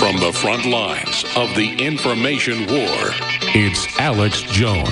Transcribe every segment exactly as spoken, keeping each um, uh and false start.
From the front lines of the information war, it's Alex Jones.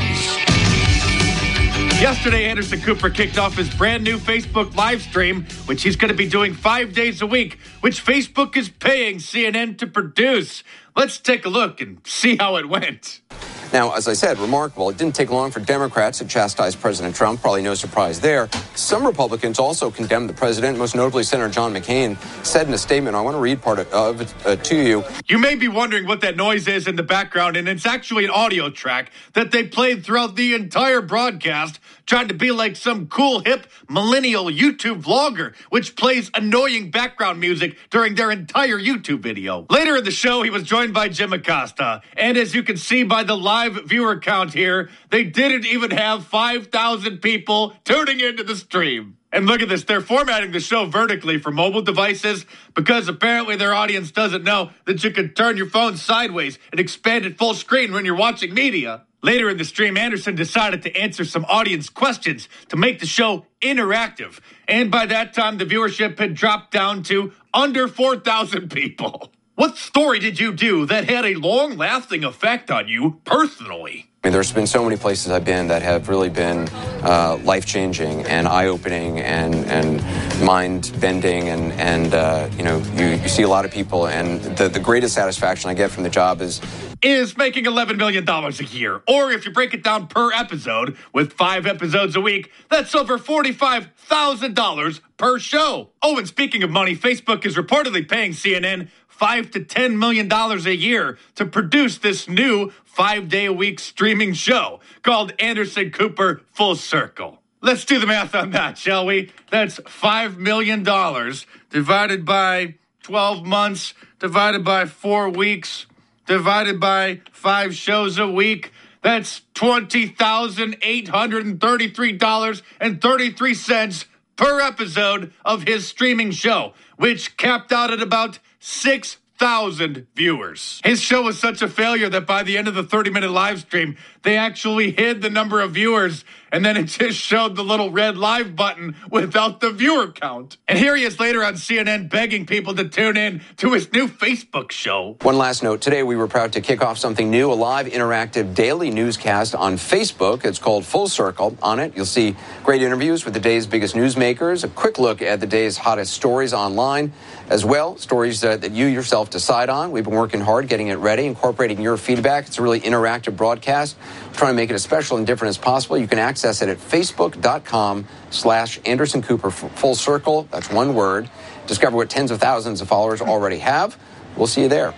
Yesterday, Anderson Cooper kicked off his brand new Facebook live stream, which he's going to be doing five days a week, which Facebook is paying C N N to produce. Let's take a look and see how it went. Now, as I said, remarkable. It didn't take long for Democrats to chastise President Trump. Probably no surprise there. Some Republicans also condemned the president. Most notably, Senator John McCain said in a statement, I want to read part of it uh, to you. You may be wondering what that noise is in the background, and it's actually an audio track that they played throughout the entire broadcast, trying to be like some cool, hip, millennial YouTube vlogger, which plays annoying background music during their entire YouTube video. Later in the show, he was joined by Jim Acosta, and as you can see by the live viewer count here, they didn't even have five thousand people tuning into the stream. And look at this, they're formatting the show vertically for mobile devices because apparently their audience doesn't know that you can turn your phone sideways and expand it full screen when you're watching media. Later in the stream, Anderson decided to answer some audience questions to make the show interactive. And by that time, the viewership had dropped down to under four thousand people. What story did you do that had a long-lasting effect on you personally? I mean, there's been so many places I've been that have really been uh, life-changing and eye-opening and, and mind-bending. And, and uh, you know, you, you see a lot of people. And the, the greatest satisfaction I get from the job is... is making eleven million dollars a year. Or if you break it down per episode, with five episodes a week, that's over forty-five thousand dollars per show. Oh, and speaking of money, Facebook is reportedly paying C N N five to ten million dollars a year to produce this new five-day-a-week streaming show called Anderson Cooper Full Circle. Let's do the math on that, shall we? That's five million dollars divided by twelve months, divided by four weeks, divided by five shows a week. That's twenty thousand eight hundred thirty-three dollars and thirty-three cents per episode of his streaming show, which capped out at about six thousand viewers. His show was such a failure that by the end of the thirty-minute live stream, they actually hid the number of viewers, and then it just showed the little red live button without the viewer count. And here he is later on C N N begging people to tune in to his new Facebook show. One last note. Today, we were proud to kick off something new, a live interactive daily newscast on Facebook. It's called Full Circle. On it, you'll see great interviews with the day's biggest newsmakers, a quick look at the day's hottest stories online, as well, stories uh, that you yourself decide on. We've been working hard getting it ready, incorporating your feedback. It's a really interactive broadcast. We're trying to make it as special and different as possible. You can access it at facebook.com slash Anderson Cooper Full Circle. That's one word. Discover what tens of thousands of followers already have. We'll see you there.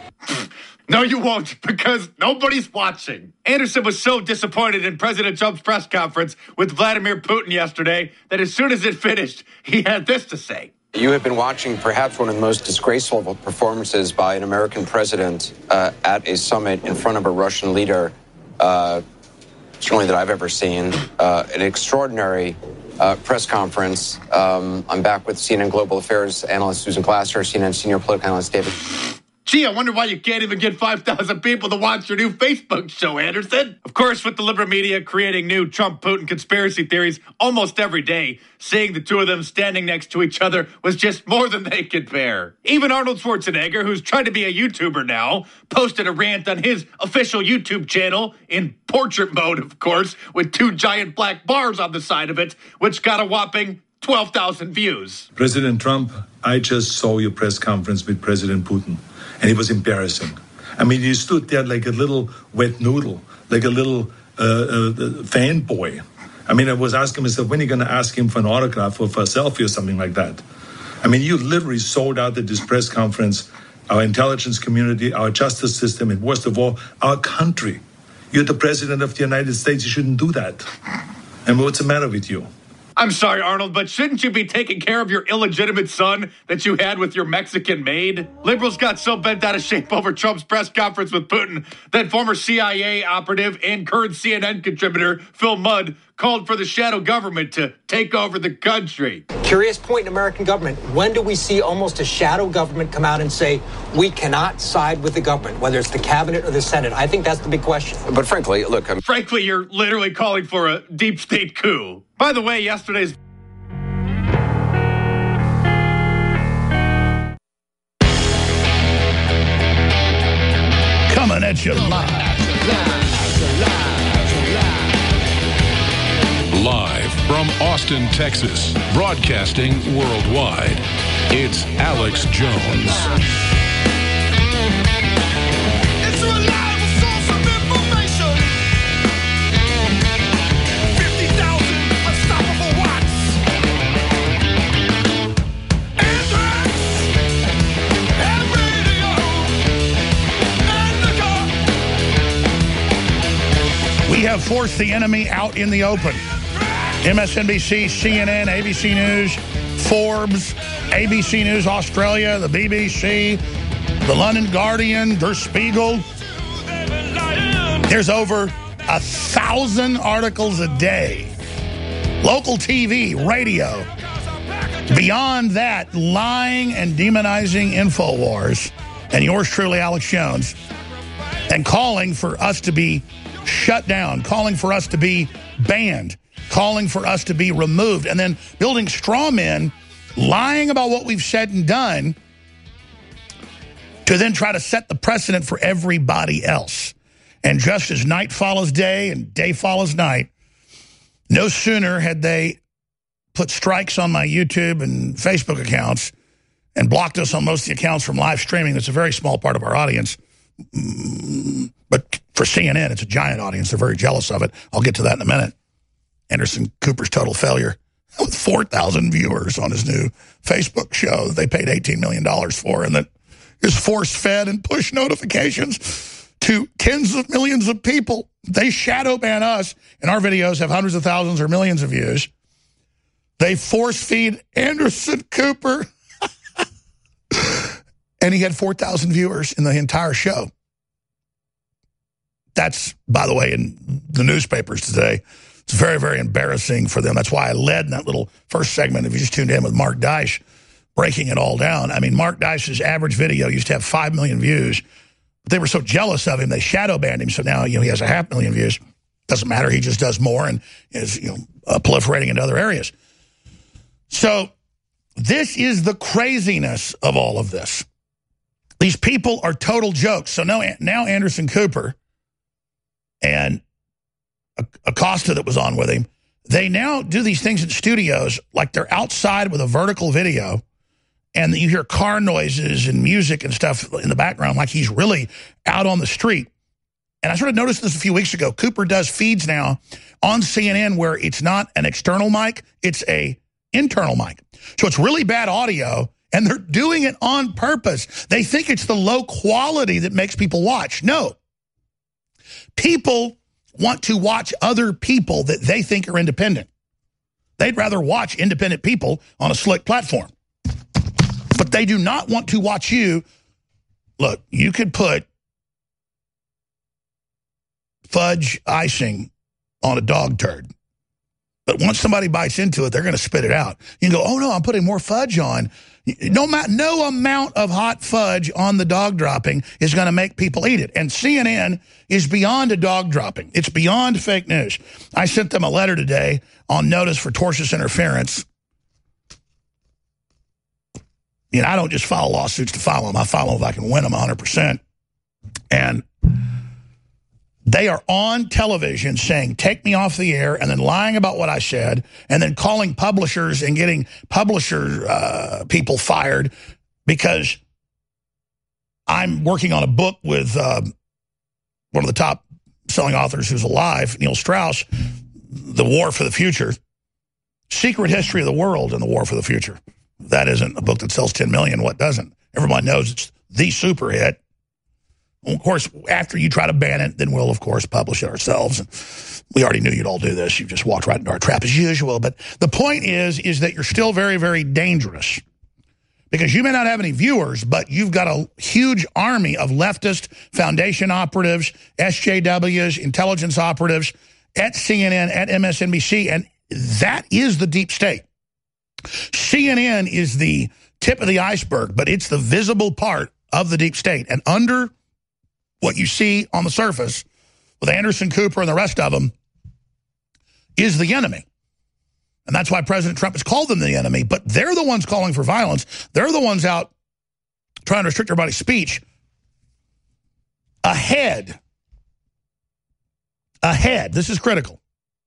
No, you won't, because nobody's watching. Anderson was so disappointed in President Trump's press conference with Vladimir Putin yesterday that as soon as it finished, he had this to say. You have been watching perhaps one of the most disgraceful performances by an American president uh, at a summit in front of a Russian leader, uh, certainly that I've ever seen. Uh, an extraordinary uh, press conference. Um, I'm back with C N N Global Affairs analyst Susan Glasser, C N N senior political analyst David. Gee, I wonder why you can't even get five thousand people to watch your new Facebook show, Anderson. Of course, with the liberal media creating new Trump-Putin conspiracy theories almost every day, seeing the two of them standing next to each other was just more than they could bear. Even Arnold Schwarzenegger, who's trying to be a YouTuber now, posted a rant on his official YouTube channel, in portrait mode, of course, with two giant black bars on the side of it, which got a whopping twelve thousand views. President Trump, I just saw your press conference with President Putin. And it was embarrassing. I mean, you stood there like a little wet noodle, like a little uh, uh, fanboy. I mean, I was asking myself, when are you going to ask him for an autograph or for a selfie or something like that? I mean, you literally sold out at this press conference our intelligence community, our justice system, and worst of all, our country. You're the president of the United States. You shouldn't do that. And what's the matter with you? I'm sorry, Arnold, but shouldn't you be taking care of your illegitimate son that you had with your Mexican maid? Liberals got so bent out of shape over Trump's press conference with Putin that former C I A operative and current C N N contributor Phil Mudd called for the shadow government to take over the country. Curious point in American government. When do we see almost a shadow government come out and say, we cannot side with the government, whether it's the cabinet or the Senate? I think that's the big question. But frankly, look, I'm... Frankly, you're literally calling for a deep state coup. By the way, yesterday's... Coming at you live. Live from Austin, Texas, broadcasting worldwide, it's Alex Jones. It's a reliable source of information. fifty thousand unstoppable watts. Anthrax and radio and the gun. We have forced the enemy out in the open. M S N B C, C N N, A B C News, Forbes, A B C News Australia, the B B C, the London Guardian, Der Spiegel. There's over a thousand articles a day. Local T V, radio. Beyond that, lying and demonizing InfoWars and yours truly, Alex Jones, and calling for us to be shut down, calling for us to be banned, calling for us to be removed, and then building straw men, lying about what we've said and done to then try to set the precedent for everybody else. And just as night follows day and day follows night, no sooner had they put strikes on my YouTube and Facebook accounts and blocked us on most of the accounts from live streaming. That's a very small part of our audience. But for C N N, it's a giant audience. They're very jealous of it. I'll get to that in a minute. Anderson Cooper's total failure with four thousand viewers on his new Facebook show that they paid eighteen million dollars for, and that is force-fed and push notifications to tens of millions of people. They shadow ban us, and our videos have hundreds of thousands or millions of views. They force-feed Anderson Cooper, and he had four thousand viewers in the entire show. That's, by the way, in the newspapers today. It's very, very embarrassing for them. That's why I led in that little first segment, if you just tuned in, with Mark Dice, breaking it all down. I mean, Mark Dice's average video used to have five million views. But they were so jealous of him, they shadow banned him. So now, you know, he has a half million views. Doesn't matter. He just does more and is, you know, uh, proliferating into other areas. So this is the craziness of all of this. These people are total jokes. So now, now Anderson Cooper and Acosta that was on with him, they now do these things in studios like they're outside with a vertical video, and you hear car noises and music and stuff in the background like he's really out on the street. And I sort of noticed this a few weeks ago. Cooper does feeds now on C N N where it's not an external mic, it's a internal mic. So it's really bad audio, and they're doing it on purpose. They think it's the low quality that makes people watch. No. People want to watch other people that they think are independent. They'd rather watch independent people on a slick platform. But they do not want to watch you. Look, you could put fudge icing on a dog turd. But once somebody bites into it, they're going to spit it out. You can go, oh, no, I'm putting more fudge on. No, no amount of hot fudge on the dog dropping is going to make people eat it. And C N N is beyond a dog dropping. It's beyond fake news. I sent them a letter today on notice for tortious interference. You know, I don't just file lawsuits to file them. I file them if I can win them one hundred percent. And they are on television saying, take me off the air, and then lying about what I said, and then calling publishers and getting publisher uh, people fired because I'm working on a book with uh, one of the top selling authors who's alive, Neil Strauss, The War for the Future, Secret History of the World and the War for the Future. That isn't a book that sells ten million. What doesn't? Everybody knows it's the super hit. Well, of course, after you try to ban it, then we'll, of course, publish it ourselves. And we already knew you'd all do this. You've just walked right into our trap as usual. But the point is, is that you're still very, very dangerous. Because you may not have any viewers, but you've got a huge army of leftist foundation operatives, S J Ws, intelligence operatives at C N N, at M S N B C, and that is the deep state. C N N is the tip of the iceberg, but it's the visible part of the deep state. And under what you see on the surface with Anderson Cooper and the rest of them is the enemy. And that's why President Trump has called them the enemy, but they're the ones calling for violence. They're the ones out trying to restrict everybody's speech ahead ahead, ahead, this is critical,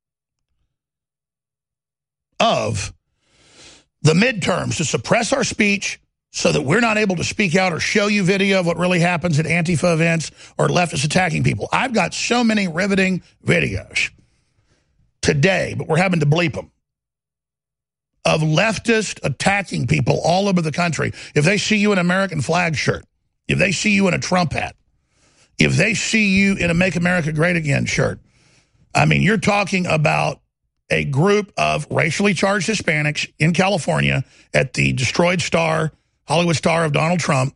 of the midterms to suppress our speech so that we're not able to speak out or show you video of what really happens at Antifa events or leftists attacking people. I've got so many riveting videos today, but we're having to bleep them, of leftists attacking people all over the country. If they see you in an American flag shirt, if they see you in a Trump hat, if they see you in a Make America Great Again shirt, I mean, you're talking about a group of racially charged Hispanics in California at the destroyed star, Hollywood star of Donald Trump,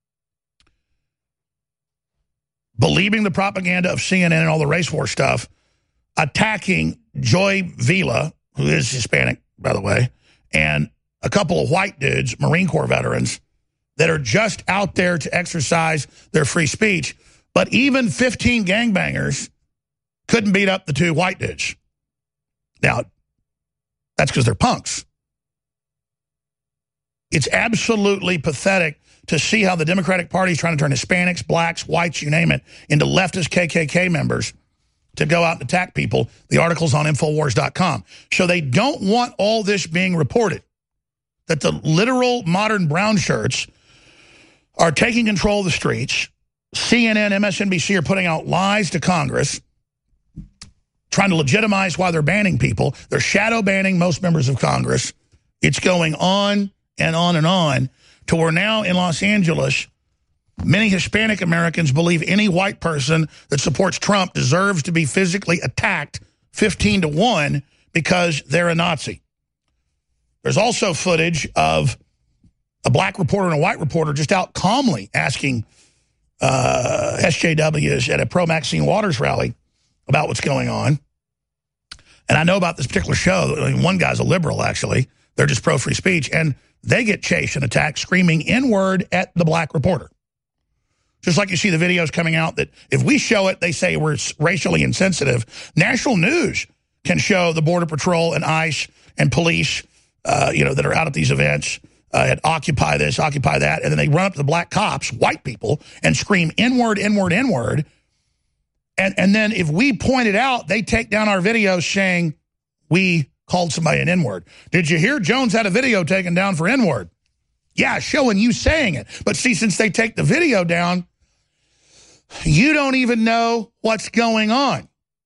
believing the propaganda of C N N and all the race war stuff, attacking Joy Vila, who is Hispanic, by the way, and a couple of white dudes, Marine Corps veterans, that are just out there to exercise their free speech. But even fifteen gangbangers couldn't beat up the two white dudes. Now, that's because they're punks. It's absolutely pathetic to see how the Democratic Party is trying to turn Hispanics, blacks, whites, you name it, into leftist K K K members to go out and attack people. The article's on Infowars dot com. So they don't want all this being reported, that the literal modern brown shirts are taking control of the streets. C N N, M S N B C are putting out lies to Congress, trying to legitimize why they're banning people. They're shadow banning most members of Congress. It's going on and on and on to where now in Los Angeles, many Hispanic Americans believe any white person that supports Trump deserves to be physically attacked fifteen to one because they're a Nazi. There's also footage of a black reporter and a white reporter just out calmly asking uh, S J Ws at a pro-Maxine Waters rally about what's going on. And I know about this particular show. I mean, one guy's a liberal, actually. They're just pro-free speech. And they get chased and attacked, screaming N-word at the black reporter. Just like you see the videos coming out that if we show it, they say we're racially insensitive. National news can show the Border Patrol and ICE and police, uh, you know, that are out at these events, uh, at Occupy this, Occupy that, and then they run up to the black cops, white people, and scream N-word, N-word, N-word. And, and then if we point it out, they take down our videos saying we called somebody an N-word. Did you hear Jones had a video taken down for N-word? Yeah, showing you saying it. But see, since they take the video down, you don't even know what's going on.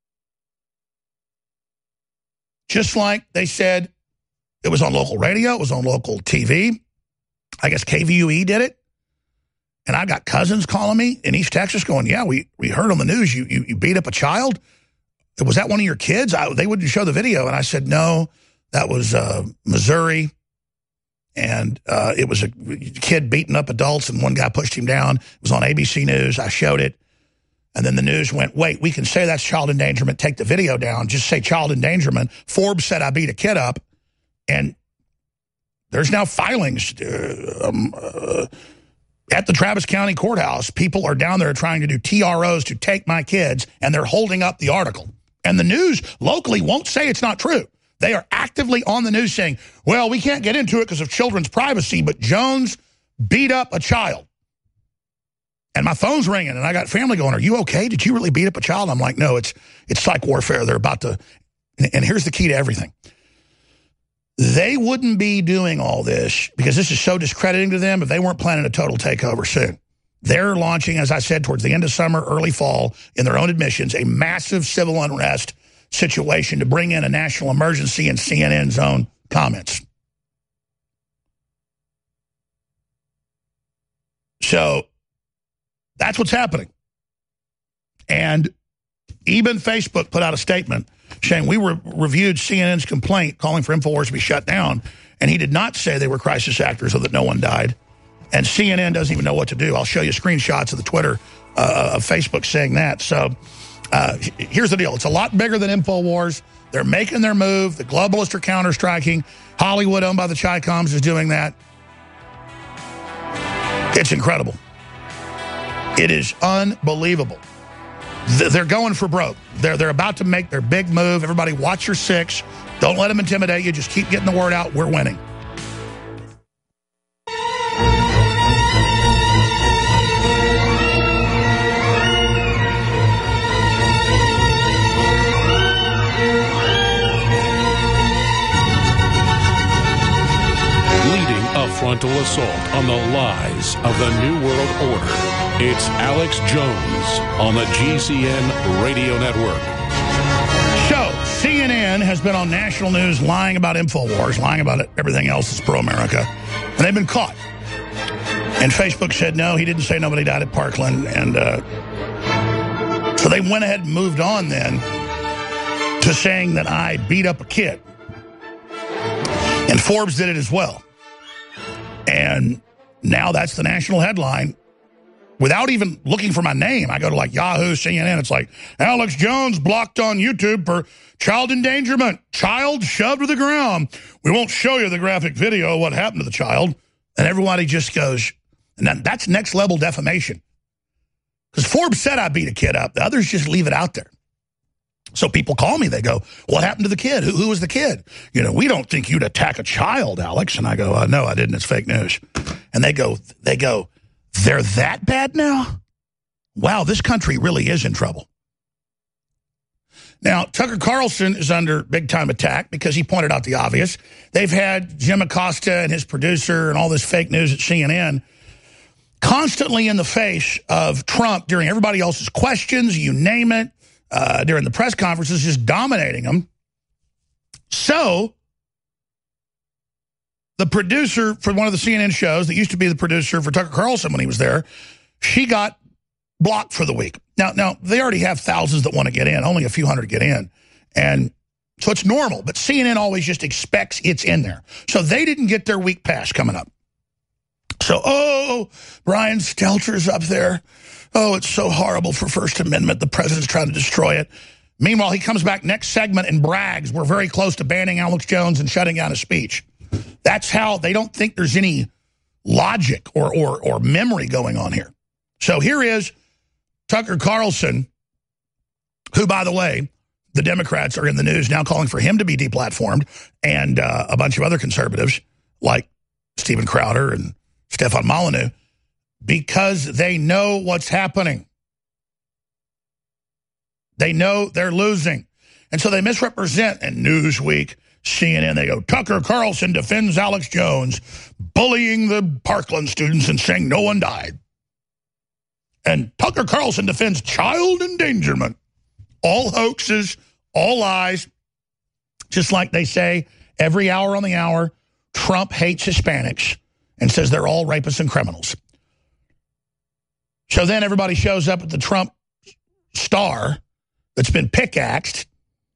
Just like they said it was on local radio, it was on local T V. I guess K V U E did it. And I got cousins calling me in East Texas going, yeah, we, we heard on the news you, you, you beat up a child. Was that one of your kids? I, they wouldn't show the video. And I said, no, that was uh, Missouri. And uh, it was a kid beating up adults, and one guy pushed him down. It was on A B C News. I showed it. And then the news went, wait, we can say that's child endangerment. Take the video down. Just say child endangerment. Forbes said I beat a kid up. And there's now filings uh, um, uh, at the Travis County Courthouse. People are down there trying to do T R Os to take my kids, and they're holding up the article. And the news locally won't say it's not true. They are actively on the news saying, well, we can't get into it because of children's privacy, but Jones beat up a child. And my phone's ringing, and I got family going, are you okay? Did you really beat up a child? I'm like, no, it's it's psych warfare. They're about to, and here's the key to everything. They wouldn't be doing all this because this is so discrediting to them if they weren't planning a total takeover soon. They're launching, as I said, towards the end of summer, early fall, in their own admissions, a massive civil unrest situation to bring in a national emergency in C N N's own comments. So that's what's happening. And even Facebook put out a statement saying we re reviewed C N N's complaint calling for InfoWars to be shut down, and he did not say they were crisis actors or that no one died. And C N N doesn't even know what to do. I'll show you screenshots of the Twitter uh, of Facebook saying that. So uh, here's the deal. It's a lot bigger than InfoWars. They're making their move. The globalists are counter-striking. Hollywood, owned by the Chi-Coms, is doing that. It's incredible. It is unbelievable. They're going for broke. They're, they're about to make their big move. Everybody watch your six. Don't let them intimidate you. Just keep getting the word out. We're winning. frontal assault on the lies of the New World Order. It's Alex Jones on the G C N Radio Network. So, C N N has been on national news lying about InfoWars, lying about it, everything else that's pro-America, and they've been caught. And Facebook said, no, he didn't say nobody died at Parkland, and uh, so they went ahead and moved on then to saying that I beat up a kid. And Forbes did it as well. And now that's the national headline. Without even looking for my name, I go to like Yahoo, C N N. It's like, Alex Jones blocked on YouTube for child endangerment. Child shoved to the ground. We won't show you the graphic video of what happened to the child. And everybody just goes, and that, that's next level defamation. Because Forbes said I beat a kid up. The others just leave it out there. So people call me. They go, what happened to the kid? Who, who was the kid? You know, we don't think you'd attack a child, Alex. And I go, uh, no, I didn't. It's fake news. And they go, they go, they're that bad now? Wow, this country really is in trouble. Now, Tucker Carlson is under big-time attack because he pointed out the obvious. They've had Jim Acosta and his producer and all this fake news at C N N constantly in the face of Trump during everybody else's questions, you name it, uh, during the press conferences, just dominating them. So the producer for one of the C N N shows that used to be the producer for Tucker Carlson when he was there, she got blocked for the week. Now, now they already have thousands that want to get in, only a few hundred get in. And so it's normal, but C N N always just expects it's in there. So they didn't get their week pass coming up. So, oh, Brian Stelter's up there. Oh, it's so horrible for First Amendment. The president's trying to destroy it. Meanwhile, he comes back next segment and brags we're very close to banning Alex Jones and shutting down his speech. That's how they don't think there's any logic or, or, or memory going on here. So here is Tucker Carlson, who, by the way, the Democrats are in the news now calling for him to be deplatformed, and uh, a bunch of other conservatives like Steven Crowder and Stefan Molyneux, because they know what's happening. They know they're losing. And so they misrepresent. And Newsweek, C N N, they go, Tucker Carlson defends Alex Jones, bullying the Parkland students and saying no one died. And Tucker Carlson defends child endangerment. All hoaxes, all lies. Just like they say every hour on the hour, Trump hates Hispanics and says they're all rapists and criminals. So then everybody shows up at the Trump star that's been pickaxed.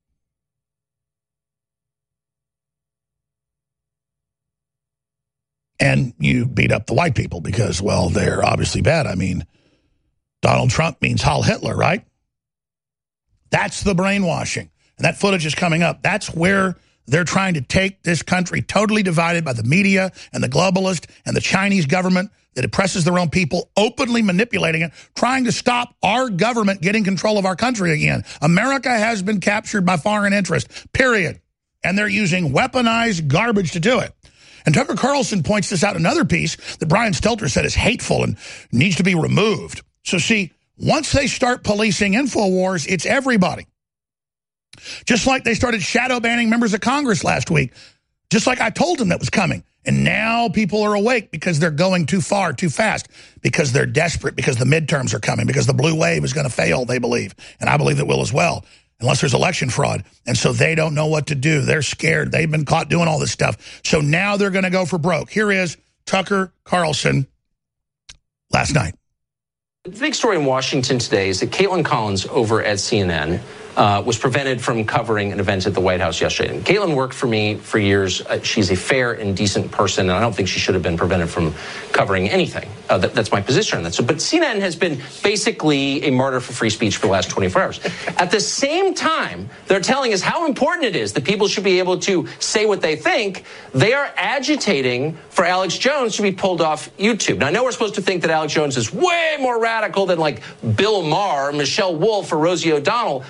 And you beat up the white people because, well, they're obviously bad. I mean, Donald Trump means Heil Hitler, right? That's the brainwashing. And that footage is coming up. That's where they're trying to take this country totally divided by the media and the globalist and the Chinese government that oppresses their own people, openly manipulating it, trying to stop our government getting control of our country again. America has been captured by foreign interest, period. And they're using weaponized garbage to do it. And Tucker Carlson points this out in another piece that Brian Stelter said is hateful and needs to be removed. So see, once they start policing InfoWars, it's everybody. Just like they started shadow banning members of Congress last week, just like I told them that was coming. And now people are awake because they're going too far, too fast, because they're desperate, because the midterms are coming, because the blue wave is going to fail, they believe. And I believe it will as well, unless there's election fraud. And so they don't know what to do. They're scared. They've been caught doing all this stuff. So now they're going to go for broke. Here is Tucker Carlson last night. The big story in Washington today is that Caitlin Collins over at C N N uh, was prevented from covering an event at the White House yesterday. And Caitlin worked for me for years. Uh, she's a fair and decent person, and I don't think she should have been prevented from covering anything. Uh, that, that's my position on that. So, but C N N has been basically a martyr for free speech for the last twenty-four hours. At the same time, they're telling us how important it is that people should be able to say what they think. They are agitating for Alex Jones to be pulled off YouTube. Now, I know we're supposed to think that Alex Jones is way more radical than like Bill Maher, Michelle Wolf, or Rosie O'Donnell.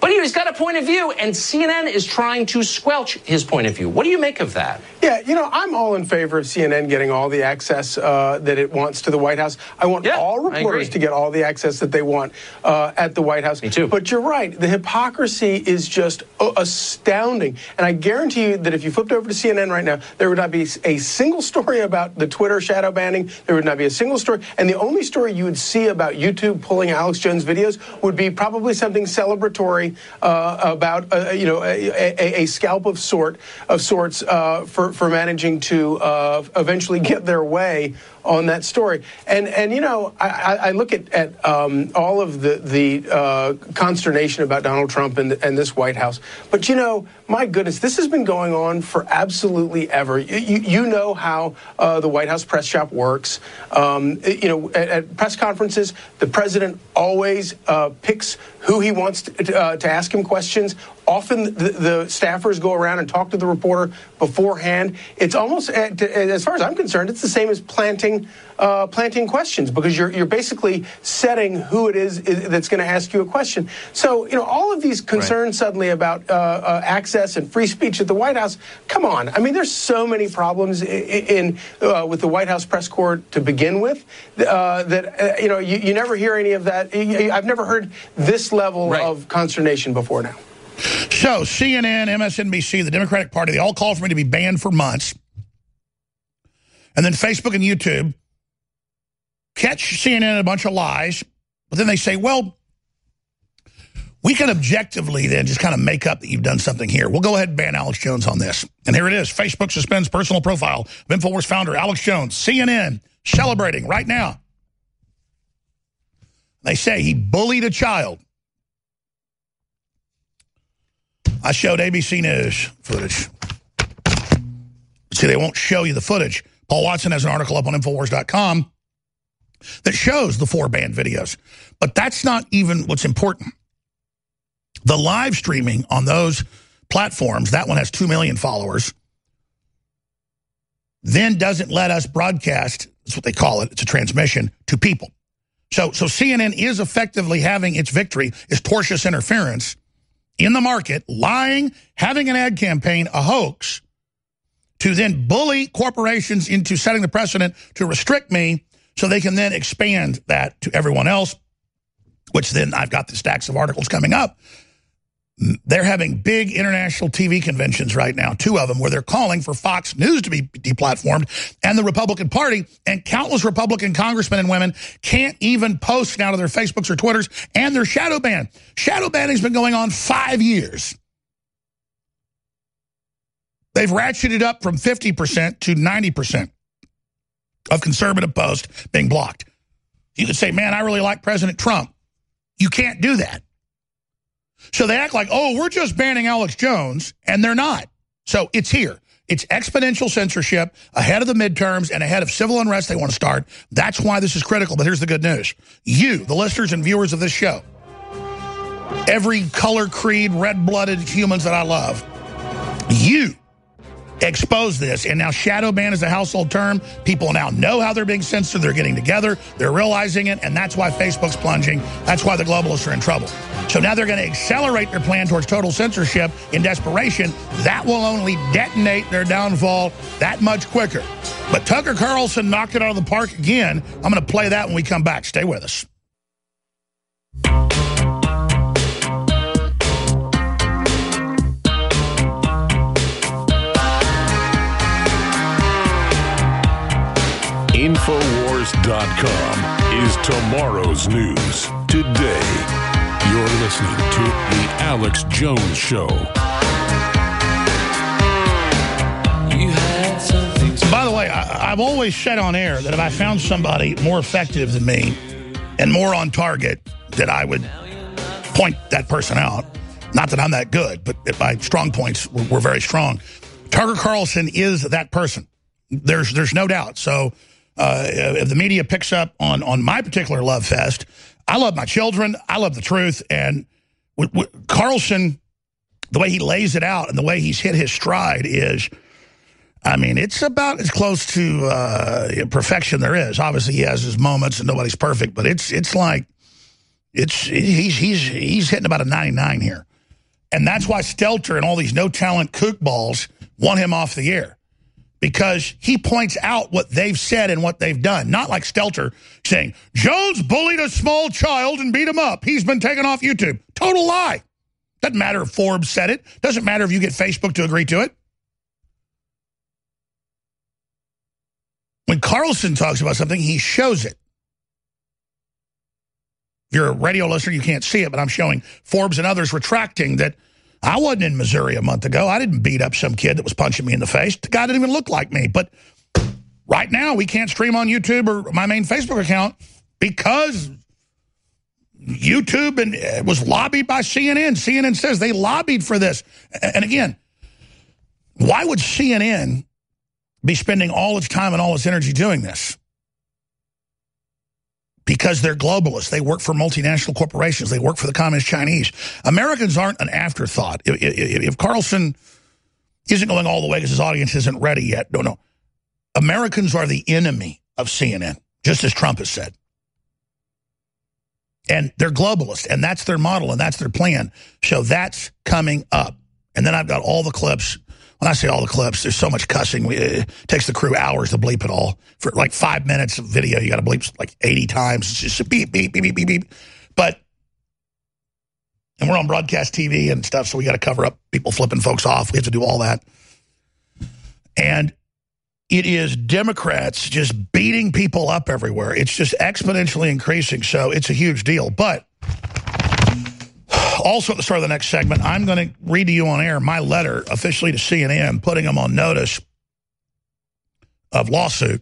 But he's got a point of view, and C N N is trying to squelch his point of view. What do you make of that? Yeah, you know, I'm all in favor of C N N getting all the access uh, that it wants to the White House. I want yeah, all reporters to get all the access that they want uh, at the White House. Me too. But you're right. The hypocrisy is just uh, astounding. And I guarantee you that if you flipped over to C N N right now, there would not be a single story about the Twitter shadow banning. There would not be a single story. And the only story you would see about YouTube pulling Alex Jones videos would be probably something celebratory uh, about, uh, you know, a, a, a scalp of sort of sorts uh, for, for managing to uh, eventually get their way on that story. And, and you know, I, I look at, at um, all of the, the uh, consternation about Donald Trump and, and this White House. But, you know, my goodness, this has been going on for absolutely ever. You, you, you know how uh, the White House press shop works. Um, you know, at, at press conferences, the president always uh, picks who he wants to, uh, to ask him questions. Often the, the staffers go around and talk to the reporter beforehand. It's almost, as far as I'm concerned, it's the same as planting uh, planting questions, because you're you're basically setting who it is, is that's going to ask you a question. So, you know, all of these concerns right. suddenly about uh, uh, access and free speech at the White House, come on. I mean, there's so many problems in, in uh, with the White House press corps to begin with uh, that, uh, you know, you, you never hear any of that. I've never heard this level right. of consternation before now. So, C N N, M S N B C, the Democratic Party, they all called for me to be banned for months. And then Facebook and YouTube catch C N N in a bunch of lies, but then they say, well, we can objectively then just kind of make up that you've done something here. We'll go ahead and ban Alex Jones on this. And here it is. Facebook suspends personal profile of InfoWars founder Alex Jones. C N N celebrating right now. They say he bullied a child. I showed A B C News footage. See, they won't show you the footage. Paul Watson has an article up on InfoWars dot com that shows the four banned videos. But that's not even what's important. The live streaming on those platforms, that one has two million followers, then doesn't let us broadcast, that's what they call it, it's a transmission, to people. So, so C N N is effectively having its victory, is tortious interference in the market, lying, having an ad campaign, a hoax, to then bully corporations into setting the precedent to restrict me so they can then expand that to everyone else, which then I've got the stacks of articles coming up. They're having big international T V conventions right now, two of them, where they're calling for Fox News to be deplatformed, and the Republican Party and countless Republican congressmen and women can't even post now to their Facebooks or Twitters, and they're shadow banned. Shadow banning's been going on five years. They've ratcheted up from fifty percent to ninety percent of conservative posts being blocked. You could say, man, I really like President Trump. You can't do that. So they act like, oh, we're just banning Alex Jones, and they're not. So it's here. It's exponential censorship ahead of the midterms and ahead of civil unrest they want to start. That's why this is critical. But here's the good news. You, the listeners and viewers of this show, every color, creed, red-blooded humans that I love, you expose this. And now shadow ban is a household term. People now know how they're being censored. They're getting together. They're realizing it. And that's why Facebook's plunging. That's why the globalists are in trouble. So now they're going to accelerate their plan towards total censorship in desperation. That will only detonate their downfall that much quicker. But Tucker Carlson knocked it out of the park again. I'm going to play that when we come back. Stay with us. InfoWars dot com is tomorrow's news today. You're listening to The Alex Jones Show. By the way, I, I've always said on air that if I found somebody more effective than me and more on target, that I would point that person out. Not that I'm that good, but if my strong points were, were very strong. Tucker Carlson is that person. There's there's no doubt. So uh, if the media picks up on, on my particular love fest, I love my children. I love the truth. And w w Carlson, the way he lays it out and the way he's hit his stride is, I mean, it's about as close to uh, perfection there is. Obviously, he has his moments and nobody's perfect, but it's it's like it's he's he's he's hitting about a ninety-nine here. And that's why Stelter and all these no-talent kookballs want him off the air. Because he points out what they've said and what they've done. Not like Stelter saying, Jones bullied a small child and beat him up. He's been taken off YouTube. Total lie. Doesn't matter if Forbes said it. Doesn't matter if you get Facebook to agree to it. When Carlson talks about something, he shows it. If you're a radio listener, you can't see it, but I'm showing Forbes and others retracting that I wasn't in Missouri a month ago. I didn't beat up some kid that was punching me in the face. The guy didn't even look like me. But right now, we can't stream on YouTube or my main Facebook account because YouTube and it was lobbied by C N N. C N N says they lobbied for this. And again, why would C N N be spending all its time and all its energy doing this? Because they're globalists. They work for multinational corporations. They work for the Communist Chinese. Americans aren't an afterthought. If, if, if Carlson isn't going all the way because his audience isn't ready yet, no, no. Americans are the enemy of C N N, just as Trump has said. And they're globalists, and that's their model, and that's their plan. So that's coming up. And then I've got all the clips. When I say all the clips, there's so much cussing. We, it takes the crew hours to bleep it all. For like five minutes of video, you got to bleep like eighty times. It's just a beep, beep, beep, beep, beep, beep. But, and we're on broadcast T V and stuff, so we got to cover up people flipping folks off. We have to do all that. And it is Democrats just beating people up everywhere. It's just exponentially increasing, so it's a huge deal. But also at the start of the next segment, I'm going to read to you on air my letter officially to C N N, putting them on notice of lawsuit.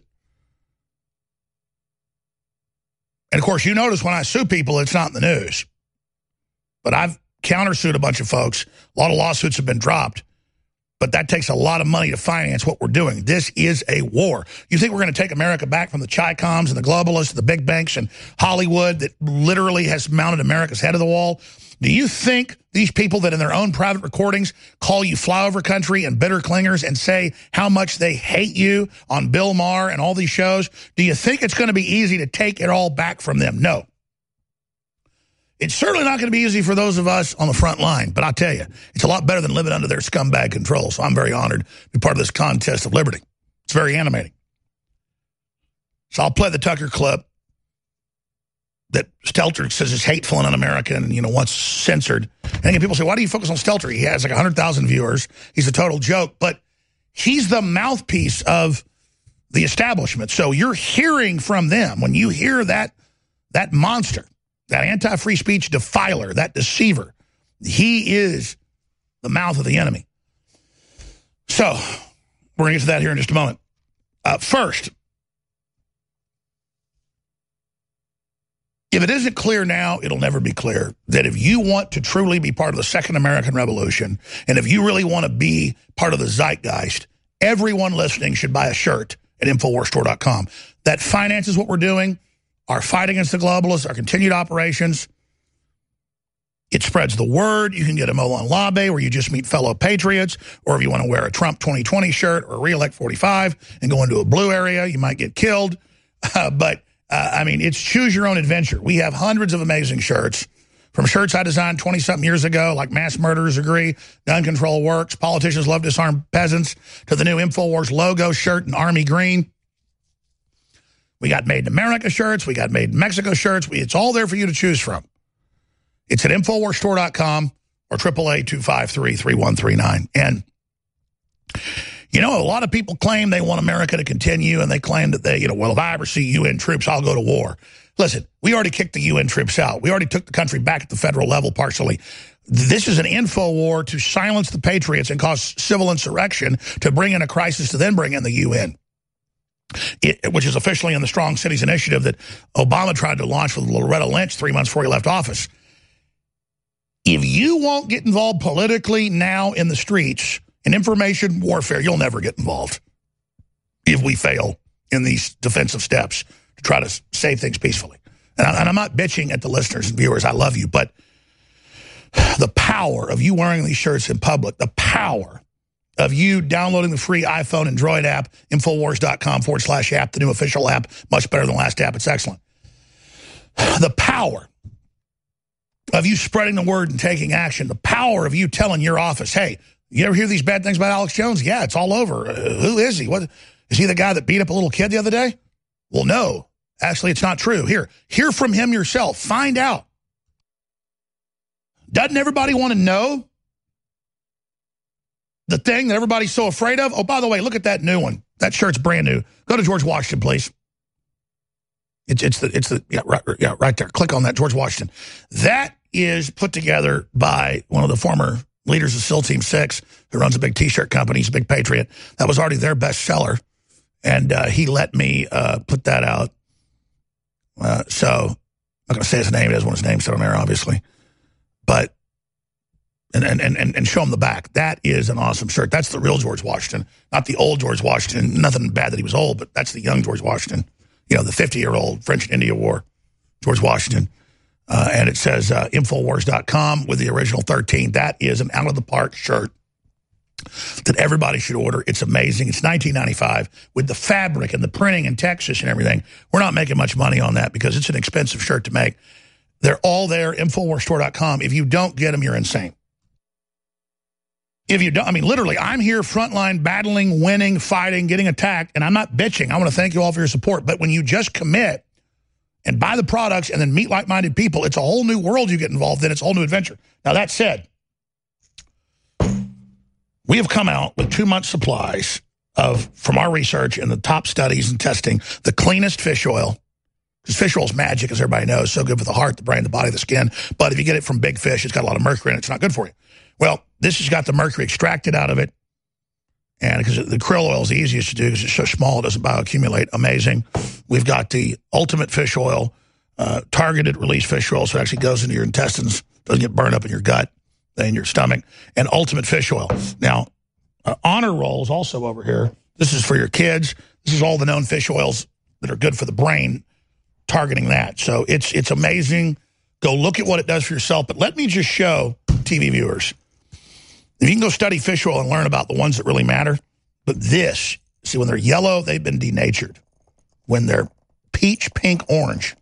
And, of course, you notice when I sue people, it's not in the news. But I've countersued a bunch of folks. A lot of lawsuits have been dropped. But that takes a lot of money to finance what we're doing. This is a war. You think we're going to take America back from the Chi-Coms and the globalists, the big banks and Hollywood that literally has mounted America's head of the wall? Do you think these people that in their own private recordings call you flyover country and bitter clingers and say how much they hate you on Bill Maher and all these shows, do you think it's going to be easy to take it all back from them? No. It's certainly not going to be easy for those of us on the front line, but I'll tell you, it's a lot better than living under their scumbag control, so I'm very honored to be part of this contest of liberty. It's very animating. So I'll play the Tucker clip that Stelter says is hateful and un-American and, you know, once censored. And again, people say, why do you focus on Stelter? He has like one hundred thousand viewers. He's a total joke, but he's the mouthpiece of the establishment. So you're hearing from them. When you hear that, that monster, that anti-free speech defiler, that deceiver, he is the mouth of the enemy. So we're going to get to that here in just a moment. Uh, first, if it isn't clear now, it'll never be clear that if you want to truly be part of the Second American Revolution, and if you really want to be part of the zeitgeist, everyone listening should buy a shirt at Infowars Store dot com. That finances what we're doing, our fight against the globalists, our continued operations. It spreads the word. You can get a Molon Labe where you just meet fellow patriots, or if you want to wear a Trump twenty twenty shirt or a Reelect forty-five and go into a blue area, you might get killed. Uh, but, uh, I mean, it's choose your own adventure. We have hundreds of amazing shirts, from shirts I designed twenty-something years ago, like Mass Murderers Agree, Gun Control Works, Politicians Love Disarmed Peasants, to the new InfoWars logo shirt in Army Green. We got Made in America shirts. We got Made in Mexico shirts. We, it's all there for you to choose from. It's at Infowars Store dot com or triple A two five three, three one three nine. And, you know, a lot of people claim they want America to continue, and they claim that they, you know, well, if I ever see U N troops, I'll go to war. Listen, we already kicked the U N troops out. We already took the country back at the federal level partially. This is an info war to silence the patriots and cause civil insurrection to bring in a crisis to then bring in the U N. It, which is officially in the Strong Cities Initiative that Obama tried to launch with Loretta Lynch three months before he left office. If you won't get involved politically now in the streets in information warfare, you'll never get involved if we fail in these defensive steps to try to save things peacefully. And, I, and I'm not bitching at the listeners and viewers. I love you. But the power of you wearing these shirts in public, the power of you downloading the free iPhone and Droid app, Infowars dot com forward slash app, the new official app, much better than the last app. It's excellent. The power of you spreading the word and taking action, the power of you telling your office, hey, you ever hear these bad things about Alex Jones? Yeah, it's all over. Uh, who is he? What, is he the guy that beat up a little kid the other day? Well, no. Actually, it's not true. Here, hear from him yourself. Find out. Doesn't everybody want to know the thing that everybody's so afraid of? Oh, by the way, look at that new one. That shirt's brand new. Go to George Washington, please. It's it's the it's the yeah right, yeah right there. Click on that, George Washington. That is put together by one of the former leaders of SEAL Team Six, who runs a big T-shirt company. He's a big patriot. That was already their bestseller, and uh, he let me uh, put that out. Uh, so I'm not going to say his name. He doesn't want his name said on there, obviously, but and and and and show him the back. That is an awesome shirt. That's the real George Washington, not the old George Washington. Nothing bad that he was old, but that's the young George Washington. You know, the fifty-year-old French and India War, George Washington. Uh, and it says uh, Infowars dot com with the original thirteen. That is an out-of-the-park shirt that everybody should order. It's amazing. It's nineteen ninety-five with the fabric and the printing in Texas and everything. We're not making much money on that because it's an expensive shirt to make. They're all there, Infowars store dot com. If you don't get them, you're insane. If you don't, I mean, literally, I'm here frontline, battling, winning, fighting, getting attacked, and I'm not bitching. I want to thank you all for your support. But when you just commit and buy the products and then meet like-minded people, it's a whole new world you get involved in. It's a whole new adventure. Now, that said, we have come out with two months' supplies of, from our research and the top studies and testing, the cleanest fish oil. Because fish oil is magic, as everybody knows. So good for the heart, the brain, the body, the skin. But if you get it from big fish, it's got a lot of mercury in it. It's not good for you. Well, this has got the mercury extracted out of it. And because the krill oil is the easiest to do because it's so small, it doesn't bioaccumulate. Amazing. We've got the ultimate fish oil, uh, targeted release fish oil, so it actually goes into your intestines, doesn't get burned up in your gut, in your stomach, and ultimate fish oil. Now, uh, Honor Roll is also over here. This is for your kids. This is all the known fish oils that are good for the brain, targeting that. So it's it's amazing. Go look at what it does for yourself. But let me just show T V viewers. You can go study fish oil and learn about the ones that really matter. But this, see, when they're yellow, they've been denatured. When they're peach, pink, orange.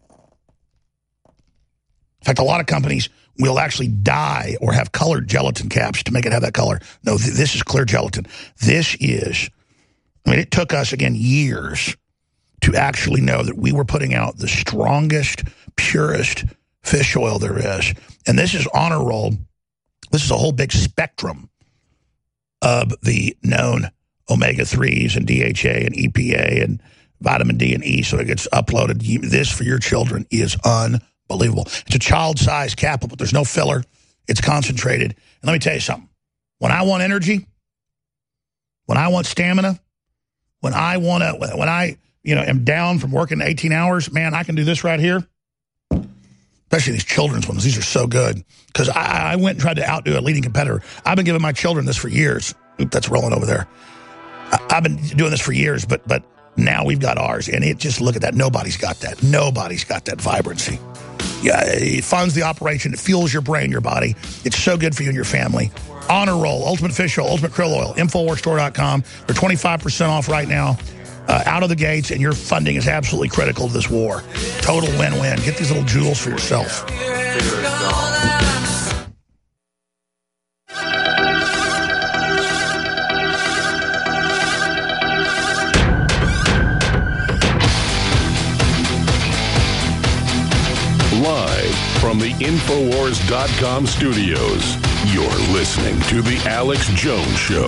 In fact, a lot of companies will actually dye or have colored gelatin caps to make it have that color. No, th this is clear gelatin. This is, I mean, it took us, again, years to actually know that we were putting out the strongest, purest fish oil there is. And this is Honor Roll. This is a whole big spectrum of the known omega threes and D H A and E P A and vitamin D and E, so it gets uploaded. This for your children is unbelievable. It's a child-sized capsule, but there's no filler. It's concentrated. And let me tell you something. When I want energy, when I want stamina, when I want to, when I, you know, am down from working eighteen hours, man, I can do this right here. Especially these children's ones. These are so good. Because I, I went and tried to outdo a leading competitor. I've been giving my children this for years. Oop, that's rolling over there. I, I've been doing this for years, but but now we've got ours. And it just, look at that. Nobody's got that. Nobody's got that vibrancy. Yeah, it funds the operation. It fuels your brain, your body. It's so good for you and your family. Honor Roll, Ultimate Fish Oil, Ultimate Krill Oil, Infowars store dot com. They're twenty-five percent off right now. Uh, out of the gates, and your funding is absolutely critical to this war. Total win-win. Get these little jewels for yourself. Live from the Infowars dot com studios, you're listening to The Alex Jones Show.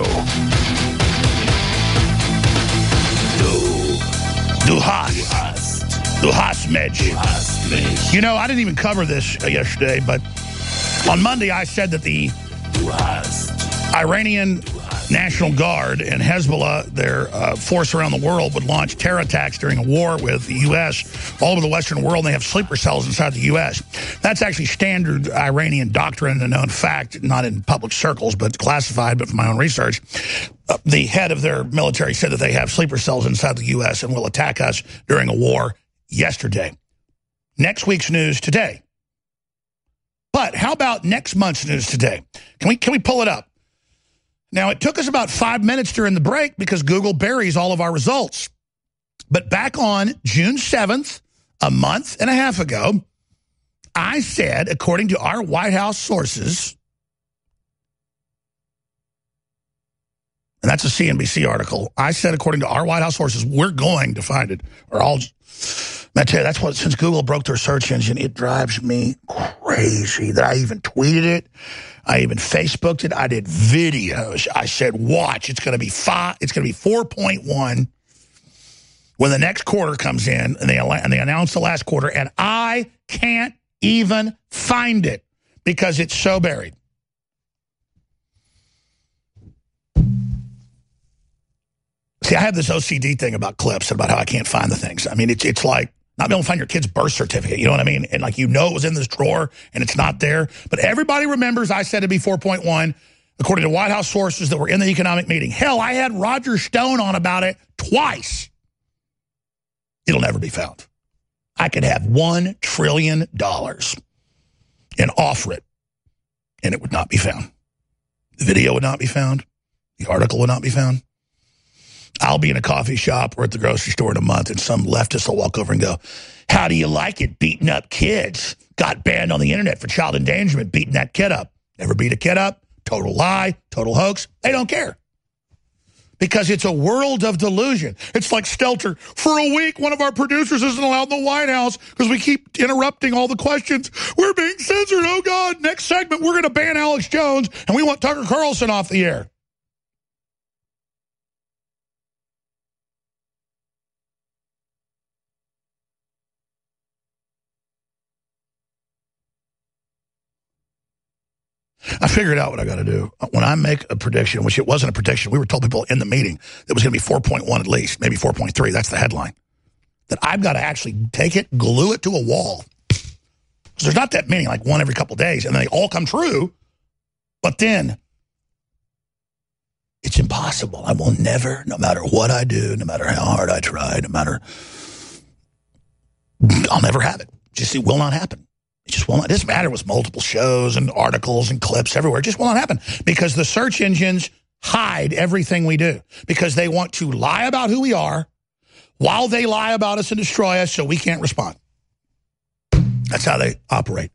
Du hast. Du hast, Mitch. You know, I didn't even cover this yesterday, but on Monday I said that the Iranian National Guard and Hezbollah, their uh, force around the world, would launch terror attacks during a war with the U S all over the Western world, and they have sleeper cells inside the U S That's actually standard Iranian doctrine, a known fact, not in public circles, but classified, but from my own research. Uh, the head of their military said that they have sleeper cells inside the U S and will attack us during a war yesterday. Next week's news today. But how about next month's news today? Can we, can we pull it up? Now, it took us about five minutes during the break because Google buries all of our results. But back on June seventh, a month and a half ago, I said, according to our White House sources, and that's a C N B C article, I said, according to our White House sources, we're going to find it. Or I'll, I tell you, that's what, since Google broke their search engine, it drives me crazy that I even tweeted it. I even Facebooked it. I did videos. I said, watch, it's going to be five, it's going to be four point one when the next quarter comes in, and they, and they announce the last quarter, and I can't even find it because it's so buried. See, I have this O C D thing about clips and about how I can't find the things. I mean, it's it's like not being able to find your kid's birth certificate, you know what I mean? And like, you know it was in this drawer and it's not there. But everybody remembers I said it'd be four point one, according to White House sources that were in the economic meeting. Hell, I had Roger Stone on about it twice. It'll never be found. I could have one trillion dollars and offer it, and it would not be found. The video would not be found. The article would not be found. I'll be in a coffee shop or at the grocery store in a month, and some leftist will walk over and go, how do you like it beating up kids? Got banned on the internet for child endangerment, beating that kid up. Never beat a kid up. Total lie. Total hoax. They don't care. Because it's a world of delusion. It's like Stelter. For a week, one of our producers isn't allowed in the White House because we keep interrupting all the questions. We're being censored. Oh, God. Next segment, we're going to ban Alex Jones, and we want Tucker Carlson off the air. I figured out what I got to do. When I make a prediction, which it wasn't a prediction, we were told people in the meeting that it was going to be four point one at least, maybe four point three. That's the headline. That I've got to actually take it, glue it to a wall. Because there's not that many, like one every couple of days, and they all come true. But then it's impossible. I will never, no matter what I do, no matter how hard I try, no matter, I'll never have it. Just, it will not happen. It just will not. It doesn't matter with multiple shows and articles and clips everywhere. It just will not happen because the search engines hide everything we do because they want to lie about who we are while they lie about us and destroy us so we can't respond. That's how they operate.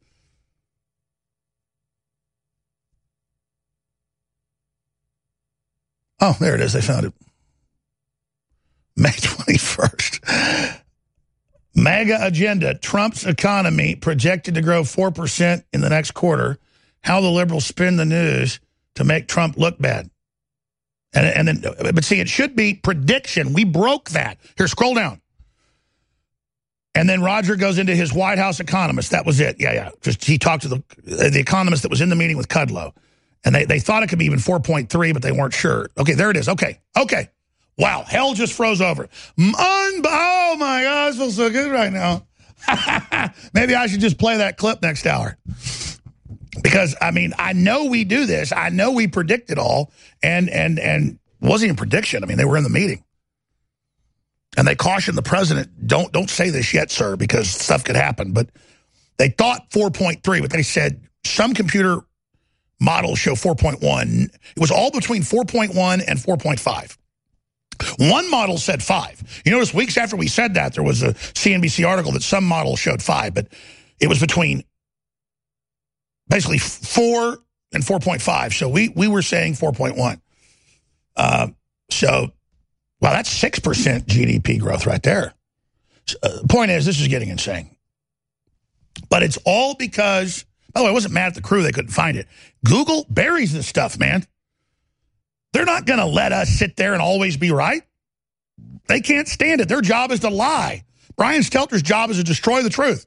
Oh, there it is. They found it. May twenty-first. MAGA agenda, Trump's economy projected to grow four percent in the next quarter. How the liberals spin the news to make Trump look bad. And, and then, but see, it should be prediction. We broke that. Here, scroll down. And then Roger goes into his White House economist. That was it. Yeah, yeah. Just he talked to the the economist that was in the meeting with Kudlow. And they, they thought it could be even four point three, but they weren't sure. Okay, there it is. Okay, okay. Wow, hell just froze over. Un oh, my God, I feel so good right now. Maybe I should just play that clip next hour. Because, I mean, I know we do this. I know we predict it all. And, and, and it wasn't even prediction. I mean, they were in the meeting. And they cautioned the president, don't, don't say this yet, sir, because stuff could happen. But they thought four point three, but they said some computer models show four point one. It was all between four point one and four point five. One model said five. You notice weeks after we said that, there was a C N B C article that some models showed five, but it was between basically four and four point five. So we, we were saying four point one. Uh, so, well, that's six percent G D P growth right there. Uh, point is, this is getting insane. But it's all because, by the way, I wasn't mad at the crew. They couldn't find it. Google buries this stuff, man. They're not going to let us sit there and always be right. They can't stand it. Their job is to lie. Brian Stelter's job is to destroy the truth.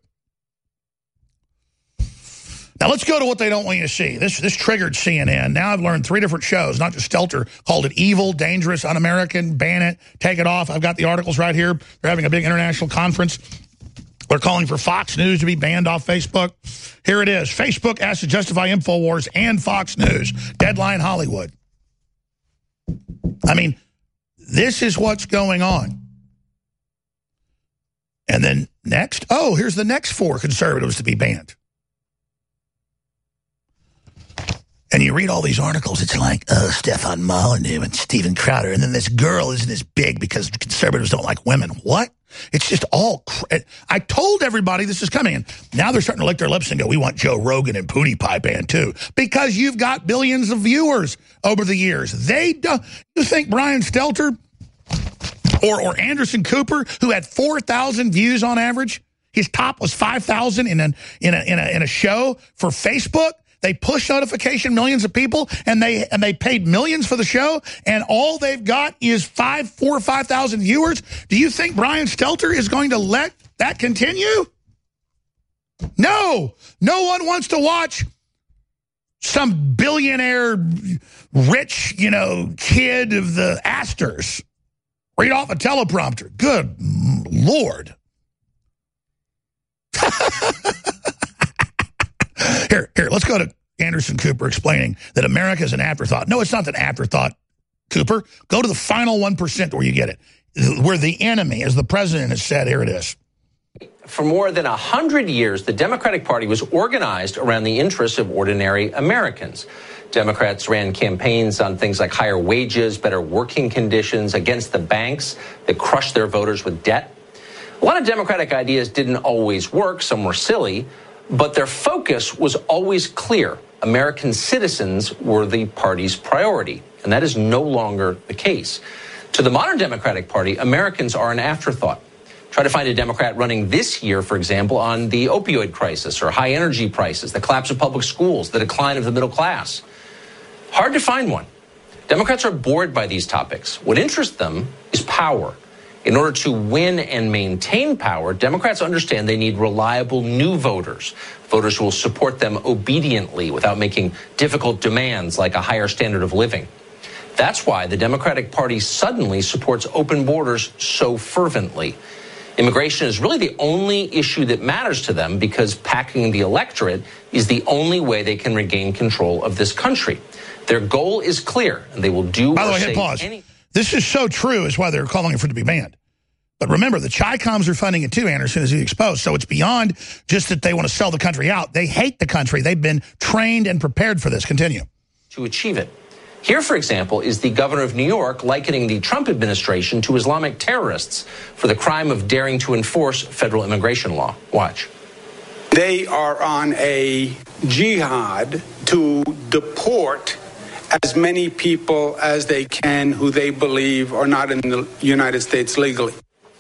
Now, let's go to what they don't want you to see. This this triggered C N N. Now I've learned three different shows, not just Stelter, called it evil, dangerous, un-American, ban it, take it off. I've got the articles right here. They're having a big international conference. They're calling for Fox News to be banned off Facebook. Here it is. Facebook asked to justify InfoWars and Fox News. Deadline Hollywood. I mean, this is what's going on. And then next, oh, here's the next four conservatives to be banned. And you read all these articles, it's like, oh, Stefan Molyneux and Steven Crowder. And then this girl isn't as big because conservatives don't like women. What? It's just all, I told everybody this is coming. And now they're starting to lick their lips and go, we want Joe Rogan and PewDiePie banned too. Because you've got billions of viewers over the years. They don't, you think Brian Stelter or, or Anderson Cooper, who had four thousand views on average, his top was five thousand in, an, in, a, in, a, in a show for Facebook? They push notification millions of people, and they and they paid millions for the show, and all they've got is five, four or five thousand viewers. Do you think Brian Stelter is going to let that continue? No, no one wants to watch some billionaire, rich, you know, kid of the Astors read off a teleprompter. Good Lord. Here, here, let's go to Anderson Cooper explaining that America is an afterthought. No, it's not an afterthought, Cooper. Go to the final one percent where you get it. We're the enemy, as the president has said. Here it is. For more than one hundred years, the Democratic Party was organized around the interests of ordinary Americans. Democrats ran campaigns on things like higher wages, better working conditions, against the banks that crushed their voters with debt. A lot of Democratic ideas didn't always work. Some were silly. But their focus was always clear. American citizens were the party's priority, and that is no longer the case. To the modern Democratic Party, Americans are an afterthought. Try to find a Democrat running this year, for example, on the opioid crisis or high energy prices, the collapse of public schools, the decline of the middle class. Hard to find one. Democrats are bored by these topics. What interests them is power. In order to win and maintain power, Democrats understand they need reliable new voters, voters who will support them obediently without making difficult demands like a higher standard of living. That's why the Democratic Party suddenly supports open borders so fervently. Immigration is really the only issue that matters to them because packing the electorate is the only way they can regain control of this country. Their goal is clear, and they will do By the or way, say hit pause. any... This is so true is why they're calling for it to be banned. But remember, the Chi-Coms are funding it too, Anderson, as he exposed. So it's beyond just that they want to sell the country out. They hate the country. They've been trained and prepared for this. Continue. To achieve it. Here, for example, is the governor of New York likening the Trump administration to Islamic terrorists for the crime of daring to enforce federal immigration law. Watch. They are on a jihad to deport as many people as they can who they believe are not in the United States legally.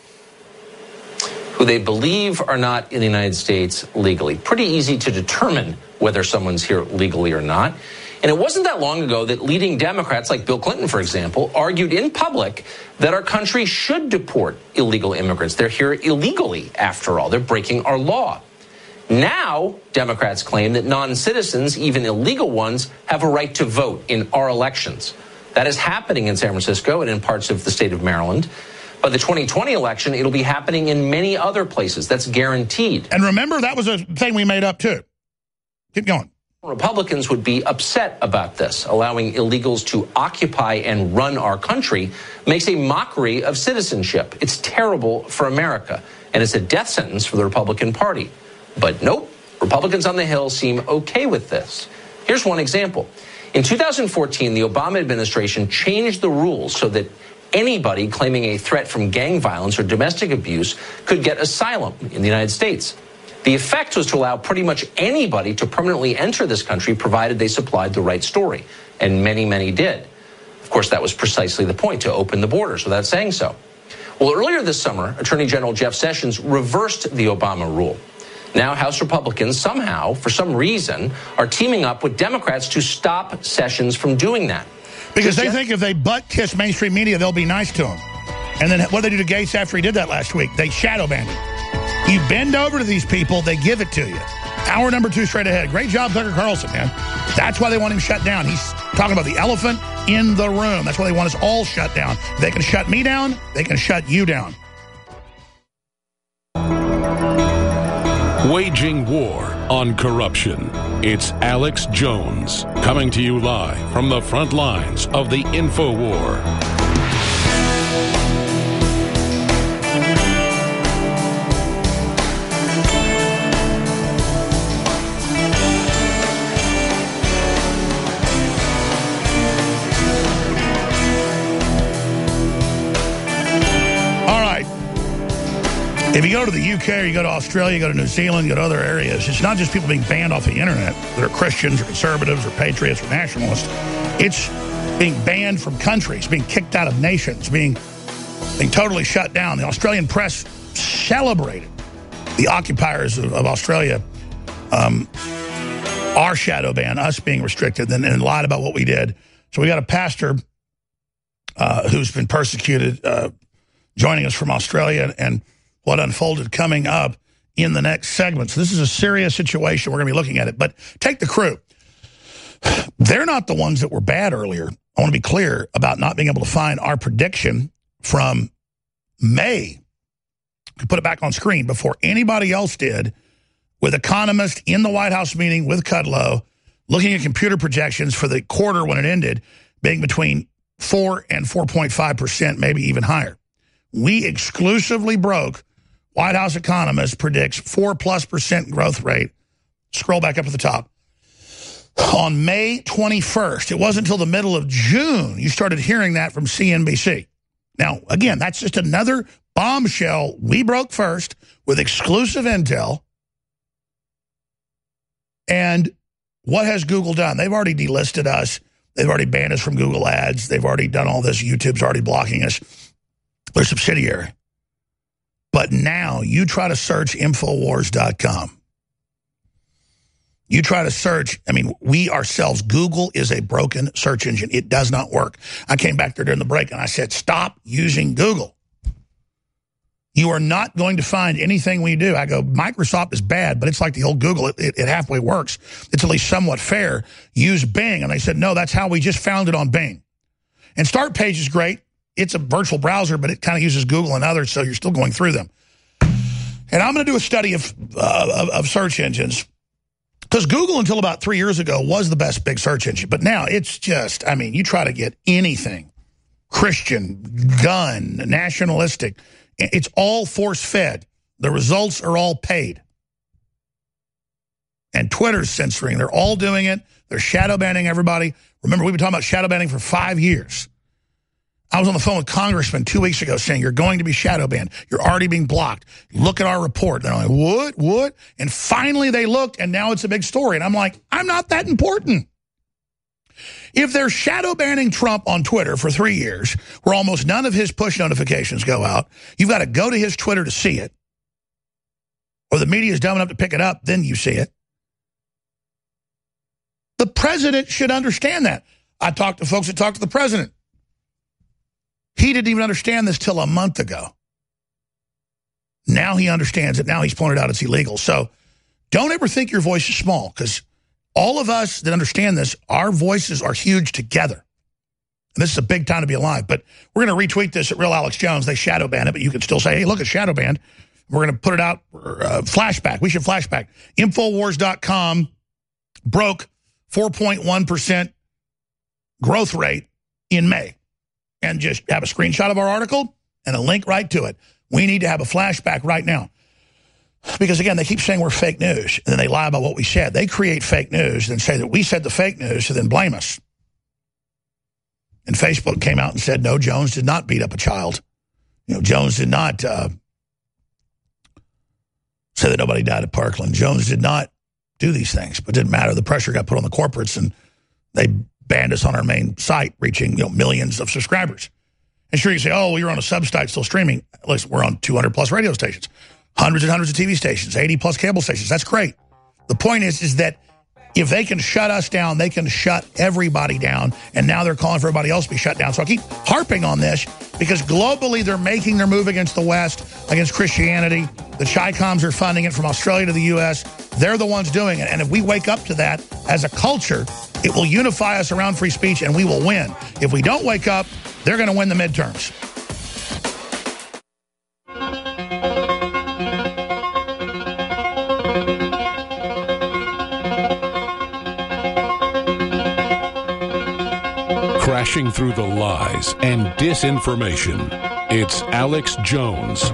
Who they believe are not in the United States legally. Pretty easy to determine whether someone's here legally or not. And it wasn't that long ago that leading Democrats like Bill Clinton, for example, argued in public that our country should deport illegal immigrants. They're here illegally, after all. They're breaking our law. Now, Democrats claim that non-citizens, even illegal ones, have a right to vote in our elections. That is happening in San Francisco and in parts of the state of Maryland. By the twenty twenty election, it'll be happening in many other places. That's guaranteed. And remember, that was a thing we made up, too. Keep going. Republicans would be upset about this. Allowing illegals to occupy and run our country makes a mockery of citizenship. It's terrible for America, and it's a death sentence for the Republican Party. But nope, Republicans on the Hill seem okay with this. Here's one example. In two thousand fourteen, the Obama administration changed the rules so that anybody claiming a threat from gang violence or domestic abuse could get asylum in the United States. The effect was to allow pretty much anybody to permanently enter this country provided they supplied the right story, and many, many did. Of course, that was precisely the point, to open the borders without saying so. Well, earlier this summer, Attorney General Jeff Sessions reversed the Obama rule. Now, House Republicans somehow, for some reason, are teaming up with Democrats to stop Sessions from doing that. Because they think if they butt-kiss mainstream media, they'll be nice to him. And then what did they do to Gates after he did that last week? They shadow banned him. You bend over to these people, they give it to you. Hour number two straight ahead. Great job, Tucker Carlson, man. That's why they want him shut down. He's talking about the elephant in the room. That's why they want us all shut down. If they can shut me down, they can shut you down. Waging war on corruption. It's Alex Jones coming to you live from the front lines of the InfoWar. If you go to the U K or you go to Australia, you go to New Zealand, you go to other areas, it's not just people being banned off the internet that are Christians or conservatives or patriots or nationalists. It's being banned from countries, being kicked out of nations, being, being totally shut down. The Australian press celebrated the occupiers of, of Australia, um, our shadow ban, us being restricted, and, and lied about what we did. So we got a pastor uh, who's been persecuted uh, joining us from Australia, and what unfolded coming up in the next segment. So this is a serious situation. We're going to be looking at it. But take the crew. They're not the ones that were bad earlier. I want to be clear about not being able to find our prediction from May. We put it back on screen before anybody else did, with economists in the White House meeting with Kudlow, looking at computer projections for the quarter when it ended, being between four and four point five percent, maybe even higher. We exclusively broke. White House economist predicts four plus percent growth rate. Scroll back up to the top. On May twenty-first, it wasn't until the middle of June you started hearing that from C N B C. Now, again, that's just another bombshell we broke first with exclusive intel. And what has Google done? They've already delisted us. They've already banned us from Google Ads. They've already done all this. YouTube's already blocking us. They're subsidiary. But now you try to search Infowars dot com. You try to search, I mean, we ourselves, Google is a broken search engine. It does not work. I came back there during the break and I said, stop using Google. You are not going to find anything we do. I go, Microsoft is bad, but it's like the old Google. It, it, it halfway works. It's at least somewhat fair. Use Bing. And they said, no, that's how we just found it on Bing. And Start Page is great. It's a virtual browser, but it kind of uses Google and others, so you're still going through them. And I'm going to do a study of, uh, of, of search engines, because Google, until about three years ago, was the best big search engine. But now it's just, I mean, you try to get anything, Christian, gun, nationalistic, it's all force-fed. The results are all paid. And Twitter's censoring. They're all doing it. They're shadow banning everybody. Remember, we've been talking about shadow banning for five years. I was on the phone with congressmen two weeks ago saying, you're going to be shadow banned. You're already being blocked. Look at our report. They're like, what, what? And finally they looked, and now it's a big story. And I'm like, I'm not that important. If they're shadow banning Trump on Twitter for three years, where almost none of his push notifications go out, you've got to go to his Twitter to see it. Or the media is dumb enough to pick it up, then you see it. The president should understand that. I talked to folks that talked to the president. He didn't even understand this till a month ago. Now he understands it. Now he's pointed out it's illegal. So don't ever think your voice is small, because all of us that understand this, our voices are huge together. And this is a big time to be alive. But we're going to retweet this at Real Alex Jones. They shadow ban it, but you can still say, hey, look, it's shadow banned. We're going to put it out, uh, flashback. We should flashback. Infowars dot com broke four point one percent growth rate in May. And just have a screenshot of our article and a link right to it. We need to have a flashback right now. Because, again, they keep saying we're fake news, and then they lie about what we said. They create fake news and say that we said the fake news, and then blame us. And Facebook came out and said, no, Jones did not beat up a child. You know, Jones did not uh, say that nobody died at Parkland. Jones did not do these things, but it didn't matter. The pressure got put on the corporates, and they banned us on our main site, reaching, you know, millions of subscribers. And sure, you say, oh, well, you're on a sub-site still streaming. Listen, we're on two hundred plus radio stations, hundreds and hundreds of T V stations, eighty plus cable stations. That's great. The point is, is that if they can shut us down, they can shut everybody down. And now they're calling for everybody else to be shut down. So I keep harping on this because globally they're making their move against the West, against Christianity. The Chi-Coms are funding it from Australia to the U S. They're the ones doing it. And if we wake up to that as a culture, it will unify us around free speech and we will win. If we don't wake up, they're going to win the midterms. Crashing through the lies and disinformation, it's Alex Jones.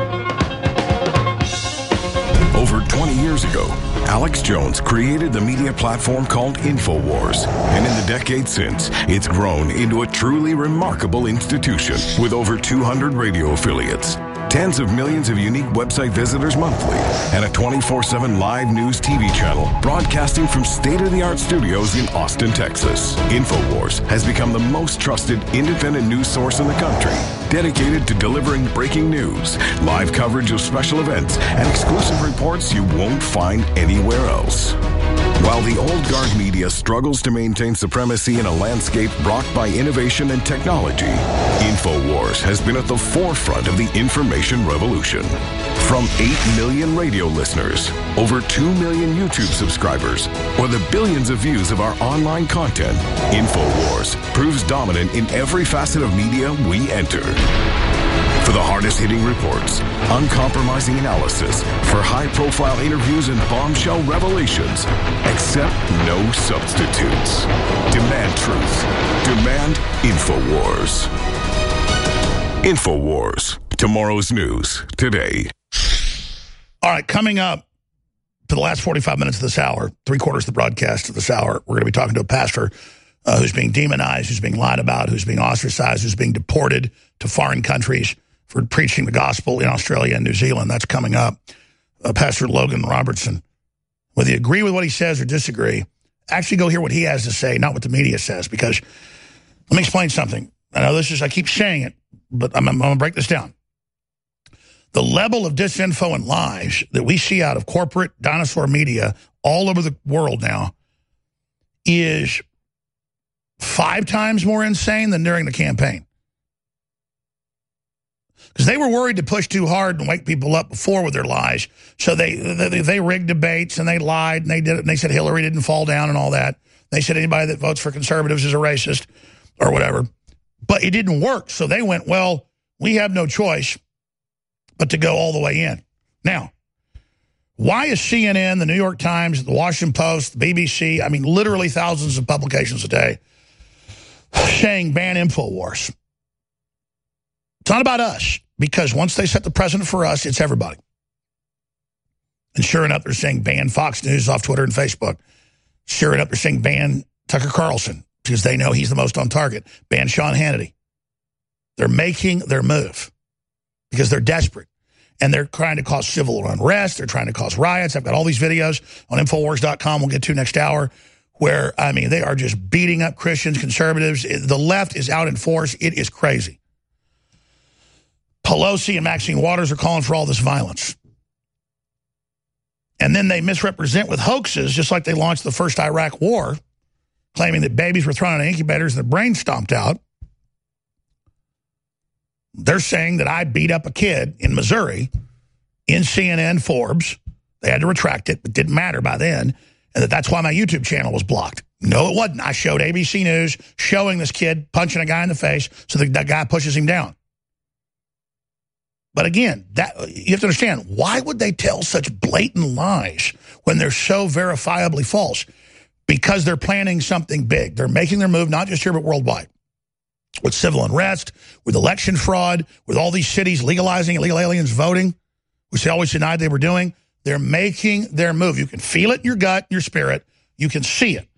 Over twenty years ago, Alex Jones created the media platform called Infowars. And in the decades since, it's grown into a truly remarkable institution with over two hundred radio affiliates. tens of millions of unique website visitors monthly, and a twenty-four seven live news T V channel broadcasting from state-of-the-art studios in Austin, Texas. InfoWars has become the most trusted independent news source in the country, dedicated to delivering breaking news, live coverage of special events, and exclusive reports you won't find anywhere else. While the old guard media struggles to maintain supremacy in a landscape rocked by innovation and technology, InfoWars has been at the forefront of the information revolution. From eight million radio listeners, over two million YouTube subscribers, or the billions of views of our online content, InfoWars proves dominant in every facet of media we enter. For the hardest-hitting reports, uncompromising analysis, for high-profile interviews and bombshell revelations, accept no substitutes. Demand truth. Demand InfoWars. InfoWars. Tomorrow's news today. All right, coming up for the last forty-five minutes of this hour, three quarters of the broadcast of this hour, we're going to be talking to a pastor uh, who's being demonized, who's being lied about, who's being ostracized, who's being deported to foreign countries for preaching the gospel in Australia and New Zealand. That's coming up. Uh, Pastor Logan Robertson. Whether you agree with what he says or disagree, actually go hear what he has to say, not what the media says, because let me explain something. I know this is, I keep saying it, but I'm, I'm going to break this down. The level of disinfo and lies that we see out of corporate dinosaur media all over the world now is five times more insane than during the campaign. Because they were worried to push too hard and wake people up before with their lies. So they, they they rigged debates and they lied and they did it. And they said Hillary didn't fall down and all that. They said anybody that votes for conservatives is a racist or whatever. But it didn't work. So they went, well, we have no choice but to go all the way in. Now, why is C N N, the New York Times, the Washington Post, the B B C, I mean, literally thousands of publications a day saying ban InfoWars? It's not about us, because once they set the precedent for us, it's everybody. And sure enough, they're saying ban Fox News off Twitter and Facebook. Sure enough, they're saying ban Tucker Carlson, because they know he's the most on target. Ban Sean Hannity. They're making their move because they're desperate. And they're trying to cause civil unrest. They're trying to cause riots. I've got all these videos on Infowars dot com we'll get to next hour where, I mean, they are just beating up Christians, conservatives. The left is out in force. It is crazy. Pelosi and Maxine Waters are calling for all this violence. And then they misrepresent with hoaxes, just like they launched the first Iraq war, claiming that babies were thrown in incubators and their brains stomped out. They're saying that I beat up a kid in Missouri in C N N Forbes. They had to retract it, but it didn't matter by then. And that that's why my YouTube channel was blocked. No, it wasn't. I showed A B C News showing this kid punching a guy in the face so that, that guy pushes him down. But again, that you have to understand, why would they tell such blatant lies when they're so verifiably false? Because they're planning something big. They're making their move, not just here, but worldwide. With civil unrest, with election fraud, with all these cities legalizing illegal aliens voting, which they always denied they were doing. They're making their move. You can feel it in your gut, in your spirit. You can see it.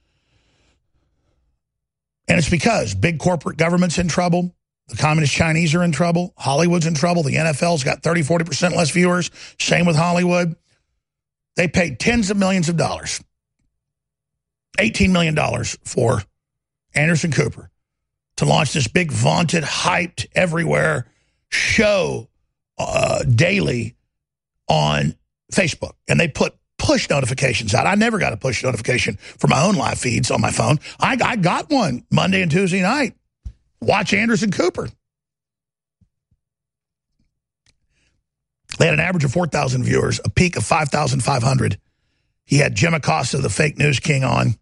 And it's because big corporate government's in trouble. The communist Chinese are in trouble. Hollywood's in trouble. The N F L's got thirty, forty percent less viewers. Same with Hollywood. They paid tens of millions of dollars. eighteen million dollars for Anderson Cooper to launch this big, vaunted, hyped, everywhere show uh, daily on Facebook. And they put push notifications out. I never got a push notification for my own live feeds on my phone. I, I got one Monday and Tuesday night. Watch Anderson Cooper. They had an average of four thousand viewers, a peak of five thousand five hundred. He had Jim Acosta, the fake news king, on.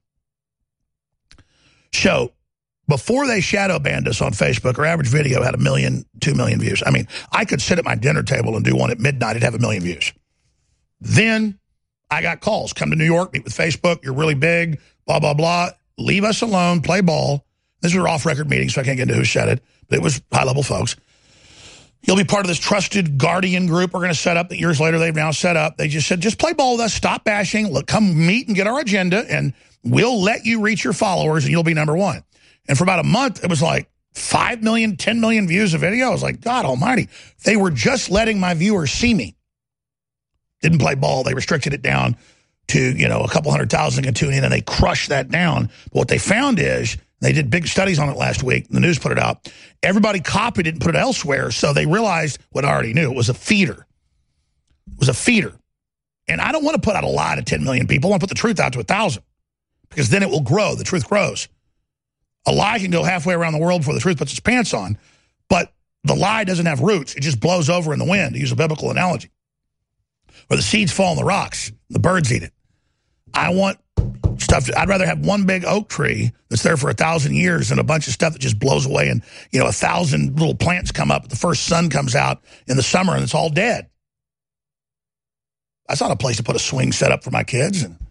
So before they shadow banned us on Facebook, our average video had a million, two million views. I mean, I could sit at my dinner table and do one at midnight. It'd have a million views. Then I got calls. Come to New York, meet with Facebook. You're really big, blah, blah, blah. Leave us alone, play ball. These were off-record meetings, so I can't get into who said it, but it was high-level folks. You'll be part of this trusted guardian group we're going to set up that years later they've now set up. They just said, just play ball with us, stop bashing, look, come meet and get our agenda, and we'll let you reach your followers, and you'll be number one. And for about a month, it was like, five million, ten million views a video. I was like, God almighty. They were just letting my viewers see me. Didn't play ball. They restricted it down to, you know, a couple hundred thousand can tune in, and they crushed that down. But what they found is, they did big studies on it last week. The news put it out. Everybody copied it and put it elsewhere, so they realized what I already knew. It was a feeder. It was a feeder. And I don't want to put out a lie to ten million people. I want to put the truth out to one thousand, because then it will grow. The truth grows. A lie can go halfway around the world before the truth puts its pants on, but the lie doesn't have roots. It just blows over in the wind, to use a biblical analogy. Or the seeds fall on the rocks. The birds eat it. I want stuff. To, I'd rather have one big oak tree that's there for a thousand years than a bunch of stuff that just blows away, and, you know, a thousand little plants come up. The first sun comes out in the summer and it's all dead. That's not a place to put a swing set up for my kids. And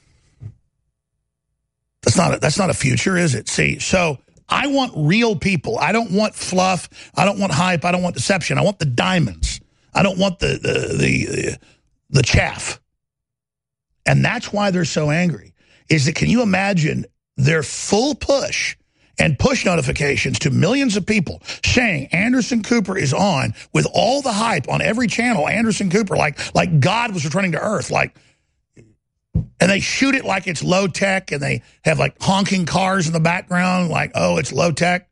that's not a, that's not a future, is it? See, so I want real people. I don't want fluff. I don't want hype. I don't want deception. I want the diamonds. I don't want the the the, the, the chaff. And that's why they're so angry. Is that, can you imagine their full push and push notifications to millions of people saying Anderson Cooper is on, with all the hype on every channel, Anderson Cooper, like like God was returning to Earth, like, and they shoot it like it's low tech, and they have like honking cars in the background, like, oh, it's low tech.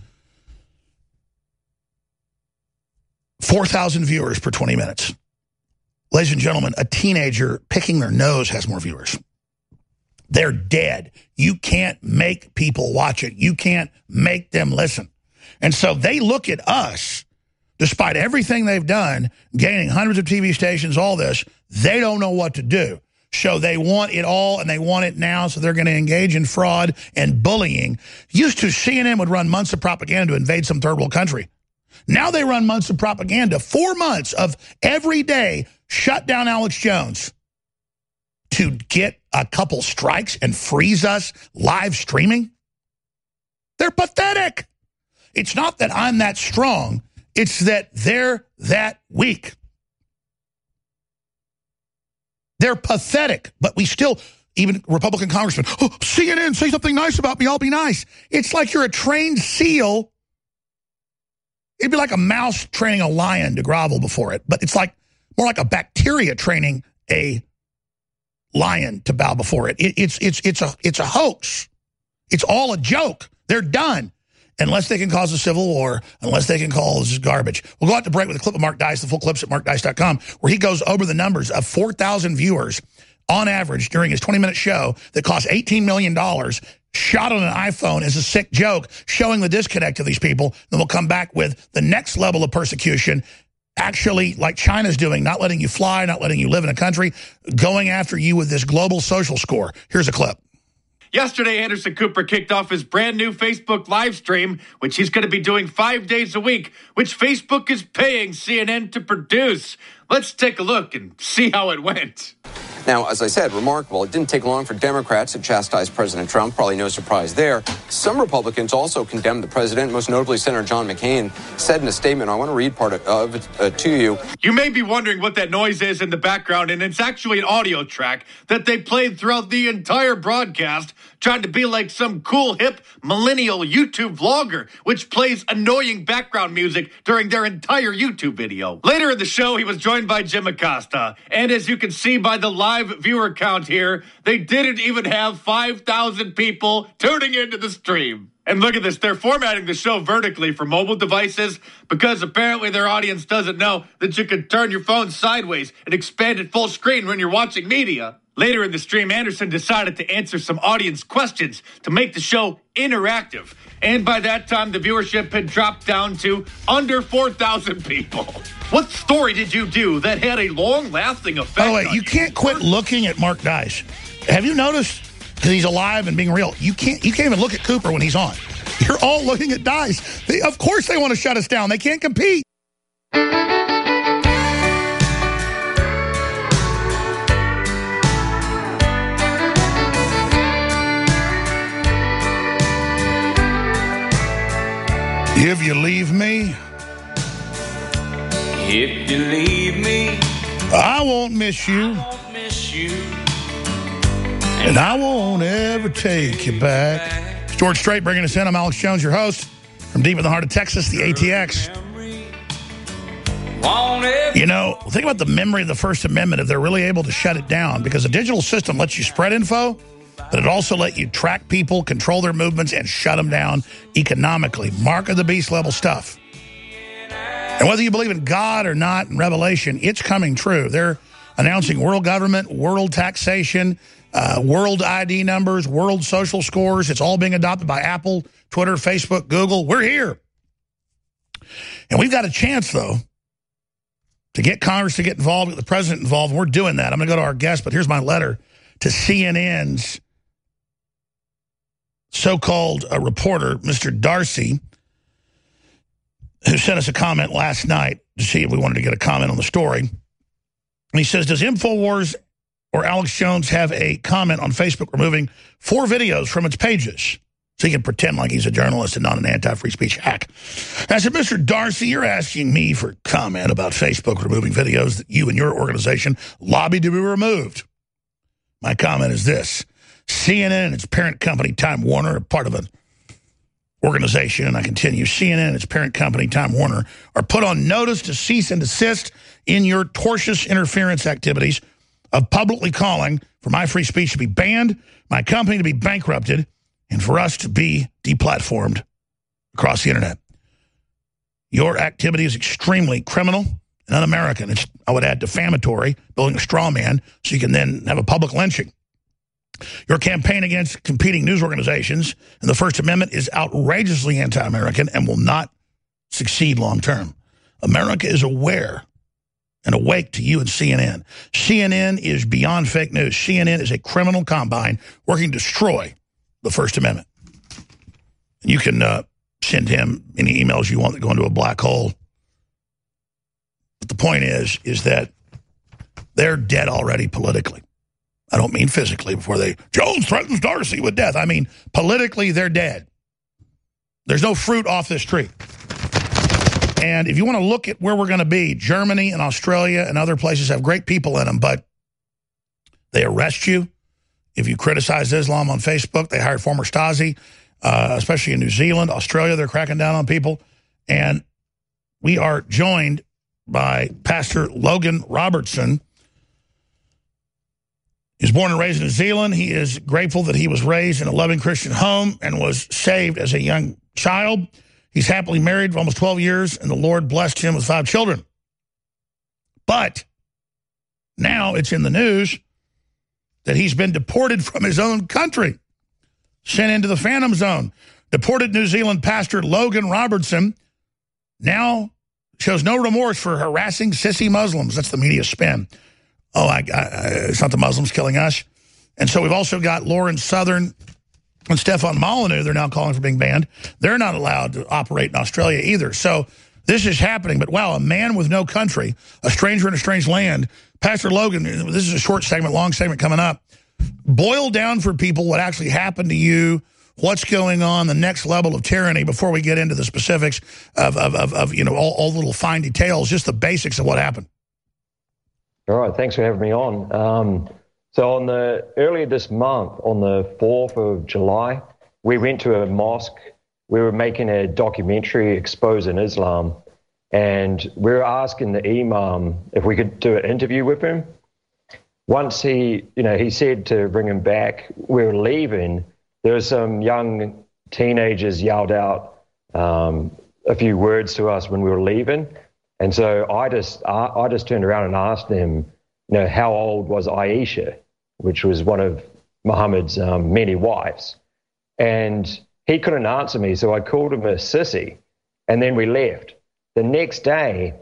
four thousand viewers per twenty minutes. Ladies and gentlemen, a teenager picking their nose has more viewers. They're dead. You can't make people watch it. You can't make them listen. And so they look at us, despite everything they've done, gaining hundreds of T V stations, all this, they don't know what to do. So they want it all, and they want it now, so they're going to engage in fraud and bullying. Used to, C N N would run months of propaganda to invade some third world country. Now they run months of propaganda, four months of every day, shut down Alex Jones to get a couple strikes and freeze us live streaming. They're pathetic. It's not that I'm that strong. It's that they're that weak. They're pathetic, but we still, even Republican congressmen, oh, C N N, say something nice about me, I'll be nice. It's like you're a trained seal. It'd be like a mouse training a lion to grovel before it, but it's like more like a bacteria training a lion to bow before it. it it's it's it's a it's a hoax. It's all a joke. They're done. Unless they can cause a civil war, unless they can call this garbage. We'll go out to break with a clip of Mark Dice, the full clip's at mark dice dot com, where he goes over the numbers of four thousand viewers on average during his twenty-minute show that cost eighteen million dollars, shot on an iPhone as a sick joke, showing the disconnect of these people. Then we'll come back with the next level of persecution, actually like China's doing, not letting you fly, not letting you live in a country, going after you with this global social score. Here's a clip. Yesterday, Anderson Cooper kicked off his brand new Facebook live stream, which he's going to be doing five days a week, which Facebook is paying C N N to produce. Let's take a look and see how it went. Now, as I said, remarkable. It didn't take long for Democrats to chastise President Trump. Probably no surprise there. Some Republicans also condemned the president. Most notably, Senator John McCain said in a statement, I want to read part of it uh, to you. You may be wondering what that noise is in the background, and it's actually an audio track that they played throughout the entire broadcast, trying to be like some cool, hip, millennial YouTube vlogger, which plays annoying background music during their entire YouTube video. Later in the show, he was joined by Jim Acosta, and as you can see by the live viewer count here, they didn't even have five thousand people tuning into the stream. And look at this, they're formatting the show vertically for mobile devices because apparently their audience doesn't know that you can turn your phone sideways and expand it full screen when you're watching media. Later in the stream, Anderson decided to answer some audience questions to make the show interactive. And by that time, the viewership had dropped down to under four thousand people. What story did you do that had a long-lasting effect? By the way, on you can't quit looking at Mark Dice. Have you noticed, because he's alive and being real, you can't you can't even look at Cooper when he's on. You're all looking at Dice. They, of course they want to shut us down. They can't compete. If you leave me, If you leave me, I won't miss you, I won't miss you. and I won't ever take you back. It's George Strait bringing us in. I'm Alex Jones, your host. From deep in the heart of Texas, the A T X. You know, think about the memory of the First Amendment if they're really able to shut it down, because the digital system lets you spread info, but it also lets you track people, control their movements, and shut them down economically. Mark of the beast level stuff. And whether you believe in God or not, in Revelation, it's coming true. They're announcing world government, world taxation, uh, world I D numbers, world social scores. It's all being adopted by Apple, Twitter, Facebook, Google. We're here. And we've got a chance, though, to get Congress to get involved, get the president involved. We're doing that. I'm going to go to our guest, but here's my letter to C N N's so-called uh, reporter, Mister Darcy, who sent us a comment last night to see if we wanted to get a comment on the story. And he says, does InfoWars or Alex Jones have a comment on Facebook removing four videos from its pages so he can pretend like he's a journalist and not an anti-free speech hack? And I said, Mister Darcy, you're asking me for comment about Facebook removing videos that you and your organization lobbied to be removed. My comment is this. C N N and its parent company, Time Warner, are part of an organization, and I continue, C N N and its parent company, Time Warner, are put on notice to cease and desist in your tortious interference activities of publicly calling for my free speech to be banned, my company to be bankrupted, and for us to be deplatformed across the internet. Your activity is extremely criminal and un-American. It's, I would add, defamatory, building a straw man so you can then have a public lynching. Your campaign against competing news organizations and the First Amendment is outrageously anti-American and will not succeed long-term. America is aware and awake to you and C N N. C N N is beyond fake news. C N N is a criminal combine working to destroy the First Amendment. And you can uh, send him any emails you want that go into a black hole. But the point is, is that they're dead already politically. I don't mean physically before they, Jones threatens Darcy with death. I mean, politically, they're dead. There's no fruit off this tree. And if you want to look at where we're going to be, Germany and Australia and other places have great people in them, but they arrest you if you criticize Islam on Facebook. They hired former Stasi, uh, especially in New Zealand. Australia, they're cracking down on people. And we are joined by Pastor Logan Robertson. He was born and raised in New Zealand. He is grateful that he was raised in a loving Christian home and was saved as a young child. He's happily married for almost twelve years, and the Lord blessed him with five children. But now it's in the news that he's been deported from his own country, sent into the Phantom Zone. Deported New Zealand pastor Logan Robertson now shows no remorse for harassing sissy Muslims. That's the media spin. Oh, I, I, it's not the Muslims killing us. And so we've also got Lauren Southern and Stefan Molyneux. They're now calling for being banned. They're not allowed to operate in Australia either. So this is happening. But wow, a man with no country, a stranger in a strange land. Pastor Logan, this is a short segment, long segment coming up. Boil down for people what actually happened to you, what's going on, the next level of tyranny before we get into the specifics of, of, of, of you know, all, all the little fine details, just the basics of what happened. All right, thanks for having me on. Um, so on the earlier this month, on the fourth of July, we went to a mosque. We were making a documentary exposing Islam, and we were asking the imam if we could do an interview with him. Once he, you know, he said to bring him back, we were leaving. There were some young teenagers yelled out um, a few words to us when we were leaving. And so I just I, I just turned around and asked them, you know, how old was Aisha, which was one of Muhammad's um, many wives. And he couldn't answer me, so I called him a sissy, and then we left. The next day,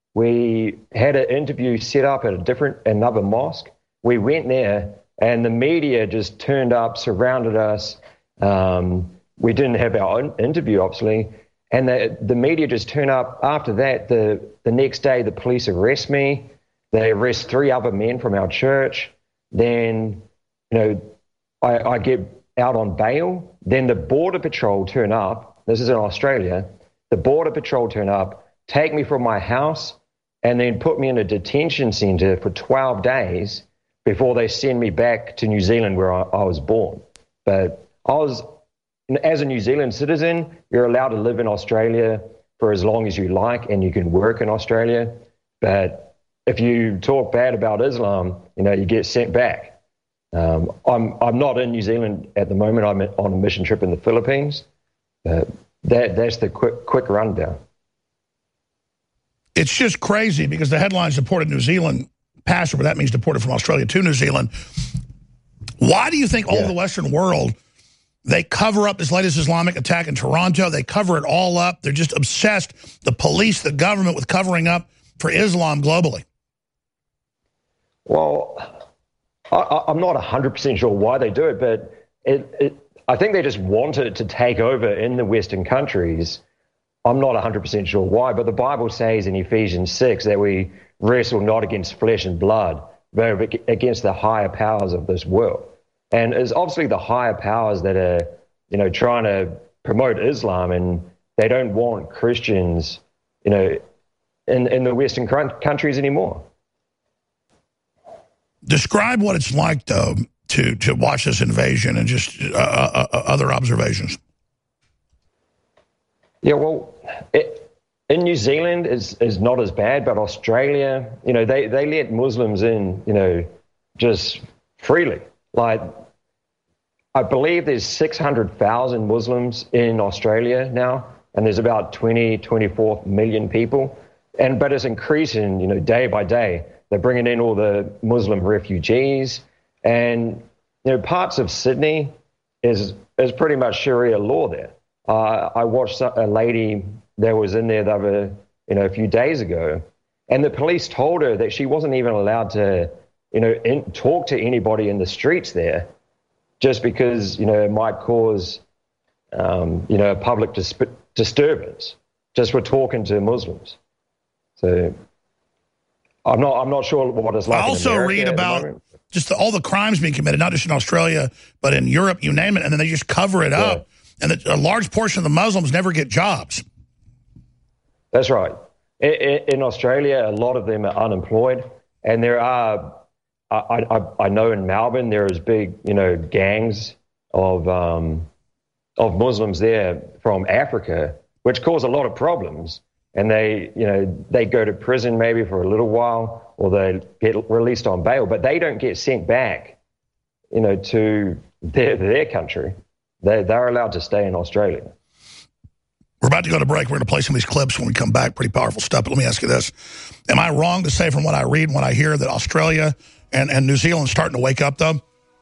we had an interview set up at a different, another mosque. We went there, and the media just turned up, surrounded us. Um, we didn't have our own interview, obviously. And the, the media just turn up. After that, the, the next day, the police arrest me. They arrest three other men from our church. Then, you know, I, I get out on bail. Then the Border Patrol turn up. This is in Australia. The Border Patrol turn up, take me from my house, and then put me in a detention center for twelve days before they send me back to New Zealand where I, I was born. But I was as a New Zealand citizen, you're allowed to live in Australia for as long as you like, and you can work in Australia. But if you talk bad about Islam, you know, you get sent back. Um, I'm I'm not in New Zealand at the moment. I'm on a mission trip in the Philippines. Uh, that that's the quick quick rundown. It's just crazy because the headlines deported New Zealand passer, but that means deported from Australia to New Zealand. Why do you think all Yeah. of the Western world, they cover up this latest Islamic attack in Toronto? They cover it all up. They're just obsessed, the police, the government, with covering up for Islam globally. Well, I, I- I'm not one hundred percent sure why they do it, but it, it, I think they just want it to take over in the Western countries. I'm not one hundred percent sure why, but the Bible says in Ephesians six that we wrestle not against flesh and blood, but against the higher powers of this world. And it's obviously the higher powers that are, you know, trying to promote Islam, and they don't want Christians, you know, in, in the Western countries anymore. Describe what it's like, though, to, to watch this invasion and just uh, uh, uh, other observations. Yeah, well, it, in New Zealand is is not as bad, but Australia, you know, they, they let Muslims in, you know, just freely. Like, I believe there's six hundred thousand Muslims in Australia now, and there's about twenty, twenty-four million people. And but it's increasing, you know, day by day. They're bringing in all the Muslim refugees, and you know, parts of Sydney is is pretty much Sharia law there. Uh, I watched a lady that was in there the other, you know, a few days ago, and the police told her that she wasn't even allowed to, you know, in, talk to anybody in the streets there, just because, you know, it might cause, um, you know, a public dis- disturbance just for talking to Muslims. So I'm not, I'm not sure what it's like. I also in America read at the about moment. just the, all the crimes being committed, not just in Australia, but in Europe, you name it, and then they just cover it up. And a large portion of the Muslims never get jobs. That's right. In, in Australia, a lot of them are unemployed, and there are, I, I, I know in Melbourne, there is big, you know, gangs of um, of Muslims there from Africa, which cause a lot of problems. And they, you know, they go to prison maybe for a little while, or they get released on bail, but they don't get sent back, you know, to their their country. They they're allowed to stay in Australia. We're about to go to break. We're going to play some of these clips when we come back. Pretty powerful stuff. But let me ask you this. Am I wrong to say from what I read and what I hear that Australia and, and New Zealand starting to wake up, though?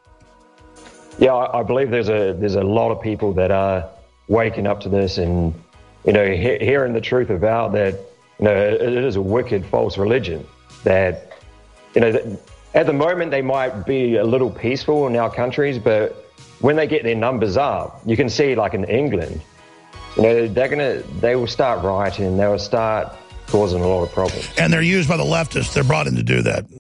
Yeah, I, I believe there's a there's a lot of people that are waking up to this, and, you know, he, hearing the truth about that, you know, it, it is a wicked, false religion that, you know, that at the moment they might be a little peaceful in our countries, but when they get their numbers up, you can see, like in England, you know, they're gonna, they will start rioting, they will start causing a lot of problems. And they're used by the leftists. They're brought in to do that.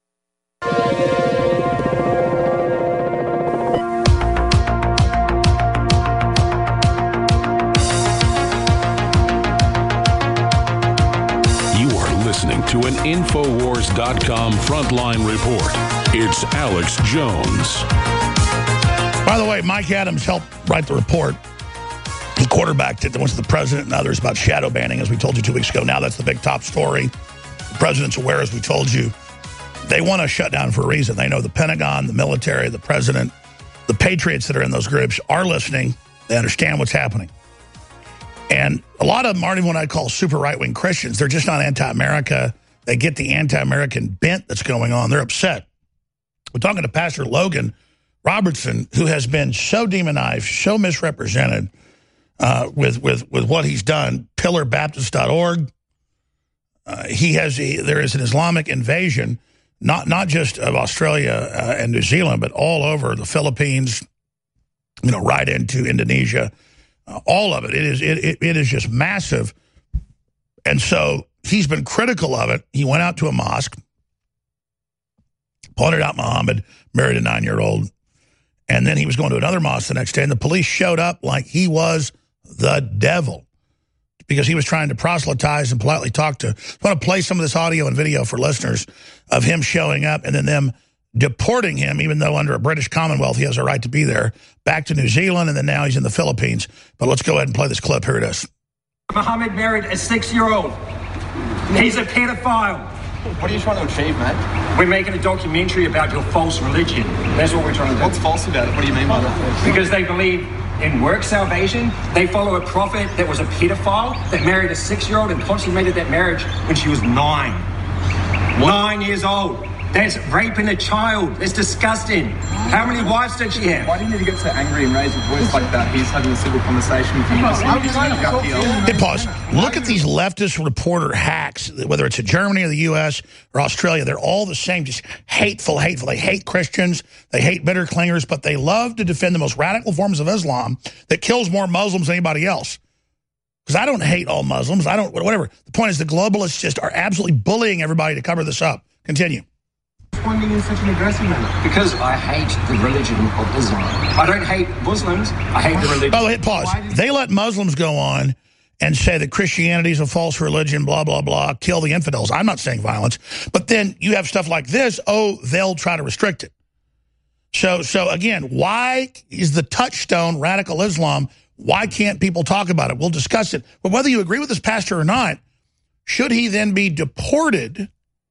You are listening to an Infowars dot com frontline report. It's Alex Jones. By the way, Mike Adams helped write the report. He quarterbacked it. That went to the president and others about shadow banning, as we told you two weeks ago. Now that's the big top story. The president's aware, as we told you. They want to shut down for a reason. They know the Pentagon, the military, the president, the patriots that are in those groups are listening. They understand what's happening. And a lot of them aren't even what I'd call super right-wing Christians. They're just not anti-America. They get the anti-American bent that's going on. They're upset. We're talking to Pastor Logan Robertson, who has been so demonized, so misrepresented uh, with, with, with what he's done. pillar baptist dot org. Uh, he has a, there is an Islamic invasion, not not just of Australia uh, and New Zealand, but all over the Philippines, you know, right into Indonesia, uh, all of it. It is it, it it is just massive. And so he's been critical of it. He went out to a mosque, pointed out Muhammad, married a nine-year-old. And then he was going to another mosque the next day, and the police showed up like he was the devil because he was trying to proselytize and politely talk to. I want to play some of this audio and video for listeners of him showing up and then them deporting him, even though under a British Commonwealth he has a right to be there, back to New Zealand, and then now he's in the Philippines. But let's go ahead and play this clip. Here it is. Mohammed married a six-year-old. He's a pedophile. What are you trying to achieve, mate? We're making a documentary about your false religion. That's what we're trying to do. What's false about it? What do you mean by that? Because they believe in work salvation. They follow a prophet that was a pedophile, that married a six-year-old and consummated that marriage when she was nine. What? Nine years old. That's raping a child. That's disgusting. How many wives did she have? Why do you need to get so angry and raise your voice like that? He's having a civil conversation with you. Hey, pause. Look at these leftist reporter hacks, whether it's in Germany or the U S or Australia. They're all the same, just hateful, hateful. They hate Christians. They hate bitter clingers, but they love to defend the most radical forms of Islam that kills more Muslims than anybody else. Because I don't hate all Muslims. I don't, whatever. The point is the globalists just are absolutely bullying everybody to cover this up. Continue. Responding in such an aggressive manner? Because I hate the religion of Islam. I don't hate Muslims. I hate the religion. Oh, hit pause. They let Muslims go on and say that Christianity is a false religion, blah, blah, blah, kill the infidels. I'm not saying violence. But then you have stuff like this, oh, they'll try to restrict it. So, so again, why is the touchstone radical Islam? Why can't people talk about it? We'll discuss it. But whether you agree with this pastor or not, should he then be deported?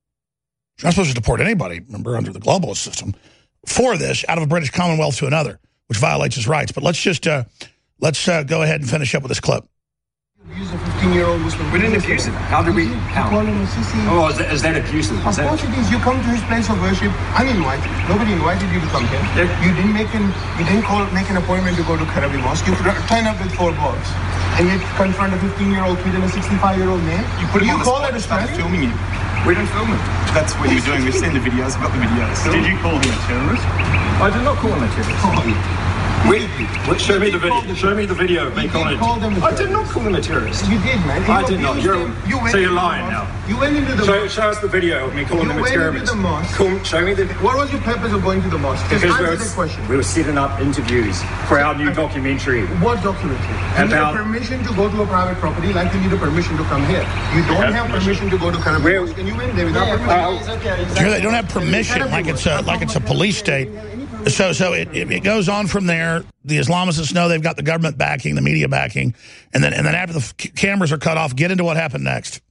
You're not supposed to deport anybody, remember, under the globalist system, for this out of a British Commonwealth to another, which violates his rights. But let's just uh, let's uh, go ahead and finish up with this clip. Abuse a fifteen-year-old Muslim. We didn't abuse it. How did we? How? Oh, is that, is that abusive? Of course it is. You come to his place of worship uninvited. Nobody invited you to come here. Yeah. You didn't make an you didn't call make an appointment to go to Karabi Mosque. You turn up with four bucks, and you confront a fifteen-year-old kid and a sixty-five-year-old man. You put him on the spot and started filming you. We didn't film him. That's what you were doing. We've seen the videos. We've got the videos. Did you call him a terrorist? I did not call him a terrorist. Oh. Wait, wait, show me the video. Show me the video of me calling him. I did not call him a terrorist. You did, man. I did not. You're, you so you're lying now. You went into the show, show us the video of me calling you him a went terrorist. Into the mosque. Come, show me the. What was your purpose of going to the mosque? Just because we answer were, that question. we were setting up interviews for our new documentary. What documentary? You About, need a permission to go to a private property, like you need a permission to come here. You don't have permission to go to Karabi Mosque. Can you win there without permission? Uh, okay, exactly. They don't have permission, like it's a like it's a police state. So, so it, it, it goes on from there. The Islamists know they've got the government backing, the media backing, and then and then after the cameras are cut off, get into what happened next.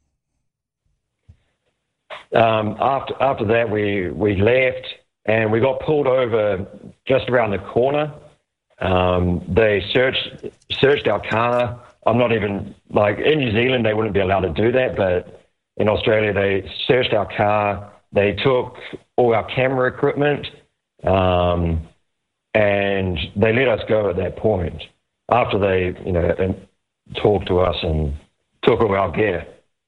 Um, after after that, we we left and we got pulled over just around the corner. Um, they searched searched our car. I'm not even like in New Zealand they wouldn't be allowed to do that, but in Australia they searched our car. They took all our camera equipment. Um, and they let us go at that point after they, you know, talked to us and took all our gear.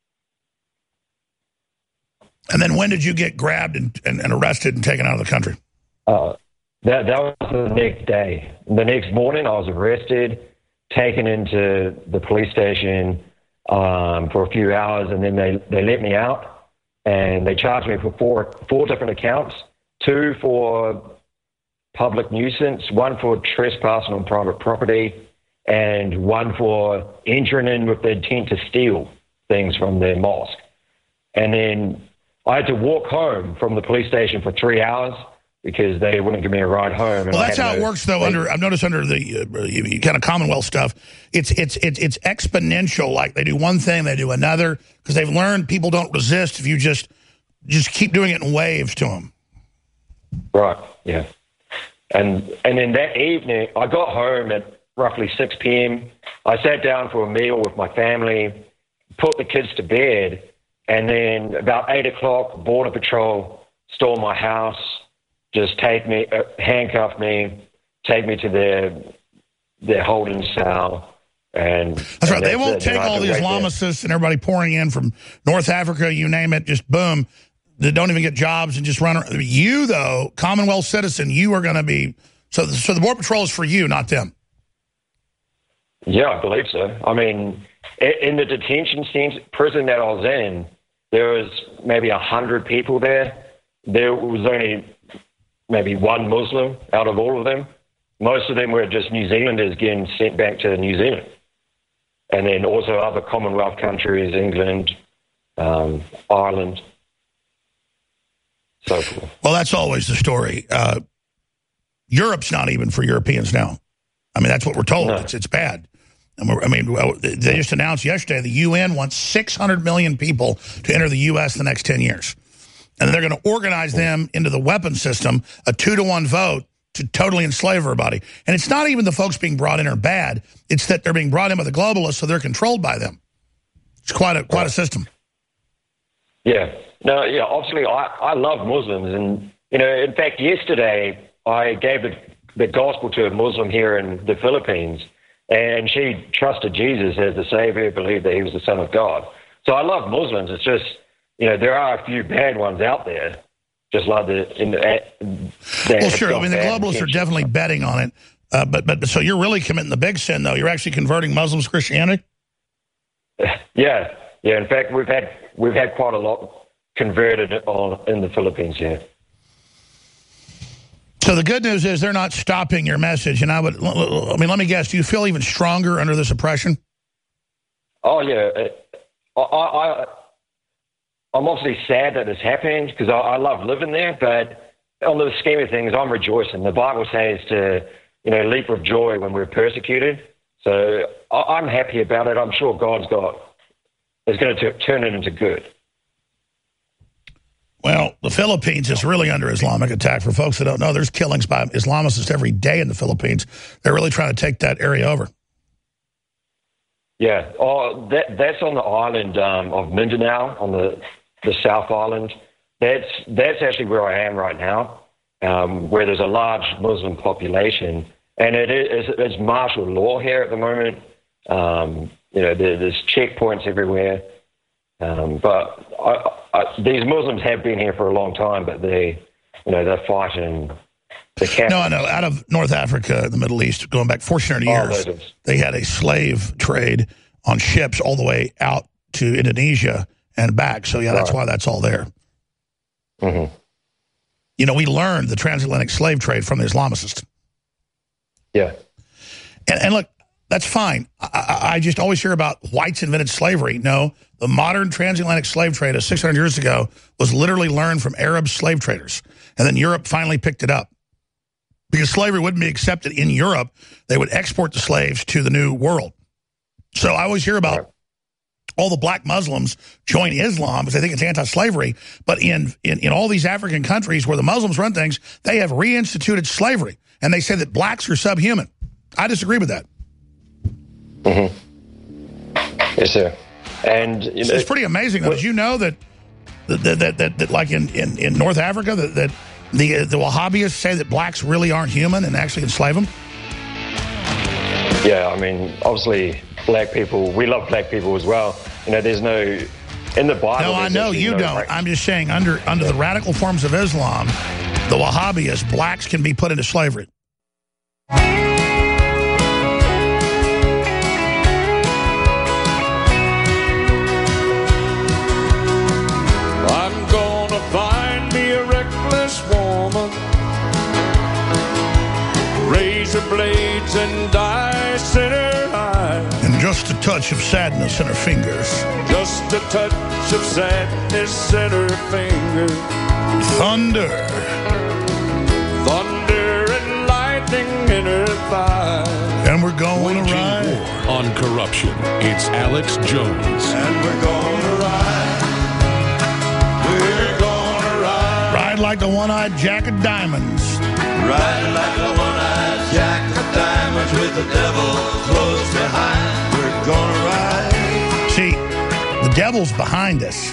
And then when did you get grabbed and, and, and arrested and taken out of the country? Uh, that that was the next day. The next morning, I was arrested, taken into the police station um, for a few hours, and then they, they let me out, and they charged me for four four different accounts. Two for public nuisance, one for trespassing on private property, and one for entering in with the intent to steal things from their mosque. And then I had to walk home from the police station for three hours because they wouldn't give me a ride home. And well, that's how no, it works, though. They, under I've noticed under the uh, kind of Commonwealth stuff, it's it's it's it's exponential. Like they do one thing, they do another, because they've learned people don't resist if you just just keep doing it in waves to them. Right, yeah. And and then that evening, I got home at roughly six p.m. I sat down for a meal with my family, put the kids to bed, and then about eight o'clock, Border Patrol stormed my house, just take me, uh, handcuff me, take me to their, their holding cell. And That's right. And they won't it. take all the right Islamicists and everybody pouring in from North Africa, you name it, just boom. They don't even get jobs and just run around. You, though, Commonwealth citizen, you are going to be... So, so the Border Patrol is for you, not them. Yeah, I believe so. I mean, in the detention center, prison that I was in, there was maybe one hundred people there. There was only maybe one Muslim out of all of them. Most of them were just New Zealanders getting sent back to New Zealand. And then also other Commonwealth countries, England, um, Ireland. So cool. Well, that's always the story. Uh, Europe's not even for Europeans now. I mean, that's what we're told. No. It's it's bad. And we're, I mean, they just announced yesterday the U N wants six hundred million people to enter the U S the next ten years. And they're going to organize them into the weapon system, a two-to-one vote, to totally enslave everybody. And it's not even the folks being brought in are bad. It's that they're being brought in by the globalists, so they're controlled by them. It's quite a quite a system. Yeah. No, yeah, obviously I, I love Muslims. And, you know, in fact, yesterday I gave the, the gospel to a Muslim here in the Philippines, and she trusted Jesus as the Savior, believed that he was the Son of God. So I love Muslims. It's just, you know, there are a few bad ones out there. Just like the, in the well, sure. I mean, the globalists are definitely betting on it. Uh, but but so you're really committing the big sin, though. You're actually converting Muslims to Christianity. Yeah, yeah. In fact, we've had we've had quite a lot converted on in the Philippines. Yeah. So the good news is they're not stopping your message. And I would, I mean, let me guess. Do you feel even stronger under this oppression? Oh yeah, I. I I'm obviously sad that it's happening because I, I love living there, but on the scheme of things, I'm rejoicing. The Bible says to, you know, leap with joy when we're persecuted. So I, I'm happy about it. I'm sure God's got is going to turn it into good. Well, the Philippines is really under Islamic attack. For folks that don't know, there's killings by Islamists every day in the Philippines. They're really trying to take that area over. Yeah, oh, that that's on the island um, of Mindanao, on the the South Island. That's that's actually where I am right now, um, where there's a large Muslim population, and it is it's martial law here at the moment. Um, you know, there, there's checkpoints everywhere, um, but I, I, these Muslims have been here for a long time, but they, you know, they're fighting. The no, I know. Out of North Africa, the Middle East, going back fourteen hundred years, oh, they had a slave trade on ships all the way out to Indonesia and back. So, yeah, that's right. Why that's all there. Mm-hmm. You know, we learned the transatlantic slave trade from the Islamicists. Yeah. And, and look, that's fine. I, I just always hear about whites invented slavery. No, the modern transatlantic slave trade of six hundred years ago was literally learned from Arab slave traders. And then Europe finally picked it up. Because slavery wouldn't be accepted in Europe, they would export the slaves to the New World. So I always hear about all the black Muslims join Islam because they think it's anti-slavery. But in, in, in all these African countries where the Muslims run things, they have reinstituted slavery. And they say that blacks are subhuman. I disagree with that. Mm-hmm. Yes, sir. And you know, it's pretty amazing, though. Did you know that, that, that, that, that, that like in, in, in North Africa, that, that The, the Wahhabists say that blacks really aren't human and actually enslave them? Yeah, I mean, obviously, black people, we love black people as well. You know, there's no, in the Bible... No, I know, you no don't. Right. I'm just saying, under under the radical forms of Islam, the Wahhabists, blacks can be put into slavery. I'm gonna find me a reckless woman, razor blades and dice in her eyes, and just a touch of sadness in her fingers. Just a touch of sadness in her fingers. Thunder. Thunder and lightning in her thighs. And we're going to ride. War on corruption. It's Alex Jones. And we're going to ride. We're going to ride. Ride like the one-eyed Jack of Diamonds. Ride like the one-eyed Jack of Diamonds with the devil close behind. We're going to ride. See, the devil's behind us.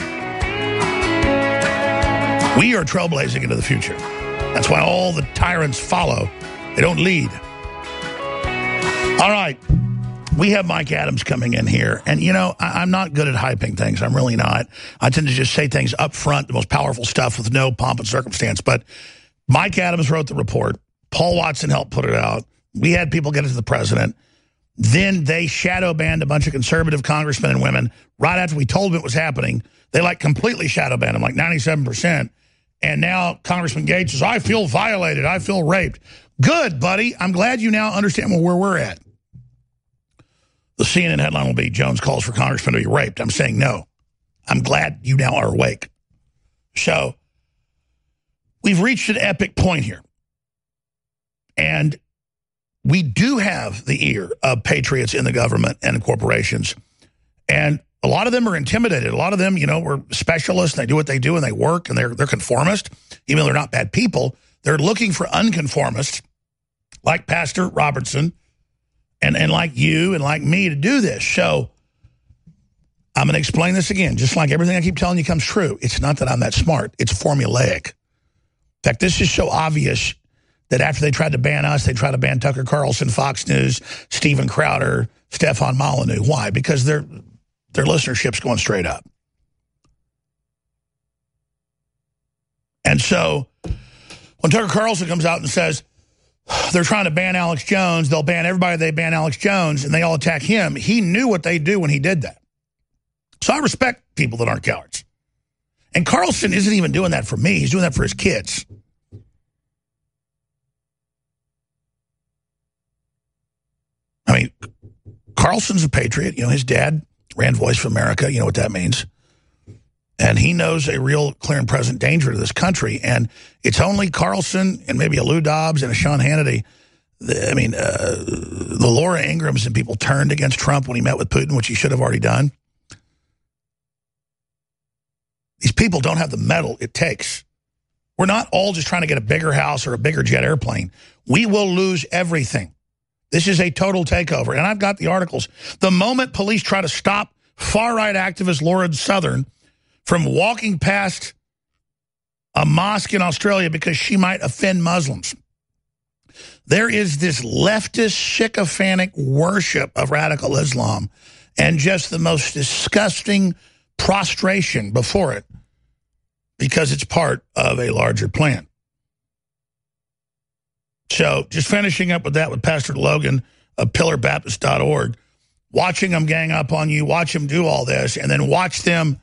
We are trailblazing into the future. That's why all the tyrants follow. They don't lead. All right. We have Mike Adams coming in here. And, you know, I, I'm not good at hyping things. I'm really not. I tend to just say things up front, the most powerful stuff with no pomp and circumstance. But Mike Adams wrote the report. Paul Watson helped put it out. We had people get it to the president. Then they shadow banned a bunch of conservative congressmen and women right after we told them it was happening. They, like, completely shadow banned them, like ninety-seven percent. And now Congressman Gates says, I feel violated. I feel raped. Good, buddy. I'm glad you now understand where we're at. The C N N headline will be, Jones calls for congressmen to be raped. I'm saying no. I'm glad you now are awake. So we've reached an epic point here. And we do have the ear of patriots in the government and corporations. And a lot of them are intimidated. A lot of them, you know, were specialists. They do what they do and they work and they're, they're conformist. Even though they're not bad people, they're looking for unconformists like Pastor Robertson and, and like you and like me to do this. So I'm going to explain this again. Just like everything I keep telling you comes true. It's not that I'm that smart. It's formulaic. In fact, this is so obvious that after they tried to ban us, they tried to ban Tucker Carlson, Fox News, Steven Crowder, Stefan Molyneux. Why? Because their their listenership's going straight up. And so when Tucker Carlson comes out and says they're trying to ban Alex Jones, they'll ban everybody, they ban Alex Jones, and they all attack him, he knew what they'd do when he did that. So I respect people that aren't cowards. And Carlson isn't even doing that for me. He's doing that for his kids. I mean, Carlson's a patriot. You know, his dad ran Voice of America. You know what that means. And he knows a real clear and present danger to this country. And it's only Carlson and maybe a Lou Dobbs and a Sean Hannity. I mean, uh, the Laura Ingrams and people turned against Trump when he met with Putin, which he should have already done. These people don't have the mettle it takes. We're not all just trying to get a bigger house or a bigger jet airplane. We will lose everything. This is a total takeover. And I've got the articles. The moment police try to stop far-right activist Laura Southern from walking past a mosque in Australia because she might offend Muslims, there is this leftist, sycophantic worship of radical Islam and just the most disgusting prostration before it because it's part of a larger plan. So just finishing up with that with Pastor Logan of pillar baptist dot org, watching them gang up on you, watch them do all this, and then watch them,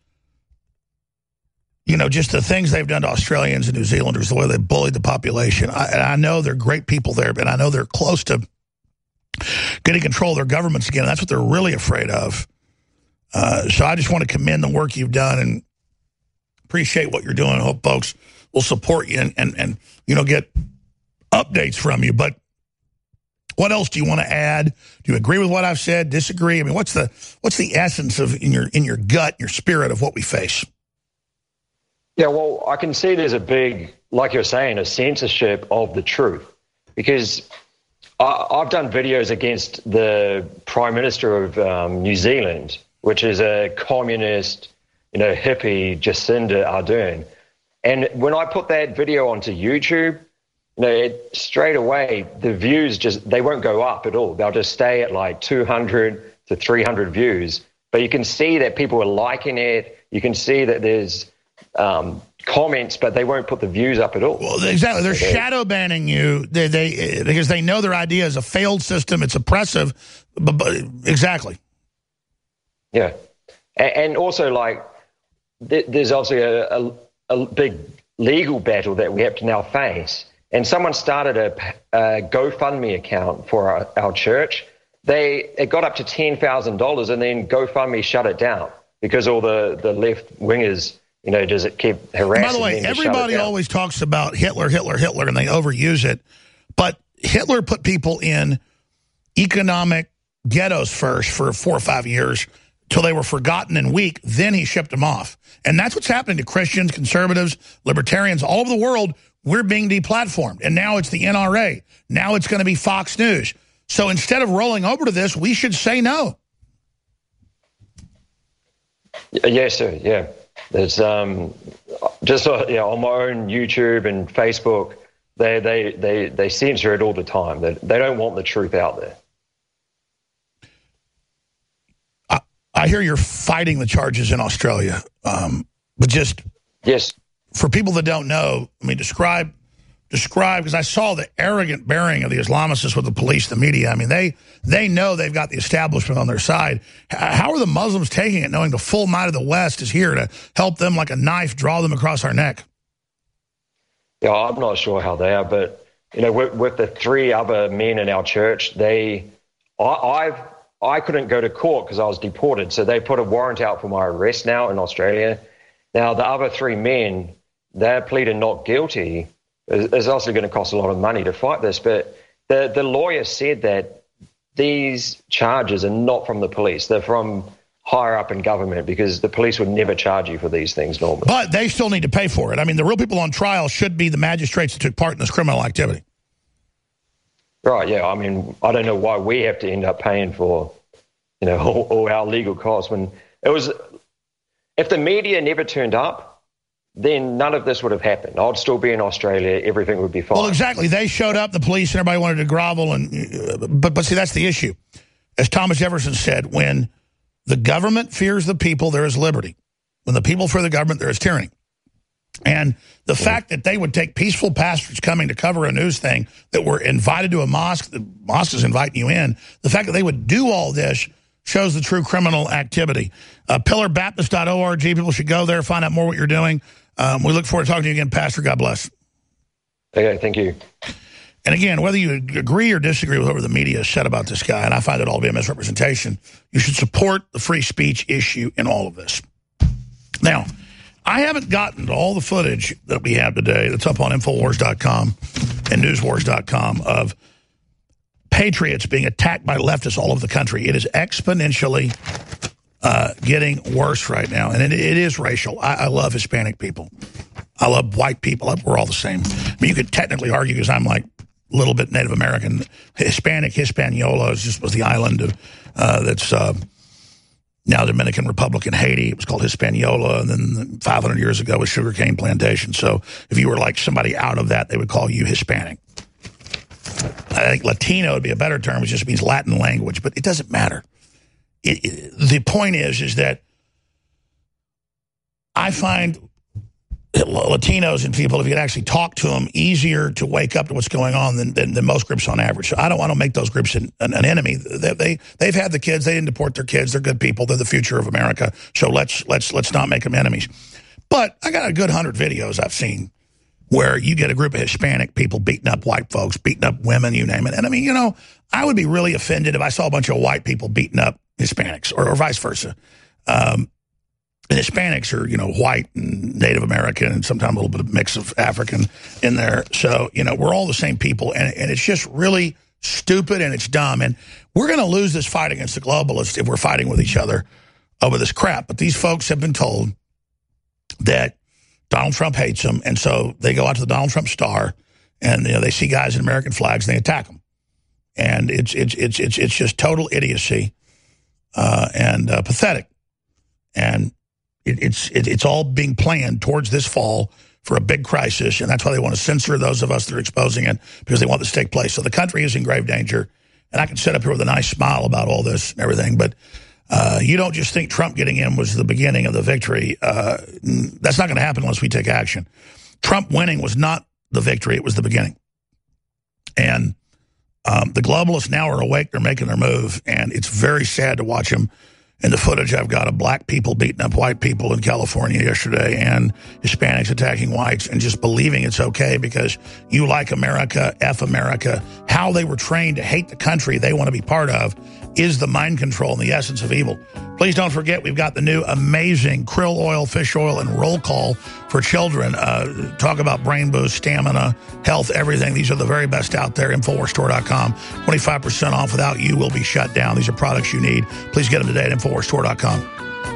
you know, just the things they've done to Australians and New Zealanders, the way they bullied the population. I, and I know they're great people there, but I know they're close to getting control of their governments again. And that's what they're really afraid of. Uh, so I just want to commend the work you've done and appreciate what you're doing. I hope folks will support you and, and, and you know, get updates from you. But what else do you want to add? Do you agree with what I've said? Disagree? I mean, what's the what's the essence of in your in your gut, your spirit of what we face? Yeah, well, I can see there's a big, like you're saying, a censorship of the truth, because I, I've done videos against the Prime Minister of um, New Zealand, which is a communist, you know, hippie, Jacinda Ardern. And when I put that video onto YouTube, you know, it, straight away, the views just, they won't go up at all. They'll just stay at like two hundred to three hundred views. But you can see that people are liking it. You can see that there's um, comments, but they won't put the views up at all. Well, exactly. They're shadow banning you they, they, because they know their idea is a failed system. It's oppressive. But, but exactly. Yeah. And, and also, like, th there's obviously a, a, a big legal battle that we have to now face. And someone started a, a GoFundMe account for our, our church. They it got up to ten thousand dollars, and then GoFundMe shut it down because all the, the left wingers, you know, does it keep harassing. By the way, everybody always talks about Hitler, Hitler, Hitler, and they overuse it. But Hitler put people in economic ghettos first for four or five years till they were forgotten and weak. Then he shipped them off. And that's what's happening to Christians, conservatives, libertarians all over the world. We're being deplatformed. And now it's the N R A. Now it's going to be Fox News. So instead of rolling over to this, we should say no. Yes, sir. Yeah. There's um, just uh, yeah, on my own YouTube and Facebook, they they they they censor it all the time. They they don't want the truth out there. I, I hear you're fighting the charges in Australia, um, but just yes. For people that don't know, I mean, describe, describe, because I saw the arrogant bearing of the Islamicists with the police, the media. I mean, they they know they've got the establishment on their side. How are the Muslims taking it, knowing the full might of the West is here to help them like a knife, draw them across our neck? Yeah, I'm not sure how they are, but, you know, with, with the three other men in our church, they, I, I've, I couldn't go to court because I was deported, so they put a warrant out for my arrest now in Australia. Now, the other three men, they're pleading not guilty. It's also going to cost a lot of money to fight this, but the, the lawyer said that these charges are not from the police. They're from higher up in government, because the police would never charge you for these things normally. But they still need to pay for it. I mean, the real people on trial should be the magistrates that took part in this criminal activity. Right, yeah. I mean, I don't know why we have to end up paying for, you know, all, all our legal costs. When it was, if the media never turned up, then none of this would have happened. I'd still be in Australia. Everything would be fine. Well, exactly. They showed up, the police, and everybody wanted to grovel. And but, but see, that's the issue. As Thomas Jefferson said, when the government fears the people, there is liberty. When the people fear the government, there is tyranny. And the mm-hmm. fact that they would take peaceful pastors coming to cover a news thing that were invited to a mosque, the mosque is inviting you in, the fact that they would do all this shows the true criminal activity. Uh, pillar baptist dot org, people should go there, find out more what you're doing. Um, we look forward to talking to you again, Pastor. God bless. Okay, thank you. And again, whether you agree or disagree with what the media has said about this guy, and I find it all to be a misrepresentation, you should support the free speech issue in all of this. Now, I haven't gotten to all the footage that we have today that's up on Infowars dot com and Newswars dot com of patriots being attacked by leftists all over the country. It is exponentially uh, getting worse right now, and it, it is racial. I, I love Hispanic people. I love white people. We're all the same. I mean, you could technically argue, because I'm like a little bit Native American. Hispanic, Hispaniola is just was the island of, uh, that's uh, now Dominican Republic in Haiti. It was called Hispaniola, and then five hundred years ago was sugarcane plantation. So if you were like somebody out of that, they would call you Hispanic. I think Latino would be a better term. It just means Latin language, but it doesn't matter. It, it, the point is, is that I find Latinos and people, if you could actually talk to them, easier to wake up to what's going on than, than, than most groups on average. So I don't want to make those groups an, an, an enemy. They, they, they've had the kids. They didn't deport their kids. They're good people. They're the future of America. So let's, let's, let's not make them enemies. But I got a good hundred videos I've seen where you get a group of Hispanic people beating up white folks, beating up women, you name it. And I mean, you know, I would be really offended if I saw a bunch of white people beating up Hispanics, or, or vice versa. Um, And Hispanics are, you know, white and Native American and sometimes a little bit of mix of African in there. So, you know, we're all the same people. And, and it's just really stupid and it's dumb. And we're going to lose this fight against the globalists if we're fighting with each other over this crap. But these folks have been told that Donald Trump hates them. And so they go out to the Donald Trump star and, you know, they see guys in American flags and they attack them. And it's, it's, it's, it's, it's just total idiocy uh, and uh, pathetic. And It, it's it, it's all being planned towards this fall for a big crisis, and that's why they want to censor those of us that are exposing it, because they want this to take place. So the country is in grave danger, and I can sit up here with a nice smile about all this and everything, but uh, you don't just think Trump getting in was the beginning of the victory. Uh, that's not going to happen unless we take action. Trump winning was not the victory. It was the beginning. And um, the globalists now are awake. They're making their move, and it's very sad to watch them. In the footage I've got of black people beating up white people in California yesterday and Hispanics attacking whites and just believing it's okay because you like America, F America. How they were trained to hate the country they want to be part of is the mind control and the essence of evil. Please don't forget, we've got the new amazing krill oil, fish oil, and roll call for children. Uh, talk about brain boost, stamina, health, everything. These are the very best out there. Infowars Store dot com. twenty-five percent off. Without you, will be shut down. These are products you need. Please get them today at Infowars Store dot com.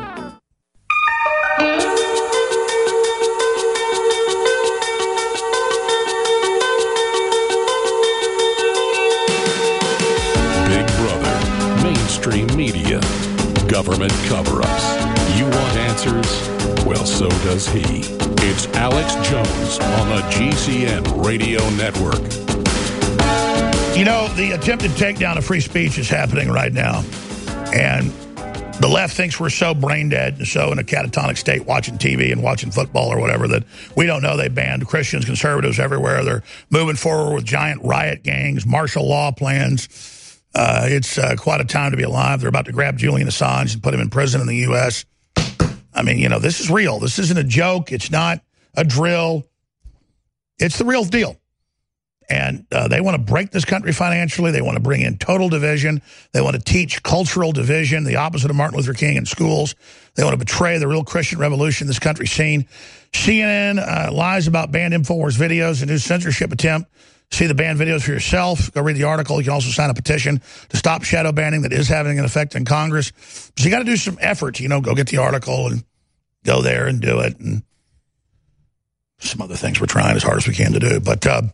Big Brother, mainstream media, government cover-ups. You want answers? Well, so does he. It's Alex Jones on the G C N Radio Network. You know, the attempted takedown of free speech is happening right now. And the left thinks we're so brain dead and so in a catatonic state watching T V and watching football or whatever that we don't know they banned Christians, conservatives everywhere. They're moving forward with giant riot gangs, martial law plans. Uh, it's uh, quite a time to be alive. They're about to grab Julian Assange and put him in prison in the U S I mean, you know, this is real. This isn't a joke. It's not a drill. It's the real deal. And uh, they want to break this country financially. They want to bring in total division. They want to teach cultural division, the opposite of Martin Luther King in schools. They want to betray the real Christian revolution this country's seen. C N N uh, lies about banned InfoWars videos, a new censorship attempt. See the banned videos for yourself. Go read the article. You can also sign a petition to stop shadow banning that is having an effect in Congress. So you got to do some effort. You know, go get the article and go there and do it. And some other things we're trying as hard as we can to do. But uh,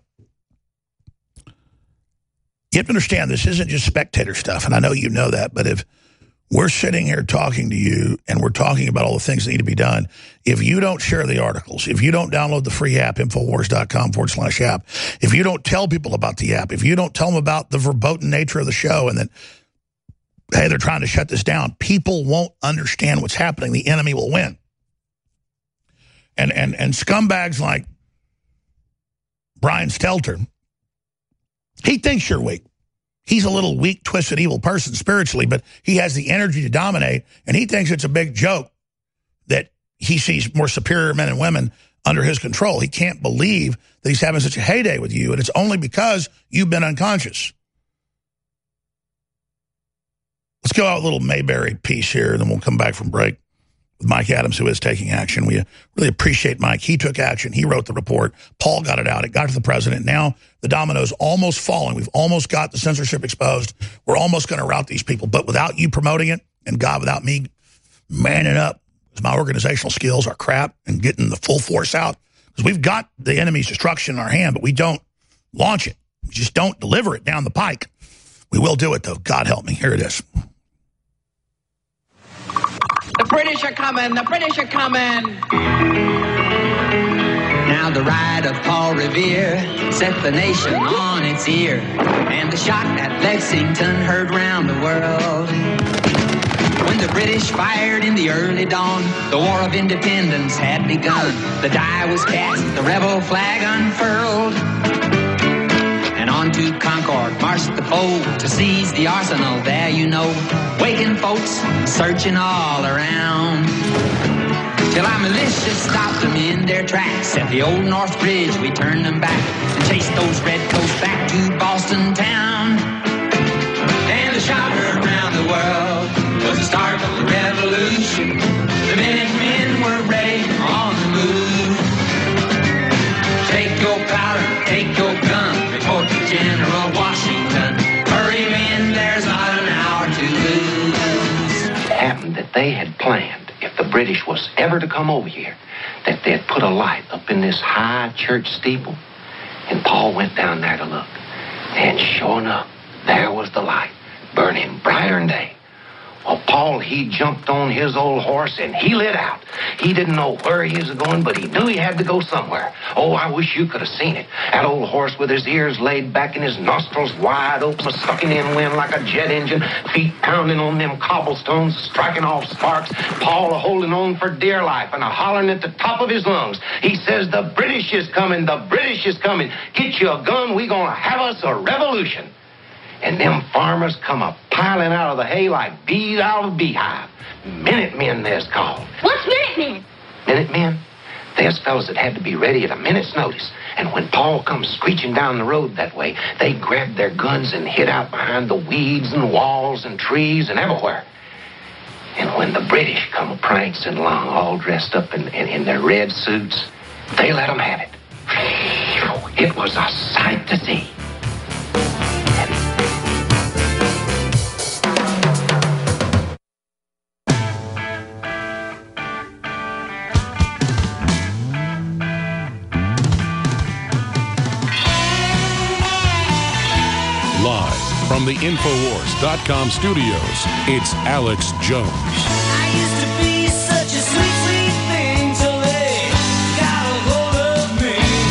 you have to understand, this isn't just spectator stuff, and I know you know that, but if we're sitting here talking to you and we're talking about all the things that need to be done, if you don't share the articles, if you don't download the free app, Infowars.com forward slash app, if you don't tell people about the app, if you don't tell them about the verboten nature of the show and that, hey, they're trying to shut this down, people won't understand what's happening. The enemy will win. And, and, and scumbags like Brian Stelter, he thinks you're weak. He's a little weak, twisted, evil person spiritually, but he has the energy to dominate, and he thinks it's a big joke that he sees more superior men and women under his control. He can't believe that he's having such a heyday with you, and it's only because you've been unconscious. Let's go out with a little Mayberry piece here, and then we'll come back from break with Mike Adams, who is taking action. We really appreciate Mike. He took action. He wrote the report. Paul got it out. It got to the president. Now the domino's almost falling. We've almost got the censorship exposed. We're almost going to rout these people. But without you promoting it, and God, without me manning up, because my organizational skills are crap, and getting the full force out, because we've got the enemy's destruction in our hand, but we don't launch it. We just don't deliver it down the pike. We will do it, though. God help me. Here it is. The British are coming, the British are coming. Now the ride of Paul Revere set the nation on its ear, and the shot at Lexington heard round the world. When the British fired in the early dawn, the War of Independence had begun. The die was cast, the rebel flag unfurled, and on to Concord marched the foe to seize the arsenal there, you know, waking folks, searching all around, till our militia stopped them in their tracks. At the old North Bridge we turned them back and chased those redcoats back to Boston town. And the shout heard around the world was the start of the revolution. The Minutemen were ready on the move. Take your powder, take your gun, report to General Washington. Hurry men, there's not an hour to lose. It happened that they had planned, if the British was ever to come over here, that they'd put a light up in this high church steeple. And Paul went down there to look. And sure enough, there was the light, burning brighter than day. Well, Paul, he jumped on his old horse and he lit out. He didn't know where he was going, but he knew he had to go somewhere. Oh, I wish you could have seen it. That old horse with his ears laid back and his nostrils wide open, sucking in wind like a jet engine, feet pounding on them cobblestones, striking off sparks. Paul holding on for dear life and a hollering at the top of his lungs. He says, the British is coming, the British is coming. Get you a gun, we gonna have us a revolution. And them farmers come a piling out of the hay like bees out of a beehive. Minutemen, there's called. What's Minutemen? Minutemen? There's fellas that had to be ready at a minute's notice. And when Paul comes screeching down the road that way, they grabbed their guns and hid out behind the weeds and walls and trees and everywhere. And when the British come prancing along, all dressed up in, in, in their red suits, they let them have it. It was a sight to see. From the Infowars dot com studios, it's Alex Jones. I used to be such a sweet, sweet thing till they got a hold of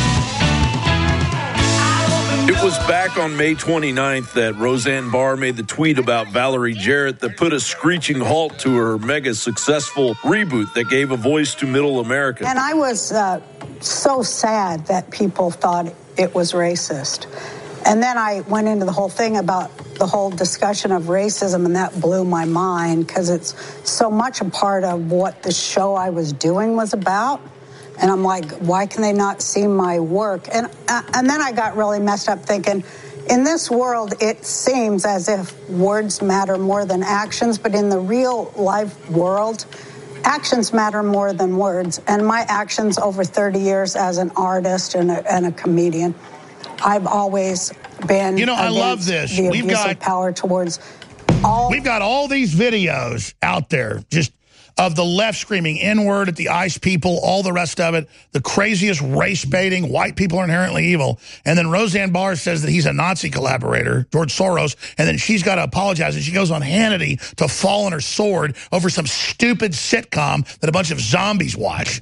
me. It was back on May twenty-ninth that Roseanne Barr made the tweet about Valerie Jarrett that put a screeching halt to her mega successful reboot that gave a voice to middle America. And I was uh, so sad that people thought it was racist. And then I went into the whole thing about the whole discussion of racism, and that blew my mind because it's so much a part of what the show I was doing was about. And I'm like, why can they not see my work? And uh, and then I got really messed up thinking, in this world, it seems as if words matter more than actions, but in the real life world, actions matter more than words. And my actions over thirty years as an artist and a, and a comedian, I've always been You know, I love this. The We've abuse got of power towards all. We've got all these videos out there just of the left screaming N-word at the ICE people, all the rest of it, the craziest race baiting, white people are inherently evil. And then Roseanne Barr says that he's a Nazi collaborator, George Soros, and then she's got to apologize. And she goes on Hannity to fall on her sword over some stupid sitcom that a bunch of zombies watch.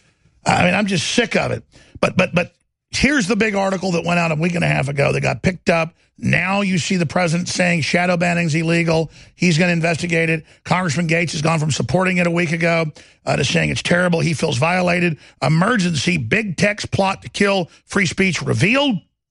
I mean, I'm just sick of it. But, but, but here's the big article that went out a week and a half ago that got picked up. Now you see the president saying shadow banning's illegal. He's going to investigate it. Congressman Gates has gone from supporting it a week ago uh, to saying it's terrible. He feels violated. Emergency big tech's plot to kill free speech revealed.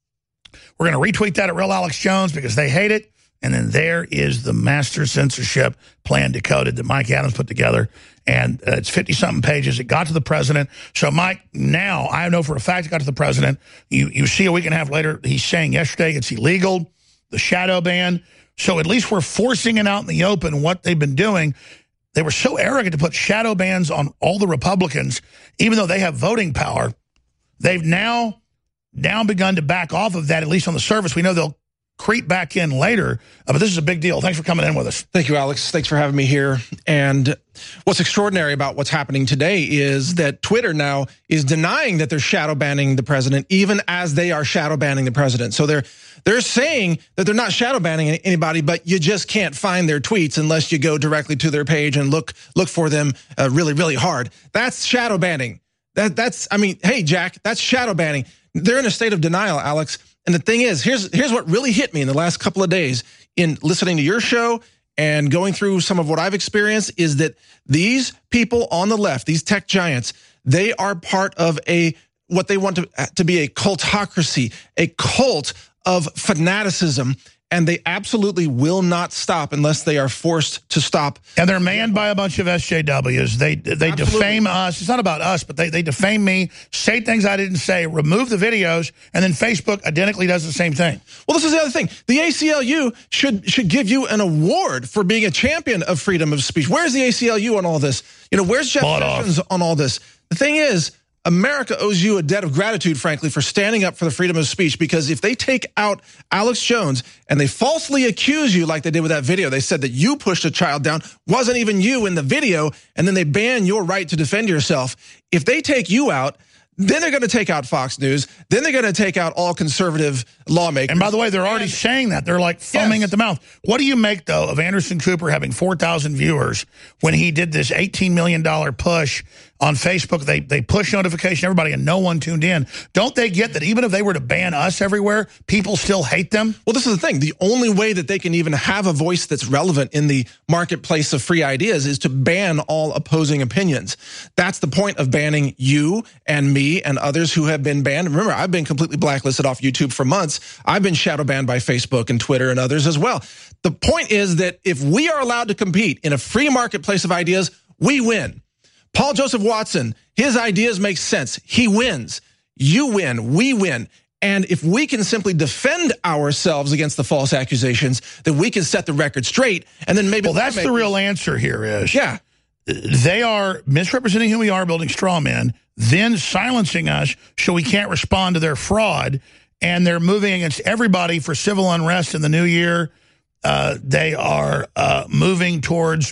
We're going to retweet that at Real Alex Jones because they hate it. And then there is the master censorship plan decoded that Mike Adams put together. And uh, it's fifty-something pages. It got to the president. So, Mike, now I know for a fact it got to the president. You, you see a week and a half later, he's saying yesterday it's illegal, the shadow ban. So at least we're forcing it out in the open what they've been doing. They were so arrogant to put shadow bans on all the Republicans, even though they have voting power. They've now, now begun to back off of that, at least on the surface. We know they'll creep back in later, uh, but this is a big deal. Thanks for coming in with us. Thank you, Alex. Thanks for having me here. And what's extraordinary about what's happening today is that Twitter now is denying that they're shadow banning the president, even as they are shadow banning the president. So they're they're saying that they're not shadow banning anybody, but you just can't find their tweets unless you go directly to their page and look look for them uh, really, really hard. That's shadow banning. That that's I mean, hey, Jack, that's shadow banning. They're in a state of denial, Alex. And the thing is, here's here's what really hit me in the last couple of days in listening to your show and going through some of what I've experienced is that these people on the left, these tech giants, they are part of a what they want to, to be a cultocracy, a cult of fanaticism. And they absolutely will not stop unless they are forced to stop. And they're manned by a bunch of S J Ws. They they absolutely. defame us. It's not about us, but they, they defame me, say things I didn't say, remove the videos, and then Facebook identically does the same thing. Well, this is the other thing. The A C L U should should give you an award for being a champion of freedom of speech. Where's the A C L U on all this? You know, where's Jeff Bought Sessions off. on all this? The thing is, America owes you a debt of gratitude, frankly, for standing up for the freedom of speech, because if they take out Alex Jones and they falsely accuse you like they did with that video, they said that you pushed a child down, wasn't even you in the video, and then they ban your right to defend yourself. If they take you out, then they're going to take out Fox News. Then they're going to take out all conservative lawmakers. And by the way, they're already saying that. They're like foaming yes. at the mouth. What do you make, though, of Anderson Cooper having four thousand viewers when he did this eighteen million dollar push on Facebook? They they push notification, everybody, and no one tuned in. Don't they get that even if they were to ban us everywhere, people still hate them? Well, this is the thing. The only way that they can even have a voice that's relevant in the marketplace of free ideas is to ban all opposing opinions. That's the point of banning you and me and others who have been banned. Remember, I've been completely blacklisted off YouTube for months. I've been shadow banned by Facebook and Twitter and others as well. The point is that if we are allowed to compete in a free marketplace of ideas, we win. Paul Joseph Watson, his ideas make sense. He wins. You win. We win. And if we can simply defend ourselves against the false accusations, then we can set the record straight. And then maybe well, that's the real answer here is yeah, they are misrepresenting who we are, building straw men, then silencing us so we can't respond to their fraud. And they're moving against everybody for civil unrest in the new year. Uh, they are uh, moving towards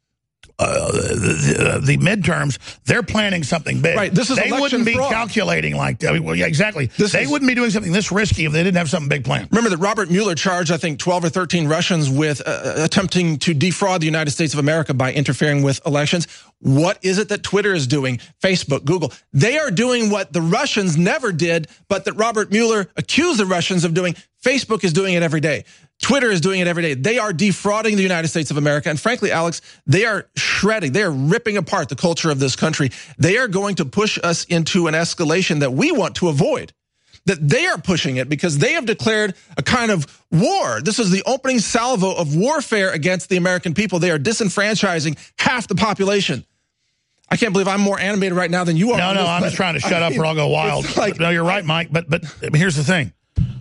Uh, the, the, the midterms. They're planning something big. Right. This is they wouldn't be fraud. calculating like that. Well, yeah, exactly. This they is, wouldn't be doing something this risky if they didn't have something big planned. Remember that Robert Mueller charged, I think, twelve or thirteen Russians with uh, attempting to defraud the United States of America by interfering with elections. What is it that Twitter is doing? Facebook, Google. They are doing what the Russians never did, but that Robert Mueller accused the Russians of doing. Facebook is doing it every day. Twitter is doing it every day. They are defrauding the United States of America. And frankly, Alex, they are shredding. They are ripping apart the culture of this country. They are going to push us into an escalation that we want to avoid. That they are pushing it because they have declared a kind of war. This is the opening salvo of warfare against the American people. They are disenfranchising half the population. I can't believe I'm more animated right now than you are. No, no, this, I'm just trying to shut I mean, up or I'll go wild. Like, no, you're right, Mike. But but here's the thing.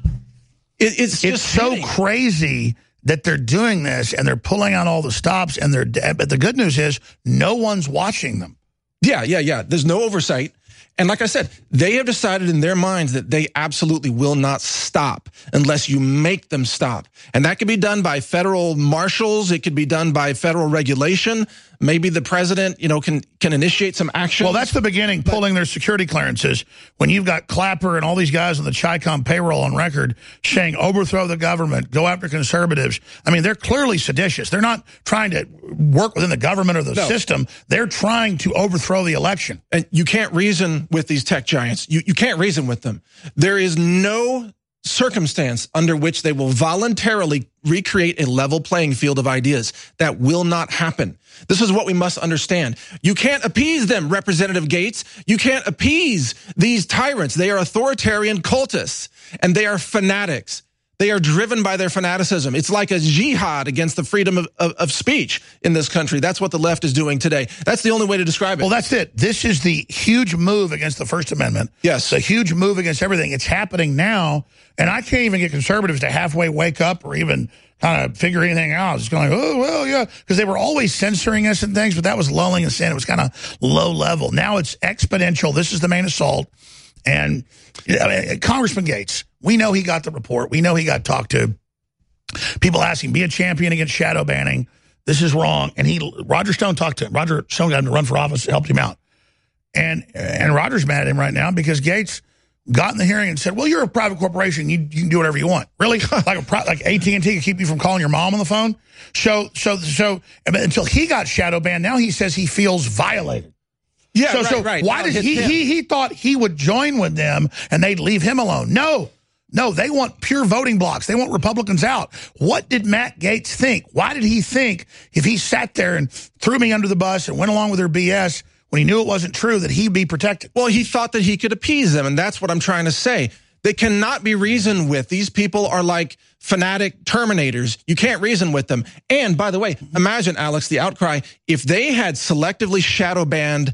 It, it's it's so hitting. crazy that they're doing this and they're pulling out all the stops. And they're but the good news is no one's watching them. Yeah, yeah, yeah. There's no oversight. And like I said, they have decided in their minds that they absolutely will not stop unless you make them stop. And that could be done by federal marshals. It could be done by federal regulation. Maybe the president, you know, can can initiate some action. Well, that's the beginning, pulling their security clearances. When you've got Clapper and all these guys on the Chi-Com payroll on record saying overthrow the government, go after conservatives. I mean, they're clearly seditious. They're not trying to work within the government or the no. system. They're trying to overthrow the election. And you can't reason with these tech giants. You, you can't reason with them. There is no circumstance under which they will voluntarily recreate a level playing field of ideas. That will not happen. This is what we must understand. You can't appease them, Representative Gates. You can't appease these tyrants. They are authoritarian cultists, and they are fanatics. They are driven by their fanaticism. It's like a jihad against the freedom of, of, of speech in this country. That's what the left is doing today. That's the only way to describe it. Well, that's it. This is the huge move against the First Amendment. Yes. The huge move against everything. It's happening now, and I can't even get conservatives to halfway wake up or even kind of figure anything out. It's going, oh, well, yeah, because they were always censoring us and things, but that was lulling us in. It was kind of low level. Now it's exponential. This is the main assault. And I mean, Congressman Gates, we know he got the report. We know he got talked to. People asking, be a champion against shadow banning. This is wrong. And he, Roger Stone talked to him. Roger Stone got him to run for office, helped him out. And and Roger's mad at him right now because Gates got in the hearing and said, well, you're a private corporation. You, you can do whatever you want. Really? like a like A T and T can keep you from calling your mom on the phone? So, so, so until he got shadow banned, now he says he feels violated. Yeah, so, right, so right. why That'll did he, hit him. he, he thought he would join with them and they'd leave him alone. No, no, they want pure voting blocks. They want Republicans out. What did Matt Gaetz think? Why did he think if he sat there and threw me under the bus and went along with their B S when he knew it wasn't true that he'd be protected? Well, he thought that he could appease them, and that's what I'm trying to say. They cannot be reasoned with. These people are like fanatic terminators. You can't reason with them. And by the way, imagine, Alex, the outcry, if they had selectively shadow banned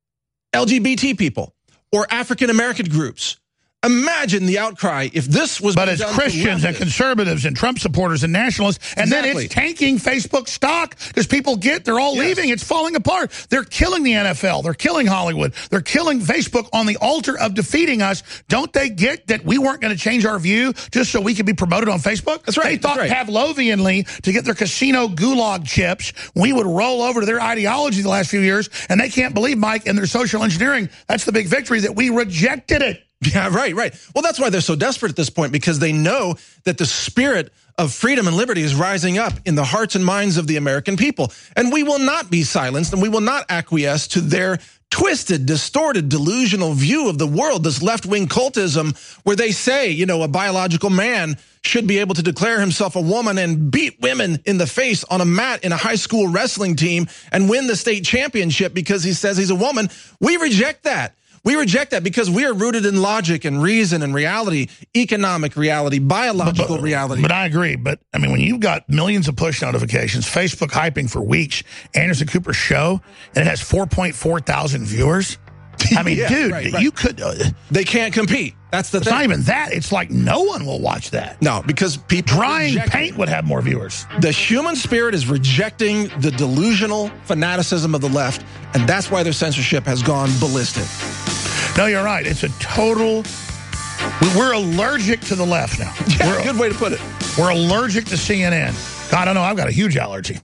L G B T people or African-American groups. Imagine the outcry if this was But as Christians and conservatives and Trump supporters and nationalists, and Exactly. then it's tanking Facebook stock because people get, they're all Yes. leaving. It's falling apart. They're killing the N F L. They're killing Hollywood. They're killing Facebook on the altar of defeating us. Don't they get that we weren't going to change our view just so we could be promoted on Facebook? That's right. They thought That's right. Pavlovianly to get their casino gulag chips, we would roll over to their ideology the last few years, and they can't believe, Mike, in their social engineering, that's the big victory, that we rejected it. Yeah, right, right. Well, that's why they're so desperate at this point, because they know that the spirit of freedom and liberty is rising up in the hearts and minds of the American people. And we will not be silenced, and we will not acquiesce to their twisted, distorted, delusional view of the world, this left-wing cultism where they say, you know, a biological man should be able to declare himself a woman and beat women in the face on a mat in a high school wrestling team and win the state championship because he says he's a woman. We reject that. We reject that because we are rooted in logic and reason and reality, economic reality, biological but, reality. But I agree. But, I mean, when you've got millions of push notifications, Facebook hyping for weeks, Anderson Cooper's show, and it has four point four thousand viewers, I mean, Yeah, dude, right, right. you could... Uh, they can't compete. That's the it's thing. not even that. It's like no one will watch that. No, because people... Drying reject paint it. would have more viewers. The human spirit is rejecting the delusional fanaticism of the left, and that's why their censorship has gone ballistic. No, you're right. It's a total... We're allergic to the left now. Yeah, we're, good way to put it. We're allergic to C N N. God, I don't know. I've got a huge allergy.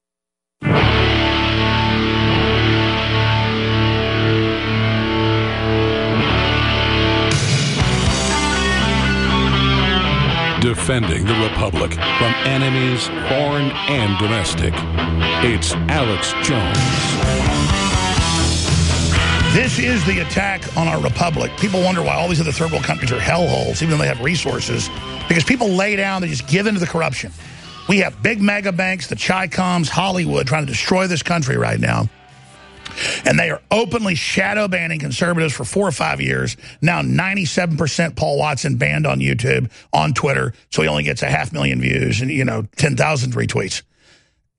Defending the Republic from enemies, foreign and domestic. It's Alex Jones. This is the attack on our republic. People wonder why all these other third world countries are hellholes, even though they have resources, because people lay down, they just give into the corruption. We have big mega banks, the Chi-Coms, Hollywood, trying to destroy this country right now. And they are openly shadow banning conservatives for four or five years. Now ninety-seven percent Paul Watson banned on YouTube, on Twitter, so he only gets a half million views and, you know, ten thousand retweets.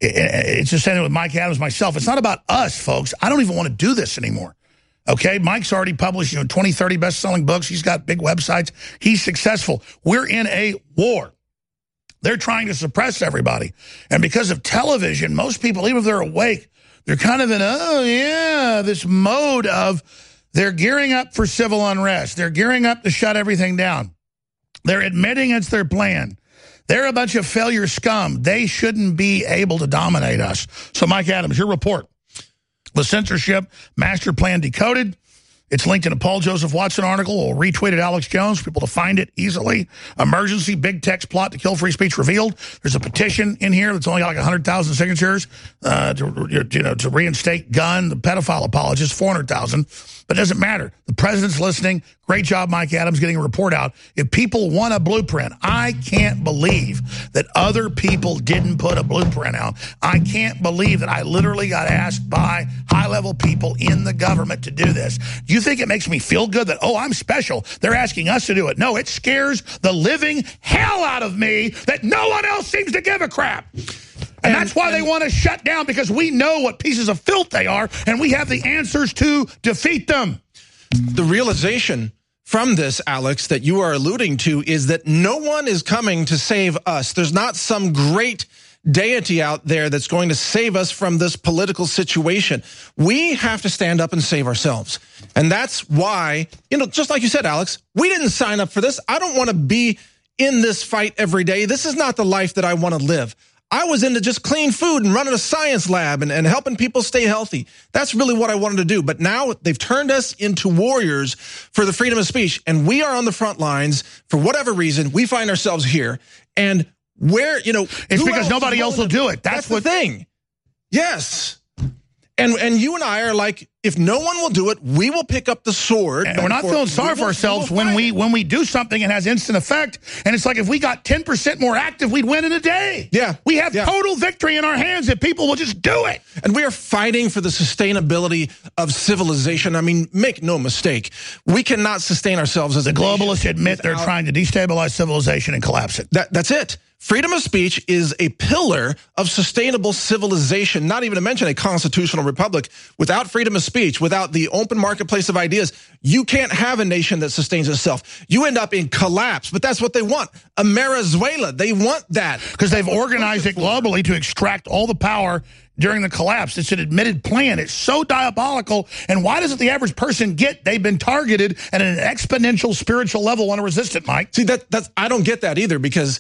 It's the same with Mike Adams, myself. It's not about us, folks. I don't even want to do this anymore. Okay, Mike's already published, you know, twenty, thirty best-selling books. He's got big websites. He's successful. We're in a war. They're trying to suppress everybody. And because of television, most people, even if they're awake, they're kind of in, oh, yeah, this mode of they're gearing up for civil unrest. They're gearing up to shut everything down. They're admitting it's their plan. They're a bunch of failure scum. They shouldn't be able to dominate us. So, Mike Adams, your report. The censorship master plan decoded. It's linked in a Paul Joseph Watson article. We'll retweet it, Alex Jones, for people to find it easily. Emergency big text plot to kill free speech revealed. There's a petition in here that's only got like one hundred thousand signatures uh, to, you know, to reinstate Gunn, the pedophile apologist, four hundred thousand. But it doesn't matter. The president's listening. Great job, Mike Adams, getting a report out. If people want a blueprint, I can't believe that other people didn't put a blueprint out. I can't believe that I literally got asked by high-level people in the government to do this. Do you think it makes me feel good that, oh, I'm special, they're asking us to do it? No, it scares the living hell out of me that no one else seems to give a crap. And, and that's why and, they want to shut down, because we know what pieces of filth they are, and we have the answers to defeat them. The realization from this, Alex, that you are alluding to is that no one is coming to save us. There's not some great deity out there that's going to save us from this political situation. We have to stand up and save ourselves. And that's why, you know, just like you said, Alex, we didn't sign up for this. I don't want to be in this fight every day. This is not the life that I want to live. I was into just clean food and running a science lab and, and helping people stay healthy. That's really what I wanted to do. But now they've turned us into warriors for the freedom of speech. And we are on the front lines for whatever reason. We find ourselves here. And where, you know, it's because nobody else will do it. That's, That's what the thing. Yes. And and you and I are like, if no one will do it, we will pick up the sword. And we're not feeling sorry for ourselves when we when we do something and has instant effect. And it's like if we got ten percent more active, we'd win in a day. Yeah. We have yeah. total victory in our hands if people will just do it. And we are fighting for the sustainability of civilization. I mean, make no mistake. We cannot sustain ourselves as the a globalists admit they're trying to destabilize civilization and collapse it. That, that's it. Freedom of speech is a pillar of sustainable civilization, not even to mention a constitutional republic. Without freedom of speech, without the open marketplace of ideas, you can't have a nation that sustains itself. You end up in collapse, but that's what they want. Venezuela, they want that. Because they've organized it globally to extract all the power during the collapse. It's an admitted plan. It's so diabolical. And why doesn't the average person get they've been targeted at an exponential spiritual level and resistant, Mike? See, that that's I don't get that either, because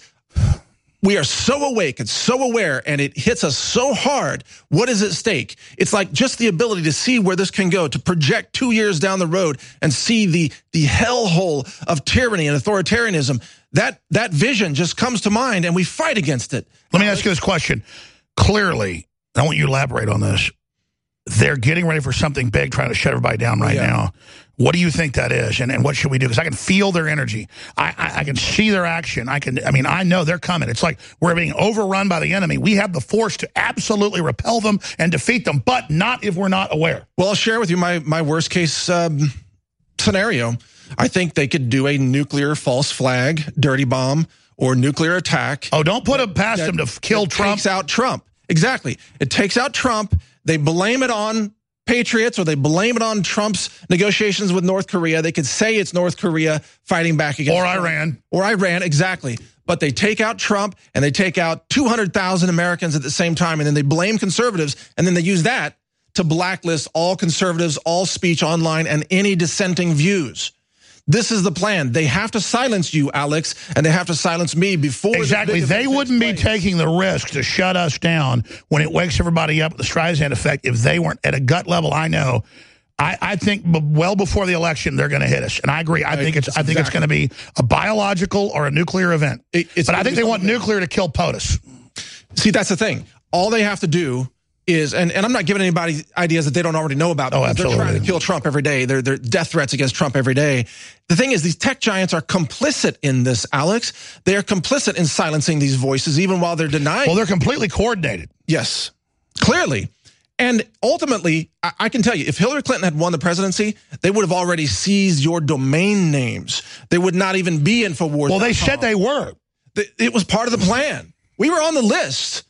we are so awake and so aware, and it hits us so hard. What is at stake? It's like just the ability to see where this can go, to project two years down the road and see the the hellhole of tyranny and authoritarianism. That that vision just comes to mind, and we fight against it. Let me ask you this question. Clearly, I want you to elaborate on this. They're getting ready for something big, trying to shut everybody down right yeah. now. What do you think that is, and, and what should we do? Because I can feel their energy. I, I, I can see their action. I can. I mean, I know they're coming. It's like we're being overrun by the enemy. We have the force to absolutely repel them and defeat them, but not if we're not aware. Well, I'll share with you my, my worst case um, scenario. I think they could do a nuclear false flag, dirty bomb, or nuclear attack. Oh, don't put it past them to kill Trump. Takes out Trump. Exactly. It takes out Trump. They blame it on patriots, or they blame it on Trump's negotiations with North Korea. They could say it's North Korea fighting back against Or Trump. Iran. Or Iran, exactly. But they take out Trump, and they take out two hundred thousand Americans at the same time, and then they blame conservatives, and then they use that to blacklist all conservatives, all speech online, and any dissenting views. This is the plan. They have to silence you, Alex, and they have to silence me before. Exactly. The they wouldn't be taking the risk to shut us down when it wakes everybody up with the Streisand effect if they weren't at a gut level. I know. I, I think well before the election they're going to hit us, and I agree. I think it's. I think exactly. it's going to be a biological or a nuclear event. It, it's but I think they want nuclear to kill POTUS. See, that's the thing. All they have to do is, and, and I'm not giving anybody ideas that they don't already know about. Oh, absolutely. They're trying to kill Trump every day. They're, they're death threats against Trump every day. The thing is, these tech giants are complicit in this, Alex. They are complicit in silencing these voices, even while they're denying. Well, they're completely coordinated. Yes, clearly. And ultimately, I, I can tell you, if Hillary Clinton had won the presidency, they would have already seized your domain names. They would not even be InfoWars. Well, they said they were. It was part of the plan. We were on the list.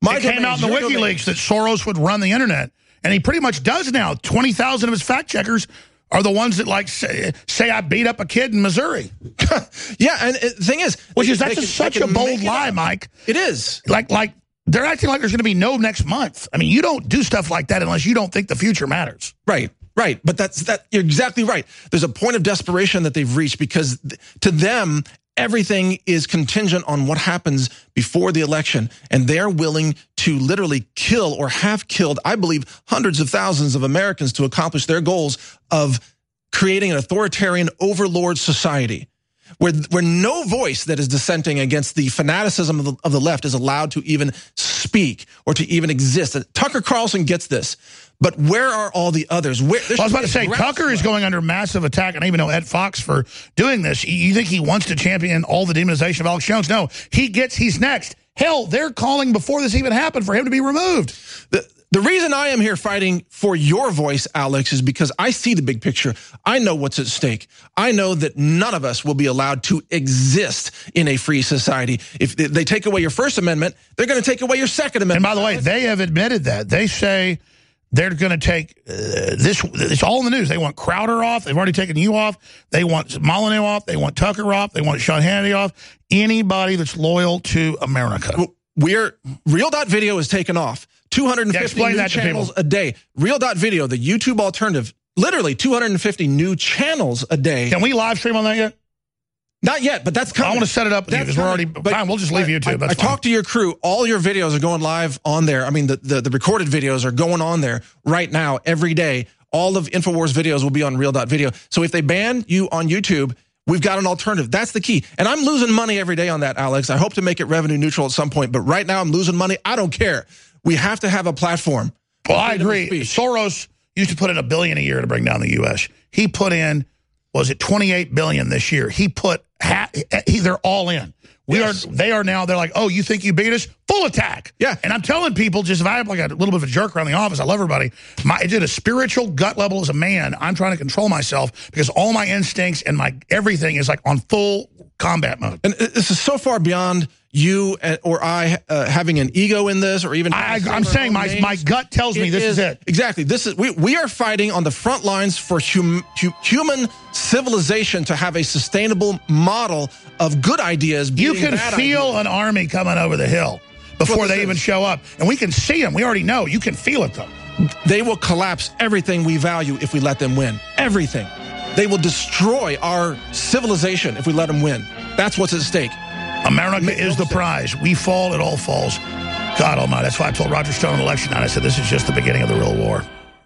My it came domains, out in the your WikiLeaks that Soros would run the internet. And he pretty much does now. twenty thousand of his fact checkers are the ones that like say, say I beat up a kid in Missouri. Yeah, and the thing is... Which is, that's can, just such a bold lie, Mike. It is. Like, like they're acting like there's going to be no next month. I mean, you don't do stuff like that unless you don't think the future matters. Right, right. But that's that. You're exactly right. There's a point of desperation that they've reached because th to them, everything is contingent on what happens before the election. And they're willing to literally kill or have killed, I believe, hundreds of thousands of Americans to accomplish their goals of creating an authoritarian overlord society where, where no voice that is dissenting against the fanaticism of the, of the left is allowed to even speak or to even exist. Tucker Carlson gets this. But where are all the others? Where, well, I was about to say, Tucker is going under massive attack, and I even know Ed Fox for doing this. You think he wants to champion all the demonization of Alex Jones? No, he gets, he's next. Hell, they're calling before this even happened for him to be removed. The, the reason I am here fighting for your voice, Alex, is because I see the big picture. I know what's at stake. I know that none of us will be allowed to exist in a free society. If they take away your First Amendment, they're going to take away your Second Amendment. And by the way, they have admitted that. They say they're going to take uh, this. It's all in the news. They want Crowder off. They've already taken you off. They want Molyneux off. They want Tucker off. They want Sean Hannity off. Anybody that's loyal to America. We're Real.video is taken off. two hundred fifty yeah, new channels a day. Real.video, the YouTube alternative, literally two hundred fifty new channels a day. Can we live stream on that yet? Not yet, but that's coming. I want to set it up with you because we're already but fine. We'll just leave YouTube. I, I talked to your crew. All your videos are going live on there. I mean, the, the, the recorded videos are going on there right now every day. All of InfoWars videos will be on Real.video. So if they ban you on YouTube, we've got an alternative. That's the key. And I'm losing money every day on that, Alex. I hope to make it revenue neutral at some point. But right now I'm losing money. I don't care. We have to have a platform. Well, I agree. Soros used to put in a billion a year to bring down the U S. He put in, was it twenty-eight billion this year? He put, he, they're all in. We yes. are, they are now, they're like, oh, you think you beat us? Full attack. Yeah. And I'm telling people, just if I have like a little bit of a jerk around the office, I love everybody. My, it's at a spiritual gut level as a man. I'm trying to control myself because all my instincts and my everything is like on full combat mode. And this is so far beyond you or I uh, having an ego in this, or even I, I'm saying my names. my gut tells me it this is, is it. Exactly. This is we we are fighting on the front lines for hum, hu, human civilization to have a sustainable model of good ideas. You can feel ideas. an army coming over the hill before they is. even show up, and we can see them. We already know. You can feel it though. They will collapse everything we value if we let them win. Everything. They will destroy our civilization if we let them win. That's what's at stake. America is the prize. We fall, it all falls. God almighty. That's why I told Roger Stone on election night, I said, this is just the beginning of the real war.